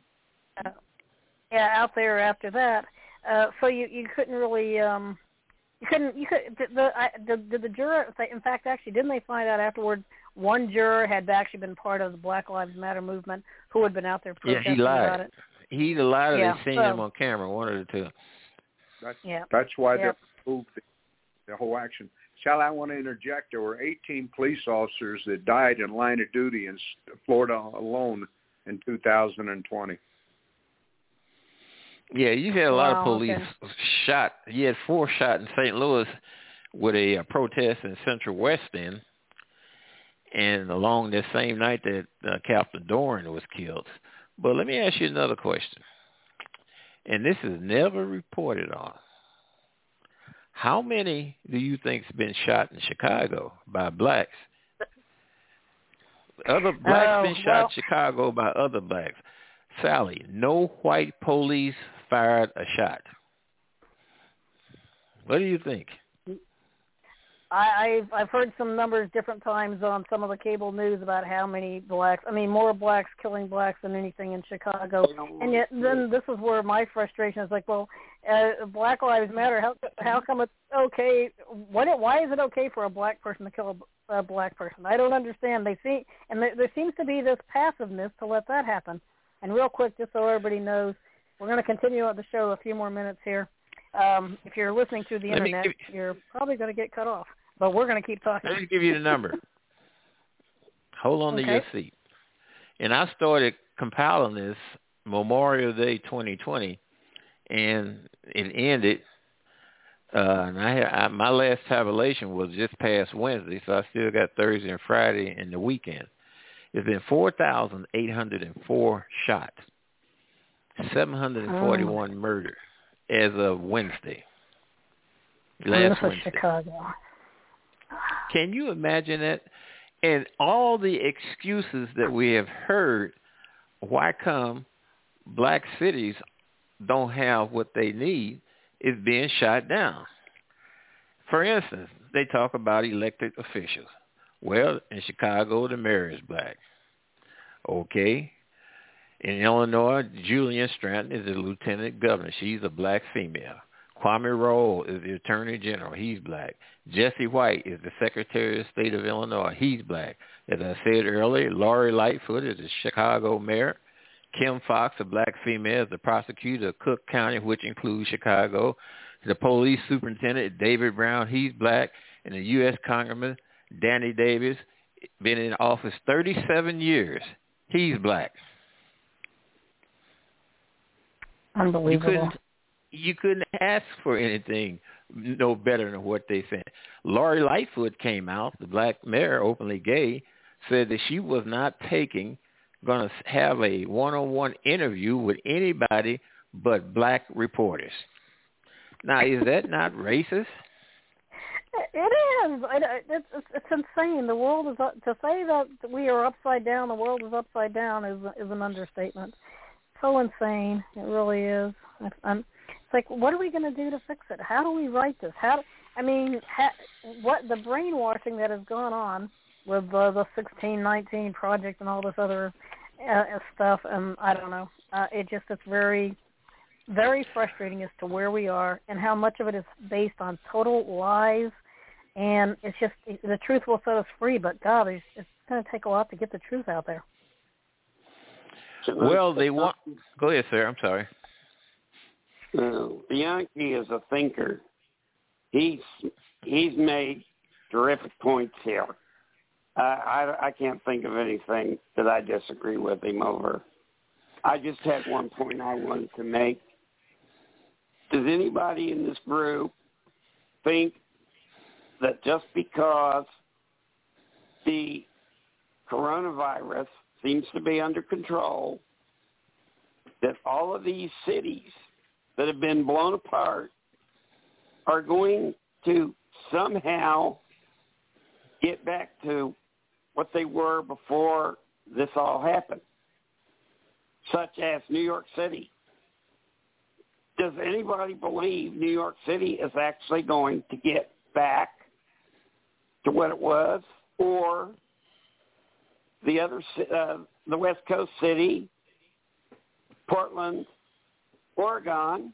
out there after that. So you couldn't really did the juror, in fact, actually, didn't they find out afterwards one juror had actually been part of the Black Lives Matter movement who had been out there protesting about it? He lied or they seen him on camera, one of the two. That's why they removed the whole action. Sally, I want to interject. There were 18 police officers that died in line of duty in Florida alone in 2020. Yeah, you had a lot of police shot. You had 4 shot in St. Louis with a protest in Central West End, and along that same night that Captain Doran was killed. But let me ask you another question, and this is never reported on. How many do you think's been shot in Chicago by blacks? Other blacks been shot in Chicago by other blacks. Sally, no white police fired a shot. What do you think? I've heard some numbers different times on some of the cable news about how many blacks. I mean, more blacks killing blacks than anything in Chicago. And yet, then this is where my frustration is like, well, Black Lives Matter. How come it's okay? Why is it okay for a black person to kill a black person? I don't understand. There seems to be this passiveness to let that happen. And real quick, just so everybody knows, we're going to continue on the show a few more minutes here. If you're listening through the internet, you're probably going to get cut off. But we're going to keep talking. Let me give you the number. Hold on to your seat. And I started compiling this Memorial Day 2020, and it ended. And my last tabulation was just past Wednesday, so I still got Thursday and Friday and the weekend. It's been 4,804 shots, 741 murders as of Wednesday. Last Wednesday. Chicago. Can you imagine that? And all the excuses that we have heard, why come black cities don't have what they need, is being shot down. For instance, they talk about elected officials. Well, in Chicago, the mayor is black. Okay. In Illinois, Julian Stratton is the lieutenant governor. She's a black female. Kwame Rowe is the attorney general. He's black. Jesse White is the secretary of state of Illinois. He's black. As I said earlier, Lori Lightfoot is the Chicago mayor. Kim Fox, a black female, is the prosecutor of Cook County, which includes Chicago. The police superintendent, David Brown, he's black. And the U.S. Congressman, Danny Davis, been in office 37 years. He's black. Unbelievable. You couldn't ask for anything no better than what they said. Lori Lightfoot came out, the black mayor, openly gay, said that she was not going to have a one-on-one interview with anybody but black reporters. Now, is that not racist? It is. It's insane. The world is to say that we are upside down. The world is upside down is an understatement. So insane. It really is. It's like, what are we going to do to fix it? How do we write this? What the brainwashing that has gone on with the 1619 Project and all this other stuff, and I don't know. It's very, very frustrating as to where we are and how much of it is based on total lies. And it's just, the truth will set us free, but God, it's going to take a lot to get the truth out there. Well, they want. Go ahead, sir. I'm sorry. Bianchi is a thinker. He's made terrific points here. I can't think of anything that I disagree with him over. I just had one point I wanted to make. Does anybody in this group think that just because the coronavirus seems to be under control, that all of these cities that have been blown apart are going to somehow get back to what they were before this all happened, such as New York City? Does anybody believe New York City is actually going to get back to what it was, or the other, the West Coast city, Portland, Oregon?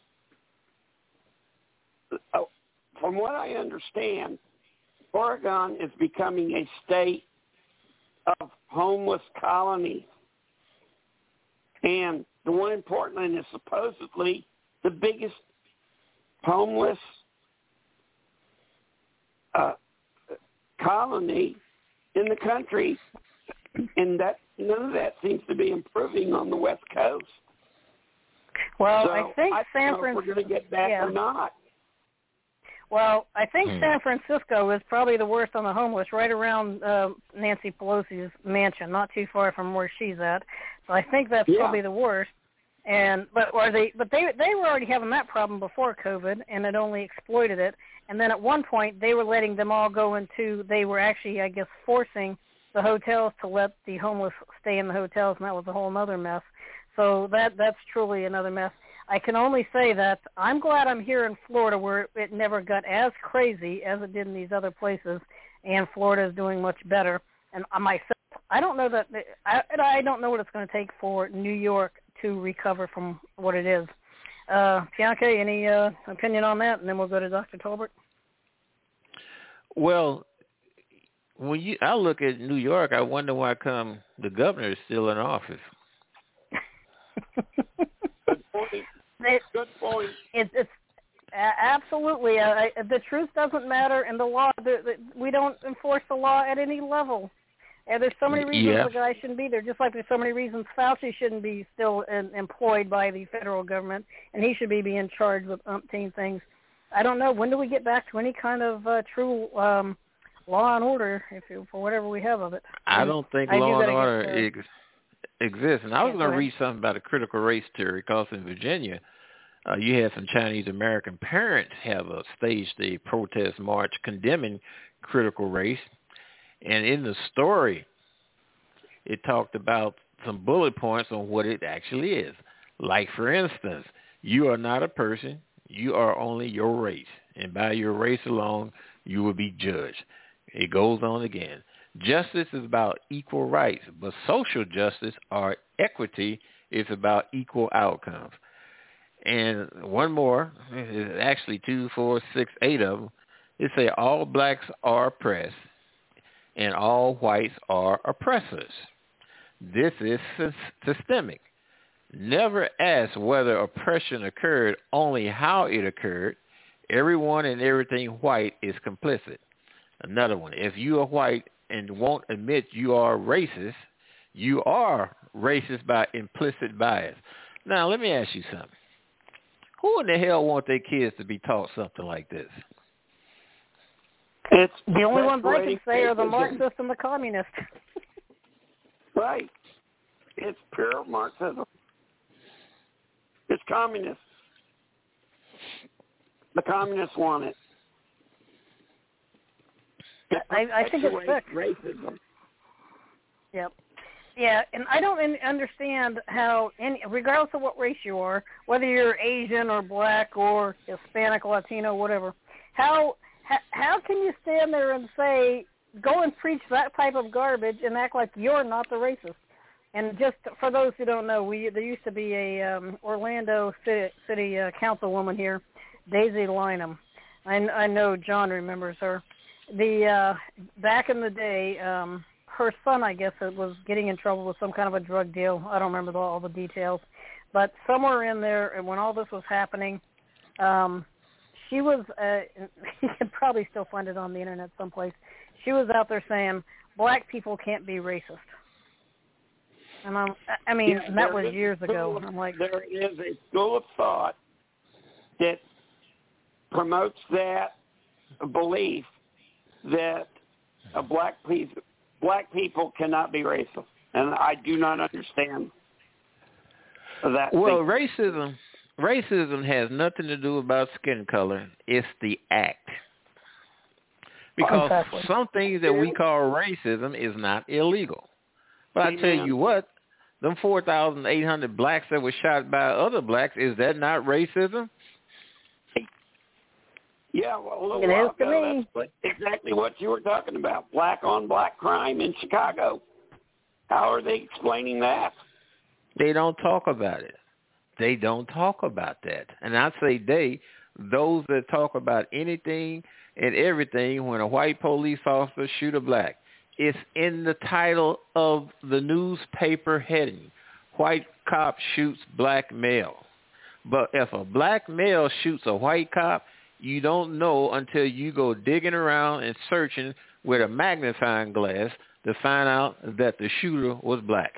From what I understand, Oregon is becoming a state of homeless colonies. And the one in Portland is supposedly the biggest homeless colony in the country. And that none of that seems to be improving on the West Coast. Well, so I think San Francisco, we're going to get back or not. Well, I think San Francisco is probably the worst on the homeless, right around Nancy Pelosi's mansion, not too far from where she's at. So I think that's probably the worst. But they were already having that problem before COVID, and it only exploited it. And then at one point they were letting them all go into. They were actually, I guess, forcing the hotels to let the homeless stay in the hotels, and that was a whole other mess. So that's truly another mess. I can only say that I'm glad I'm here in Florida where it never got as crazy as it did in these other places, and Florida is doing much better. And myself, I don't know I don't know what it's going to take for New York to recover from what it is. Bianca, any opinion on that? And then we'll go to Dr. Tolbert. Well, when I look at New York, I wonder why come the governor is still in office. Good point. Good point. It's absolutely. The truth doesn't matter, and the law. We don't enforce the law at any level. And there's so many reasons the guy shouldn't be there, just like there's so many reasons Fauci shouldn't be still employed by the federal government, and he should be being charged with umpteen things. I don't know. When do we get back to any kind of true law and order, for whatever we have of it? I don't think law and order exists. And I was going to read something about a critical race theory, because in Virginia, you had some Chinese-American parents have staged a protest march condemning critical race. And in the story, it talked about some bullet points on what it actually is. Like, for instance, you are not a person. You are only your race. And by your race alone, you will be judged. It goes on again. Justice is about equal rights, but social justice or equity is about equal outcomes. And one more, actually 2, 4, 6, 8 of them, it say all blacks are oppressed and all whites are oppressors. This is systemic. Never ask whether oppression occurred, only how it occurred. Everyone and everything white is complicit. Another one, if you are white and won't admit you are racist, you are racist by implicit bias. Now, let me ask you something. Who in the hell want their kids to be taught something like this? It's the only ones I can say are the Marxists and the communists. Right. It's pure Marxism. It's communists. The communists want it. I think it's sick. Racism. Yep. Yeah, and I don't understand how, regardless of what race you are, whether you're Asian or black or Hispanic, Latino, whatever, how can you stand there and say, go and preach that type of garbage and act like you're not the racist? And just for those who don't know, there used to be a Orlando City councilwoman here, Daisy Lynham. I know John remembers her. Back in the day, her son, I guess, was getting in trouble with some kind of a drug deal. I don't remember all the details. But somewhere in there, and when all this was happening, she was, you can probably still find it on the internet someplace, she was out there saying, black people can't be racist. And that was years ago. I'm like, there is a school of thought that promotes that belief that black people cannot be racist, and I do not understand that. Well, racism has nothing to do about skin color. It's the act. Because some things that we call racism is not illegal. But I tell you what, them 4,800 blacks that were shot by other blacks, is that not racism? Yeah, well, it is to me. That's exactly what you were talking about. Black on black crime in Chicago. How are they explaining that? They don't talk about it. They don't talk about that. And I say those that talk about anything and everything when a white police officer shoot a black. It's in the title of the newspaper heading. White cop shoots black male. But if a black male shoots a white cop, you don't know until you go digging around and searching with a magnifying glass to find out that the shooter was black.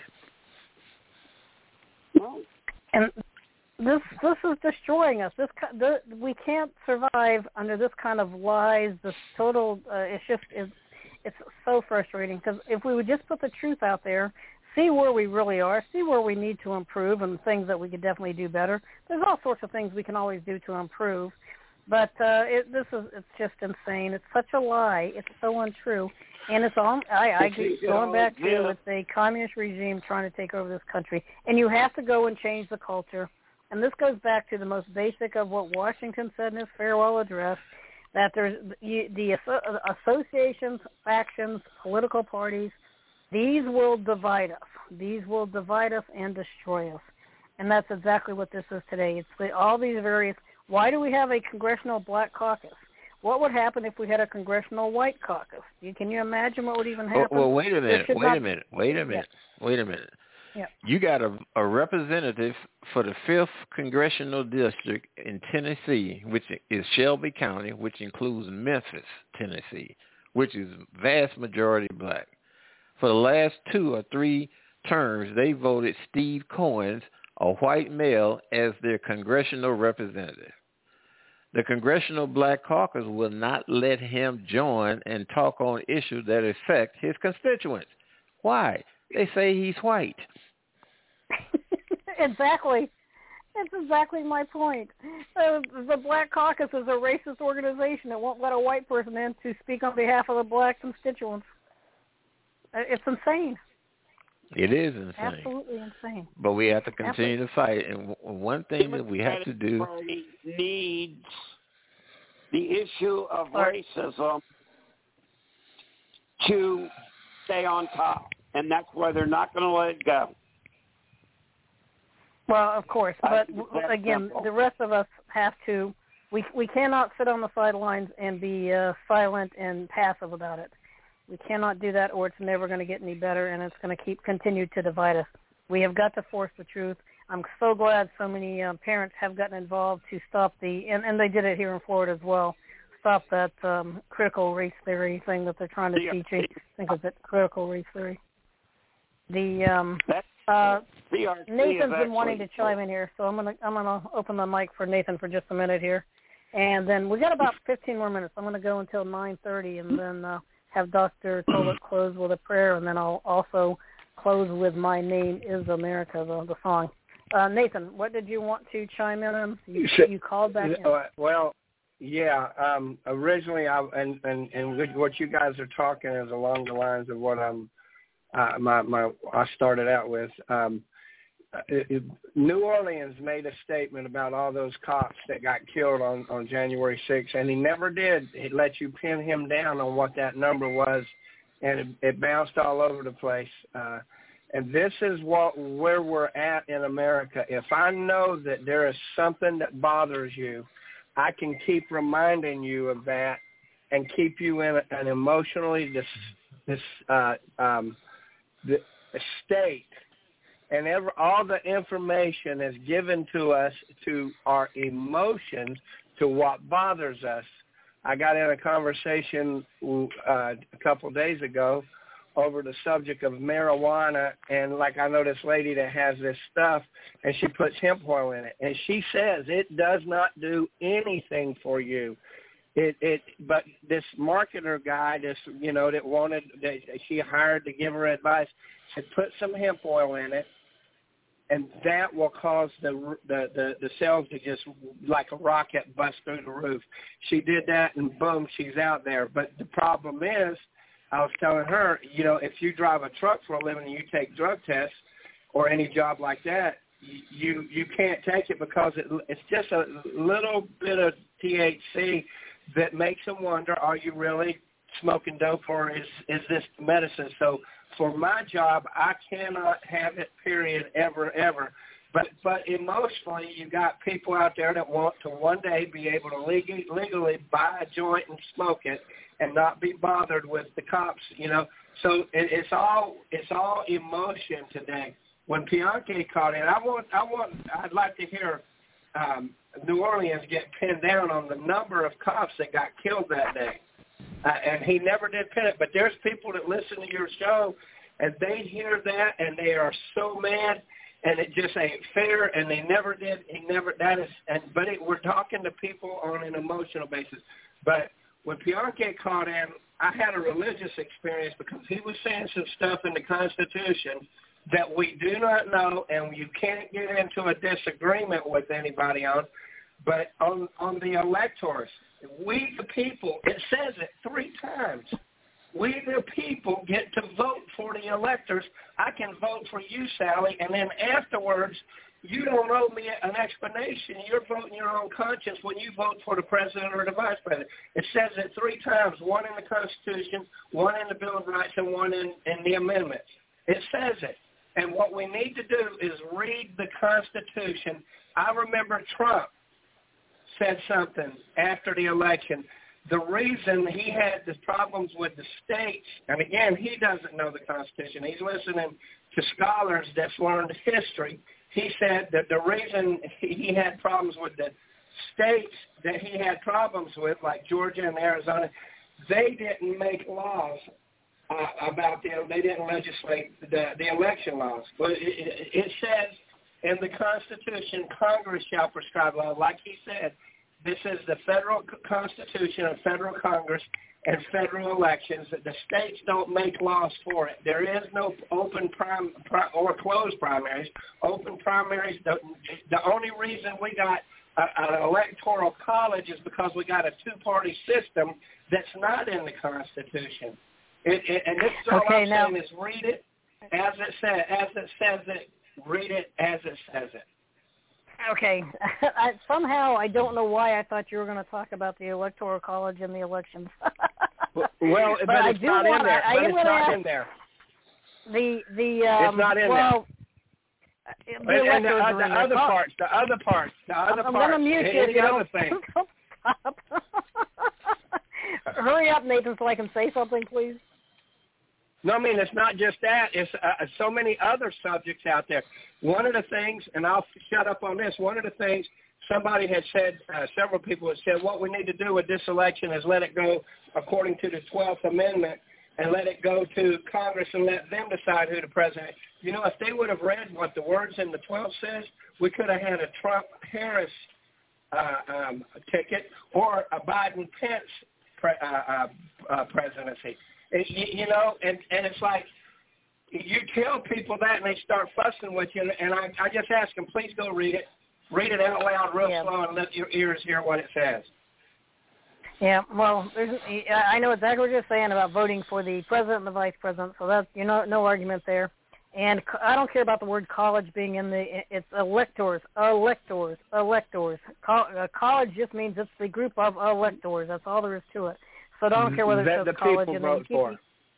And this is destroying us. We can't survive under this kind of lies. This total, it's so frustrating, because if we would just put the truth out there, see where we really are, see where we need to improve, and things that we could definitely do better. There's all sorts of things we can always do to improve. But it's just insane. It's such a lie. It's so untrue. And it's all, I keep going back to, it's a communist regime trying to take over this country. And you have to go and change the culture. and this goes back to the most basic of what Washington said in his farewell address, that there's the associations, factions, political parties, these will divide us. These will divide us and destroy us. And that's exactly what this is today. It's all these various, why do we have a congressional black caucus? What would happen if we had a congressional white caucus? Can you imagine what would even happen? Well, wait a minute. Yeah. You got a representative for the 5th Congressional District in Tennessee, which is Shelby County, which includes Memphis, Tennessee, which is vast majority black. For the last 2 or 3 terms, they voted Steve Cohen, a white male, as their congressional representative. The Congressional Black Caucus will not let him join and talk on issues that affect his constituents. Why? They say he's white. Exactly. That's exactly my point. The Black Caucus is a racist organization that won't let a white person in to speak on behalf of the black constituents. It's insane. It is insane. Absolutely insane. But we have to continue to fight. And one thing that we have to do needs the issue of racism to stay on top, and that's why they're not going to let it go. Well, of course, but again, the rest of us have to. We cannot sit on the sidelines and be silent and passive about it. We cannot do that, or it's never going to get any better, and it's going to continue to divide us. We have got to force the truth. I'm so glad so many parents have gotten involved to stop and they did it here in Florida as well, stop that critical race theory thing that they're trying to teach. I think it's critical race theory. Nathan's been wanting to chime in here, so I'm gonna open the mic for Nathan for just a minute here, and then we got about 15 more minutes. I'm gonna go until 9:30, and then have Dr. Tollett close with a prayer, and then I'll also close with "My Name Is America," the song. Nathan, what did you want to chime in on? You called back in. Well, yeah. Originally, and what you guys are talking is along the lines of what I started out with. New Orleans made a statement about all those cops that got killed on January 6th, and he never did let you pin him down on what that number was, and it bounced all over the place. And this is where we're at in America. If I know that there is something that bothers you, I can keep reminding you of that and keep you in an emotionally state. And all the information is given to us to our emotions, to what bothers us. I got in a conversation a couple of days ago over the subject of marijuana, and like I know this lady that has this stuff, and she puts hemp oil in it, and she says it does not do anything for you. But this marketer guy, that she hired to give her advice, said put some hemp oil in it, and that will cause the cells to just like a rocket bust through the roof. She did that, and boom, she's out there. But the problem is, I was telling her, if you drive a truck for a living and you take drug tests or any job like that, you can't take it because it's just a little bit of THC that makes them wonder, are you really smoking dope, or is this medicine? So for my job, I cannot have it, period, ever. But emotionally, you got people out there that want to one day be able to legally buy a joint and smoke it and not be bothered with the cops, So it's all emotion today. When Bianchi called in, I'd like to hear New Orleans get pinned down on the number of cops that got killed that day. And he never did pin it, but there's people that listen to your show, and they hear that, and they are so mad, and it just ain't fair, and they never did. We're talking to people on an emotional basis. But when Bianchi called in, I had a religious experience because he was saying some stuff in the Constitution that we do not know, and you can't get into a disagreement with anybody on. But on the electors, we the people, it says it 3 times. We the people get to vote for the electors. I can vote for you, Sally, and then afterwards You don't owe me an explanation. You're voting your own conscience when you vote for the president or the vice president. It says it 3 times, one in the Constitution, one in the Bill of Rights, and one in the amendments. It says it. And what we need to do is read the Constitution. I remember Trump said something after the election. The reason he had the problems with the states, and again, he doesn't know the Constitution. He's listening to scholars that's learned history. He said that the reason he had problems with the states that he had problems with, like Georgia and Arizona, they didn't make laws about them. They didn't legislate the election laws. But it says in the Constitution, Congress shall prescribe law. Like he said, this is the federal Constitution of federal Congress and federal elections. That the states don't make laws for it. There is no open or closed primaries. Open primaries, the only reason we got an electoral college is because we got a two-party system that's not in the Constitution. And this is all I'm saying is read it as it says it. Read it as it says it. Okay. Somehow I don't know why I thought you were going to talk about the Electoral College and the elections. Well, but it's not in there. But it's not in there. It's not in there. And the other parts. I'm going to mute you if you don't stop. Hurry up, Nathan, so I can say something, please. No, I mean, it's not just that. It's so many other subjects out there. One of the things, and I'll shut up on this, one of the things somebody had said, several people had said, what we need to do with this election is let it go according to the 12th Amendment and let it go to Congress and let them decide who the president is. You know, if they would have read what the words in the 12th says, we could have had a Trump-Harris ticket or a Biden-Pence presidency. You know, and it's like you tell people that and they start fussing with you, and I just ask them, please go read it. Read it out loud real slow and let your ears hear what it says. Yeah, well, I know exactly what you're saying about voting for the president and the vice president, so that's, you know, no argument there. And I don't care about the word college being in it's electors. College just means it's the group of electors. That's all there is to it. So I don't care whether it says college. The people vote for.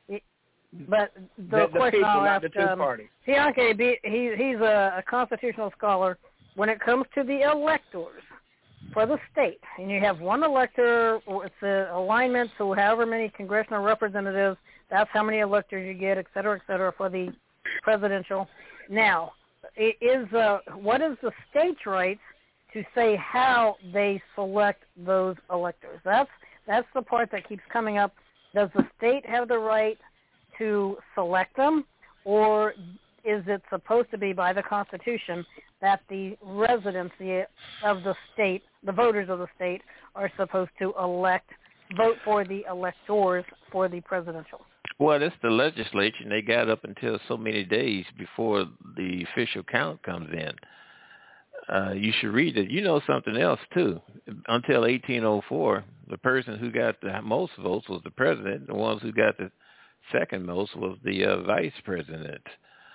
But the question people, I'll ask, Bianchi, he's a constitutional scholar. When it comes to the electors for the state, and you have one elector, it's an alignment, so however many congressional representatives, that's how many electors you get, et cetera, for the presidential. Now, what is the state's rights to say how they select those electors? That's the part that keeps coming up. Does the state have the right to select them, or is it supposed to be by the Constitution that the residency of the state, the voters of the state, are supposed to vote for the electors for the presidential? Well, it's the legislature, and they got up until so many days before the official count comes in. You should read it. You know something else, too. Until 1804, the person who got the most votes was the president. The ones who got the second most was the vice president.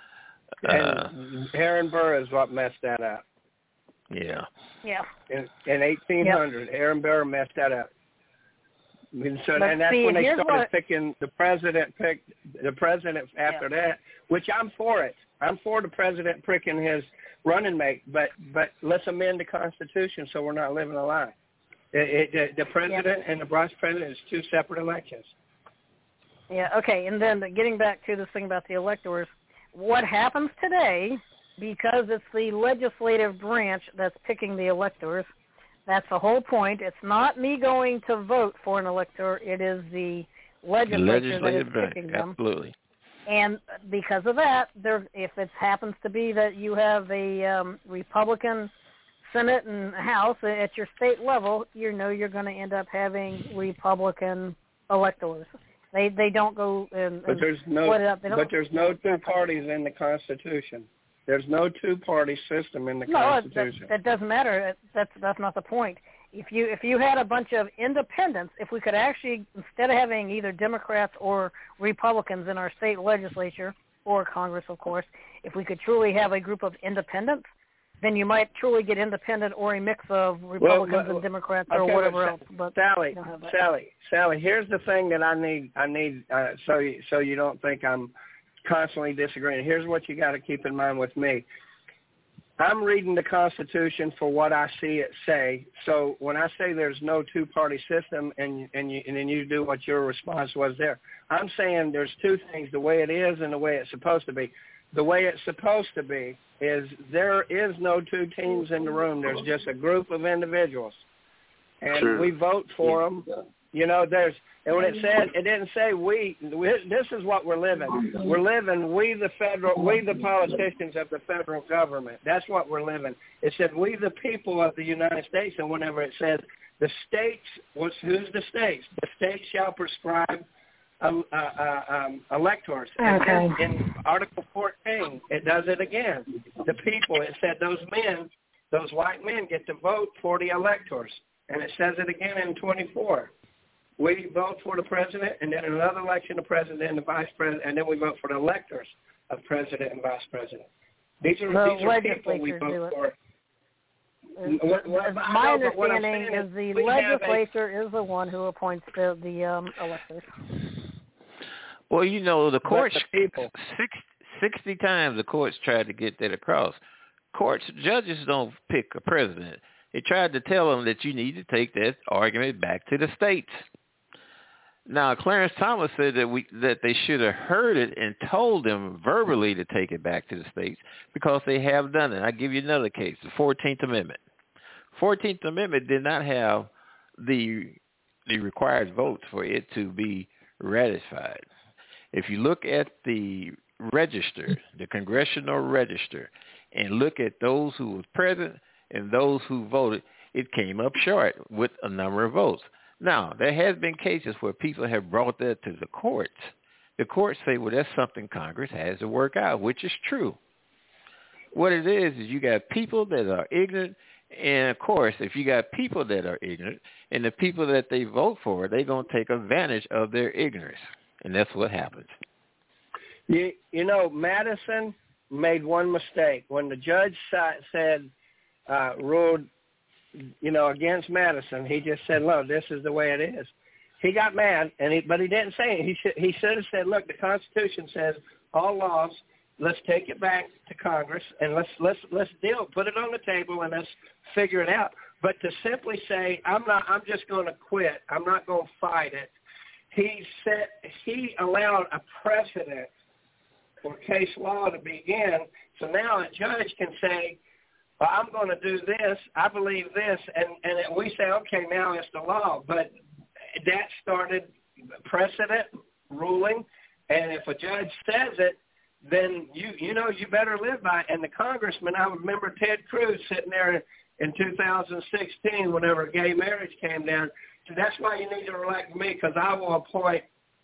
And Aaron Burr is what messed that up. Yeah. Yeah. In 1800, Aaron Burr messed that up. And that's when they started picking the president. Picked the president after that, which I'm for it. I'm for the president picking his running mate, but let's amend the Constitution so we're not living a lie. The president and the vice president is two separate elections. Yeah, okay, and then getting back to this thing about the electors, what happens today, because it's the legislative branch that's picking the electors, that's the whole point. It's not me going to vote for an elector. It is the legislature that is picking them. Absolutely. And because of that, if it happens to be that you have a Republican Senate and House at your state level, you know you're going to end up having Republican electors. They don't go and there's no two parties in the Constitution. There's no two-party system in the Constitution. No, that doesn't matter. That's not the point. If you had a bunch of independents, if we could actually, instead of having either Democrats or Republicans in our state legislature or Congress, of course, if we could truly have a group of independents, then you might truly get independent or a mix of Republicans and Democrats or whatever else. But Sally, here's the thing that I need. So you don't think I'm constantly disagreeing. Here's what you got to keep in mind with me. I'm reading the Constitution for what I see it say. So when I say there's no two-party system, and then you do what your response was there, I'm saying there's two things: the way it is and the way it's supposed to be. The way it's supposed to be is there is no two teams in the room. There's just a group of individuals, and we vote for them. You know, and when it said, it didn't say we. This is what we're living. We're living we the politicians of the federal government. That's what we're living. It said we the people of the United States, and whenever it says the states, who's the states? The states shall prescribe electors. Okay. In Article 14, it does it again. The people, it said those white men get to vote for the electors. And it says it again in 24. We vote for the president, and then in another election, the president and the vice president, and then we vote for the electors of president and vice president. These are people we vote for. My understanding is the legislature is the one who appoints the electors. Well, you know, the courts, 60 times the courts tried to get that across. Judges don't pick a president. They tried to tell them that you need to take that argument back to the states. Now, Clarence Thomas said that they should have heard it and told them verbally to take it back to the states because they have done it. I'll give you another case, the 14th Amendment. 14th Amendment did not have the required votes for it to be ratified. If you look at the register, the Congressional Register, and look at those who were present and those who voted, it came up short with a number of votes. Now, there has been cases where people have brought that to the courts. The courts say, well, that's something Congress has to work out, which is true. What it is you got people that are ignorant, and, of course, if you got people that are ignorant and the people that they vote for, they're going to take advantage of their ignorance, and that's what happens. You know, Madison made one mistake. When the judge ruled, against Madison, he just said, look, this is the way it is. He got mad, but he didn't say it. He should have said, look, the Constitution says all laws, let's take it back to Congress and let's put it on the table and let's figure it out. But to simply say, I'm just going to quit, I'm not going to fight it, he allowed a precedent for case law to begin. So now a judge can say, well, I'm going to do this, I believe this, and we say, okay, now it's the law. But that started precedent ruling, and if a judge says it, then you better live by it. And the congressman, I remember Ted Cruz sitting there in 2016 whenever gay marriage came down. So that's why you need to elect me, because I will appoint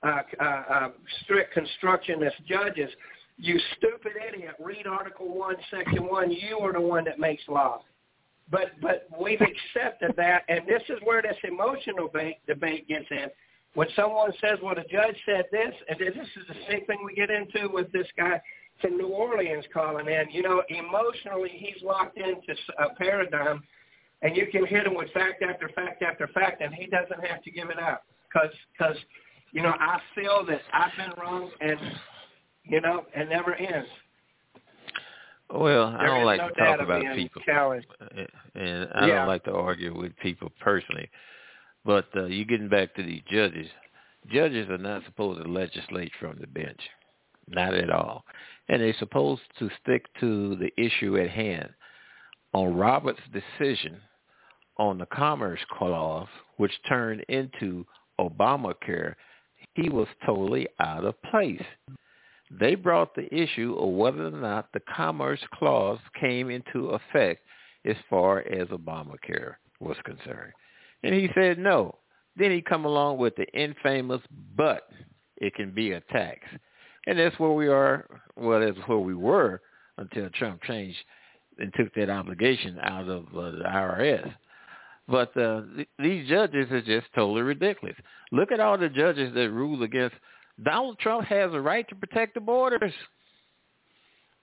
strict constructionist judges. You stupid idiot, read Article 1, Section 1. You are the one that makes law. But we've accepted that, and this is where this emotional debate gets in. When someone says, well, the judge said this, and this is the same thing we get into with this guy from New Orleans calling in. Emotionally, he's locked into a paradigm, and you can hit him with fact after fact after fact, and he doesn't have to give it up. Because I feel that I've been wrong, and, it never ends. Well, I don't like to talk about people, and I don't like to argue with people personally. But you're getting back to these judges. Judges are not supposed to legislate from the bench, not at all. And they're supposed to stick to the issue at hand. On Roberts' decision on the Commerce Clause, which turned into Obamacare, he was totally out of place. They brought the issue of whether or not the Commerce Clause came into effect as far as Obamacare was concerned. And he said no. Then he come along with the infamous, but it can be a tax. And that's where we are. Well, that's where we were until Trump changed and took that obligation out of the IRS. But these judges are just totally ridiculous. Look at all the judges that rule against. Donald Trump has a right to protect the borders.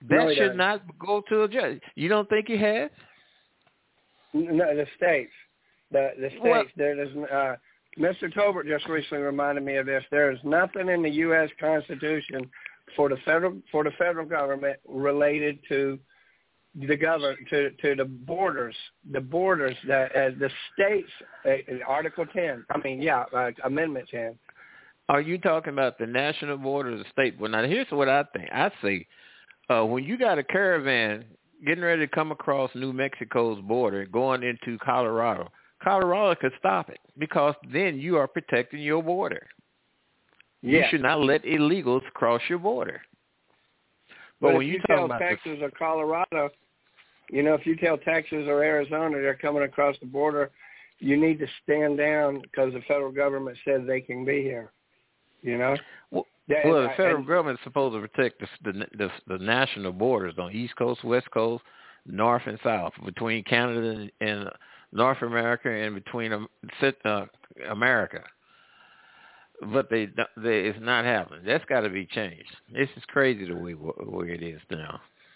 That should not go to a judge. You don't think he has? No, the states. The states. Well, Mr. Tolbert just recently reminded me of this. There is nothing in the U.S. Constitution for the federal government related to the to the borders. The borders that the states. Article 10. Amendment 10. Are you talking about the national border or the state? Well, now here's what I think. I say when you got a caravan getting ready to come across New Mexico's border, going into Colorado could stop it because then you are protecting your border. Yeah. You should not let illegals cross your border. But when you tell Texas or Colorado, if you tell Texas or Arizona they're coming across the border, you need to stand down because the federal government said they can be here. Well, the federal government is supposed to protect the national borders on East Coast, West Coast, North and South, between Canada and North America and between America. But it's not happening. That's got to be changed. This is crazy the way it is now.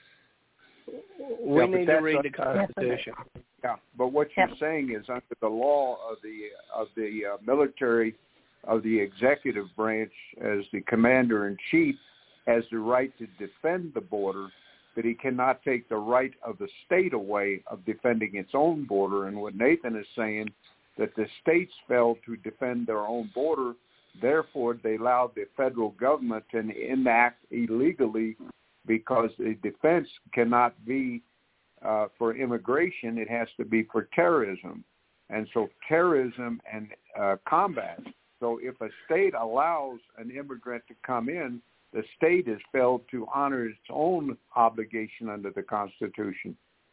We need to read the Constitution. Yeah, but what you're saying is under the law of the military, of the executive branch, as the commander-in-chief, has the right to defend the border, that he cannot take the right of the state away of defending its own border. And what Nathan is saying, that the states failed to defend their own border, therefore they allowed the federal government to enact illegally, because the defense cannot be for immigration, it has to be for terrorism. And so terrorism and combat. So if a state allows an immigrant to come in, the state has failed to honor its own obligation under the Constitution.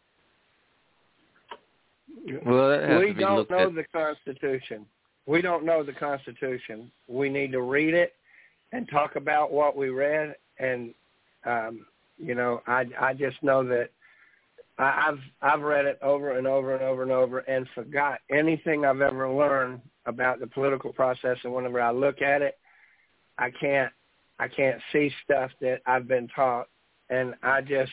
Well, we don't know the Constitution. We don't know the Constitution. We need to read it and talk about what we read. And I just know that I've read it over and over and over and over and forgot anything I've ever learned about the political process. And whenever I look at it, I can't see stuff that I've been taught. And I can't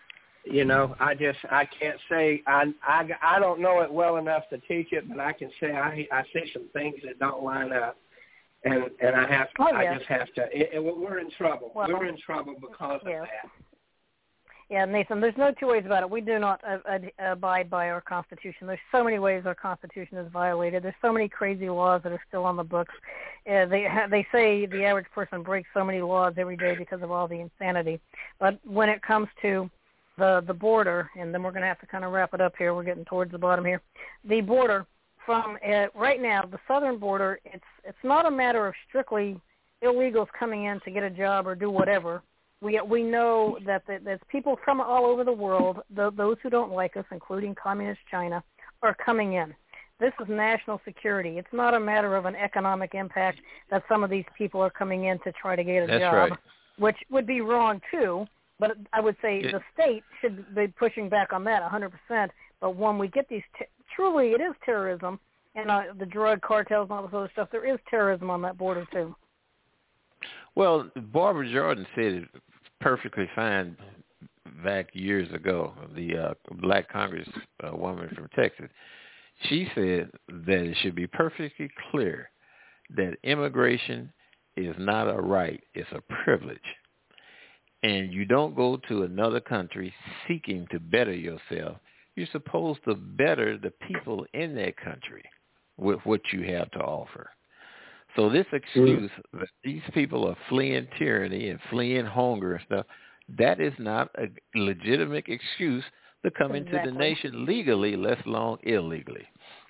say I don't know it well enough to teach it, but I can say I see some things that don't line up. And I just have to. We're in trouble. We're in trouble because of that. Yeah, Nathan, there's no two ways about it. We do not abide by our Constitution. There's so many ways our Constitution is violated. There's so many crazy laws that are still on the books. They say the average person breaks so many laws every day because of all the insanity. But when it comes to the border, and then we're going to have to kind of wrap it up here. We're getting towards the bottom here. The border from right now, the southern border, it's not a matter of strictly illegals coming in to get a job or do whatever. We know that there's people from all over the world, those who don't like us, including Communist China, are coming in. This is national security. It's not a matter of an economic impact that some of these people are coming in to try to get a job, right. Which would be wrong too. But I would say the state should be pushing back on that 100%. But when we get these, truly it is terrorism, and the drug cartels and all this other stuff, there is terrorism on that border too. Well, Barbara Jordan said it perfectly fine back years ago, the black Congress woman from Texas. She said that it should be perfectly clear that immigration is not a right, it's a privilege. And you don't go to another country seeking to better yourself. You're supposed to better the people in that country with what you have to offer. So this excuse that these people are fleeing tyranny and fleeing hunger and stuff, that is not a legitimate excuse to come into the nation legally, let alone illegally.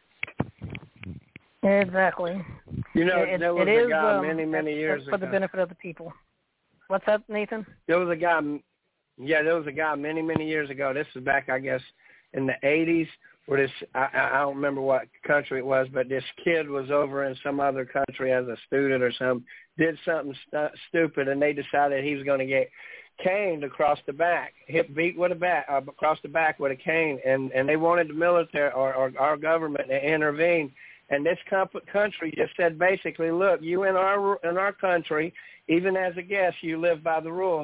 Exactly. There was a guy many years ago. For the benefit of the people. What's up, Nathan? There was a guy many years ago. This was back, I guess, in the 80s, where this, I don't remember what country it was, but this kid was over in some other country as a student or something, did something stupid, and they decided he was going to get caned across the back, beat with a bat, across the back with a cane, and they wanted the military or our government to intervene. And this country just said basically, look, you in our country, even as a guest, you live by the rules.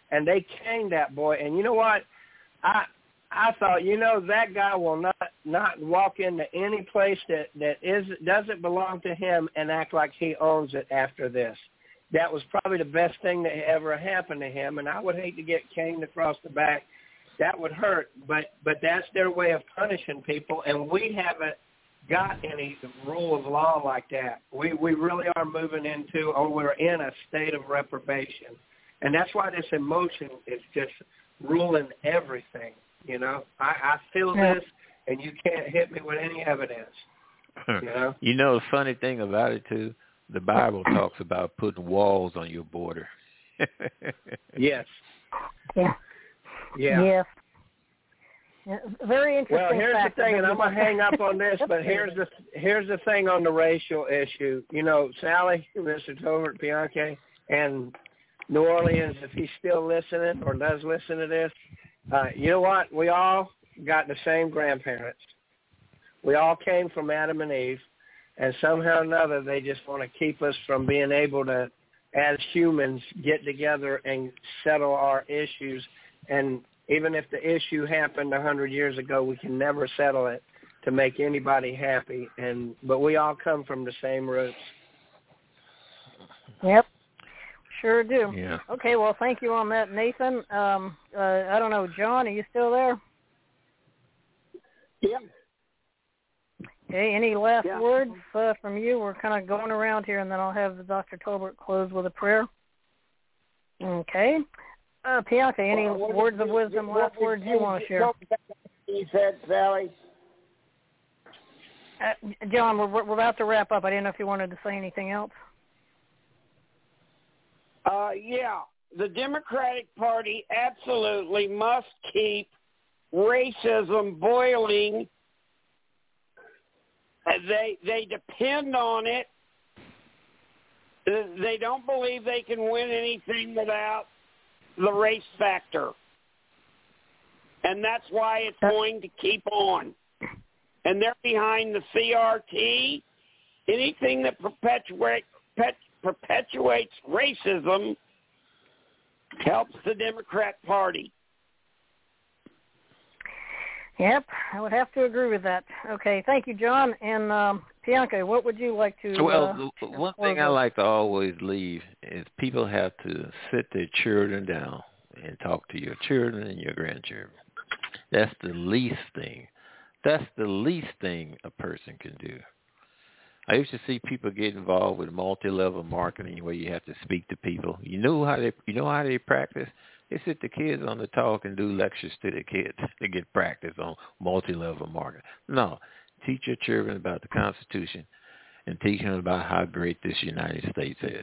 and they caned that boy. And you know what? I thought, that guy will not walk into any place that doesn't belong to him and act like he owns it after this. That was probably the best thing that ever happened to him, and I would hate to get caned across the back. That would hurt, but that's their way of punishing people, and we haven't got any rule of law like that. We really are moving into, or we're in a state of reprobation, and that's why this emotion is just ruling everything. I feel this, and you can't hit me with any evidence. The funny thing about it, too, the Bible talks about putting walls on your border. Yes. Yeah. Yeah. Yes. Very interesting. Well, here's the thing, and I'm gonna hang up on this, but here's the thing on the racial issue. Sally, Mr. Tolbert, Bianchi, and New Orleans, if he's still listening or does listen to this, you know what? We all got the same grandparents. We all came from Adam and Eve, and somehow or another they just want to keep us from being able to, as humans, get together and settle our issues. And even if the issue happened 100 years ago, we can never settle it to make anybody happy. But we all come from the same roots. Yep. Sure do. Yeah. Okay, well, thank you on that, Nathan. I don't know, John, are you still there? Yeah. Okay, any last words from you? We're kind of going around here, and then I'll have Dr. Tolbert close with a prayer. Okay. Bianchi, any words of wisdom, last words you want to share? You said, Sally? John, we're about to wrap up. I didn't know if you wanted to say anything else. The Democratic Party absolutely must keep racism boiling. They depend on it. They don't believe they can win anything without the race factor. And that's why it's going to keep on. And they're behind the CRT. Anything that perpetuates racism helps the Democrat Party. Yep, I would have to agree with that. Okay, thank you, John. And Bianchi, what would you like to... Well, one thing I like to always leave is people have to sit their children down and talk to your children and your grandchildren. That's the least thing. That's the least thing a person can do. I used to see people get involved with multi-level marketing where you have to speak to people. You know how they practice? They sit the kids on the talk and do lectures to the kids to get practice on multi-level marketing. No, teach your children about the Constitution and teach them about how great this United States is.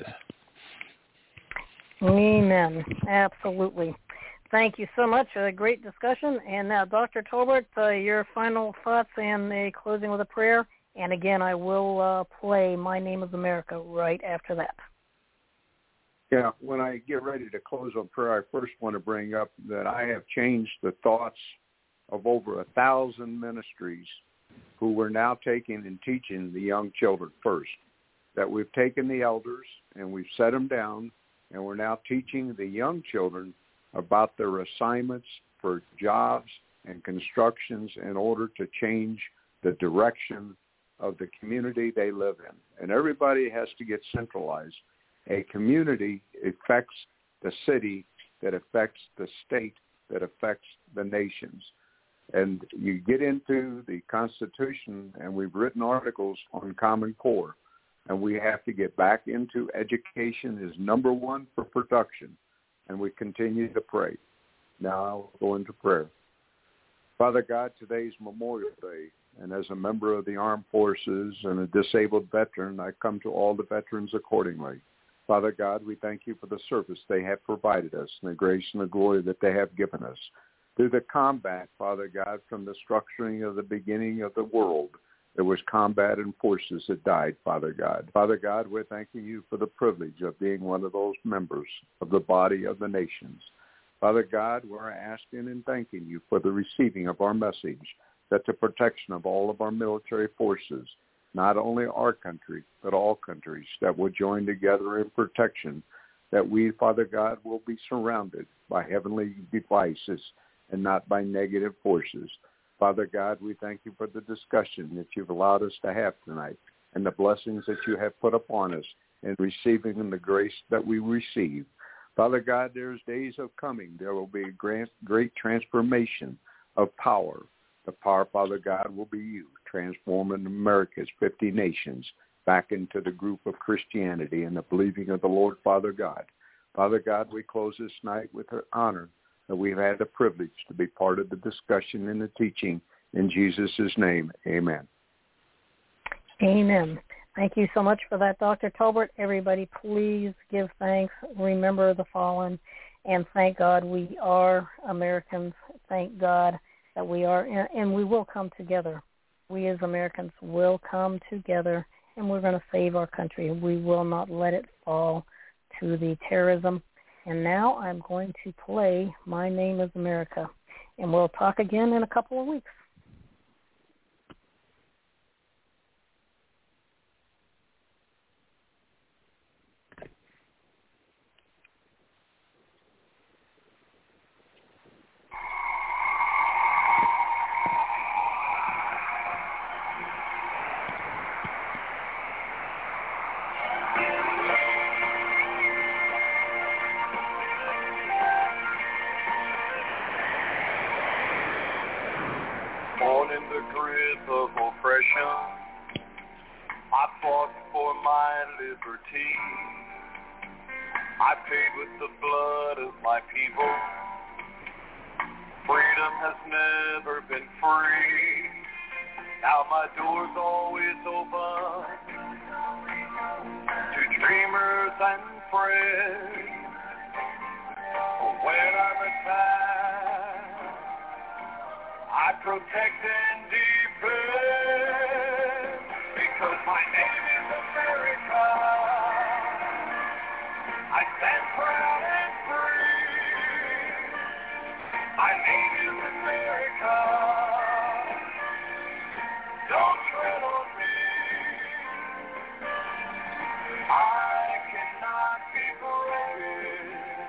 Amen. Absolutely. Thank you so much. A great discussion. And now, Dr. Tolbert, your final thoughts and a closing with a prayer. And again, I will play My Name is America right after that. Yeah, when I get ready to close on prayer, I first want to bring up that I have changed the thoughts of over 1,000 ministries who were now taking and teaching the young children first. That we've taken the elders and we've set them down, and we're now teaching the young children about their assignments for jobs and constructions in order to change the direction of the community they live in. And everybody has to get centralized. A community affects the city, that affects the state, that affects the nations. And you get into the Constitution, and we've written articles on Common Core, and we have to get back into education is number one for production, and we continue to pray. Now I'll go into prayer. Father God, today's Memorial Day, and as a member of the armed forces and a disabled veteran, I come to all the veterans accordingly. Father God, we thank you for the service they have provided us and the grace and the glory that they have given us. Through the combat, Father God, from the structuring of the beginning of the world, there was combat and forces that died, Father God. Father God, we're thanking you for the privilege of being one of those members of the body of the nations. Father God, we're asking and thanking you for the receiving of our message, that the protection of all of our military forces, not only our country, but all countries, that will join together in protection that we, Father God, will be surrounded by heavenly devices and not by negative forces. Father God, we thank you for the discussion that you've allowed us to have tonight and the blessings that you have put upon us in receiving and the grace that we receive. Father God, there's days of coming. There will be a great transformation of power. The power, Father God, will be you, transforming America's 50 nations back into the group of Christianity and the believing of the Lord, Father God. Father God, we close this night with an honor that we've had the privilege to be part of the discussion and the teaching. In Jesus' name, amen. Amen. Thank you so much for that, Dr. Tolbert. Everybody, please give thanks. Remember the fallen. And thank God we are Americans. Thank God that we are, and we will come together. We as Americans will come together, and we're going to save our country. We will not let it fall to the terrorism. And now I'm going to play My Name is America, and we'll talk again in a couple of weeks. Born in the grip of oppression, I fought for my liberty. I paid with the blood of my people. Freedom has never been free. Now my door's always open to dreamers and friends. When I'm attacked, I protect and defend, because my name is America. I stand proud and free. My name is America. Don't tread on me. I cannot be broken.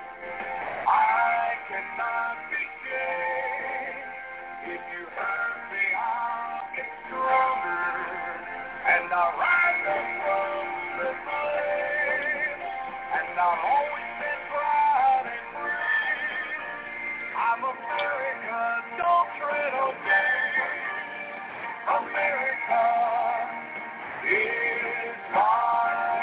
I cannot be shamed. If you hurt me, I'll get stronger, and I'll rise up from the flame, and I'll always stand proud and free. I'm America, don't tread on me. America is my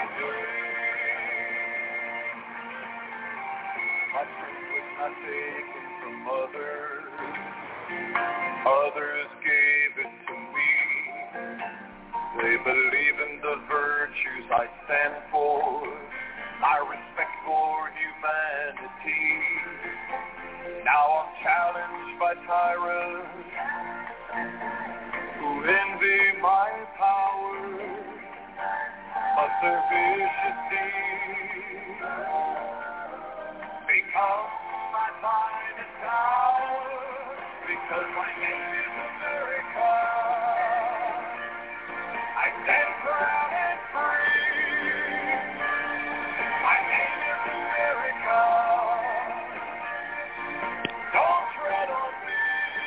dream. My strength was not taken from others. Others gave it to me. They believe in the virtues I stand for. I respect for humanity. Now I'm challenged by tyrants who envy my power, but their vicious deeds become my finest hour. Because my name is America, I stand proud and free. My name is America. Don't tread on me.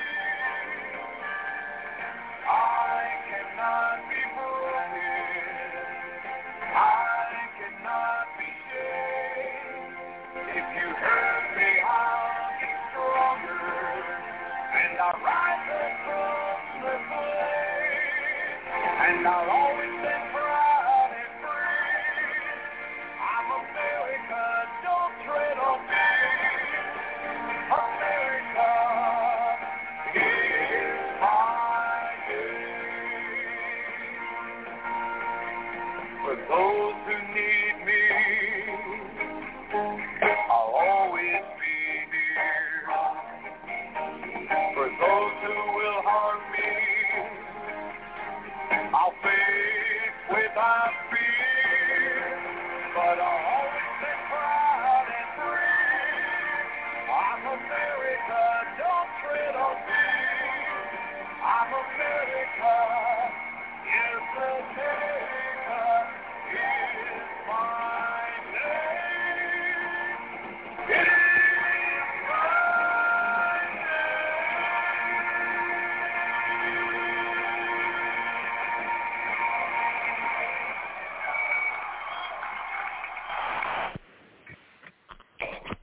I cannot be broken. I cannot be shamed. If you hurt me, I'll get stronger, and I'll rise up from the flame, and I'll always stand proud and free. I'm America, don't tread on me. America is my name. For those who need me, I'll always be here. For those who will harm me, I'll face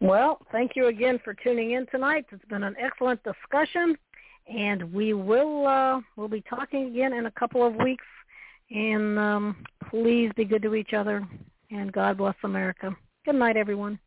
Well, thank you again for tuning in tonight. It's been an excellent discussion, and we'll be talking again in a couple of weeks. And please be good to each other, and God bless America. Good night, everyone.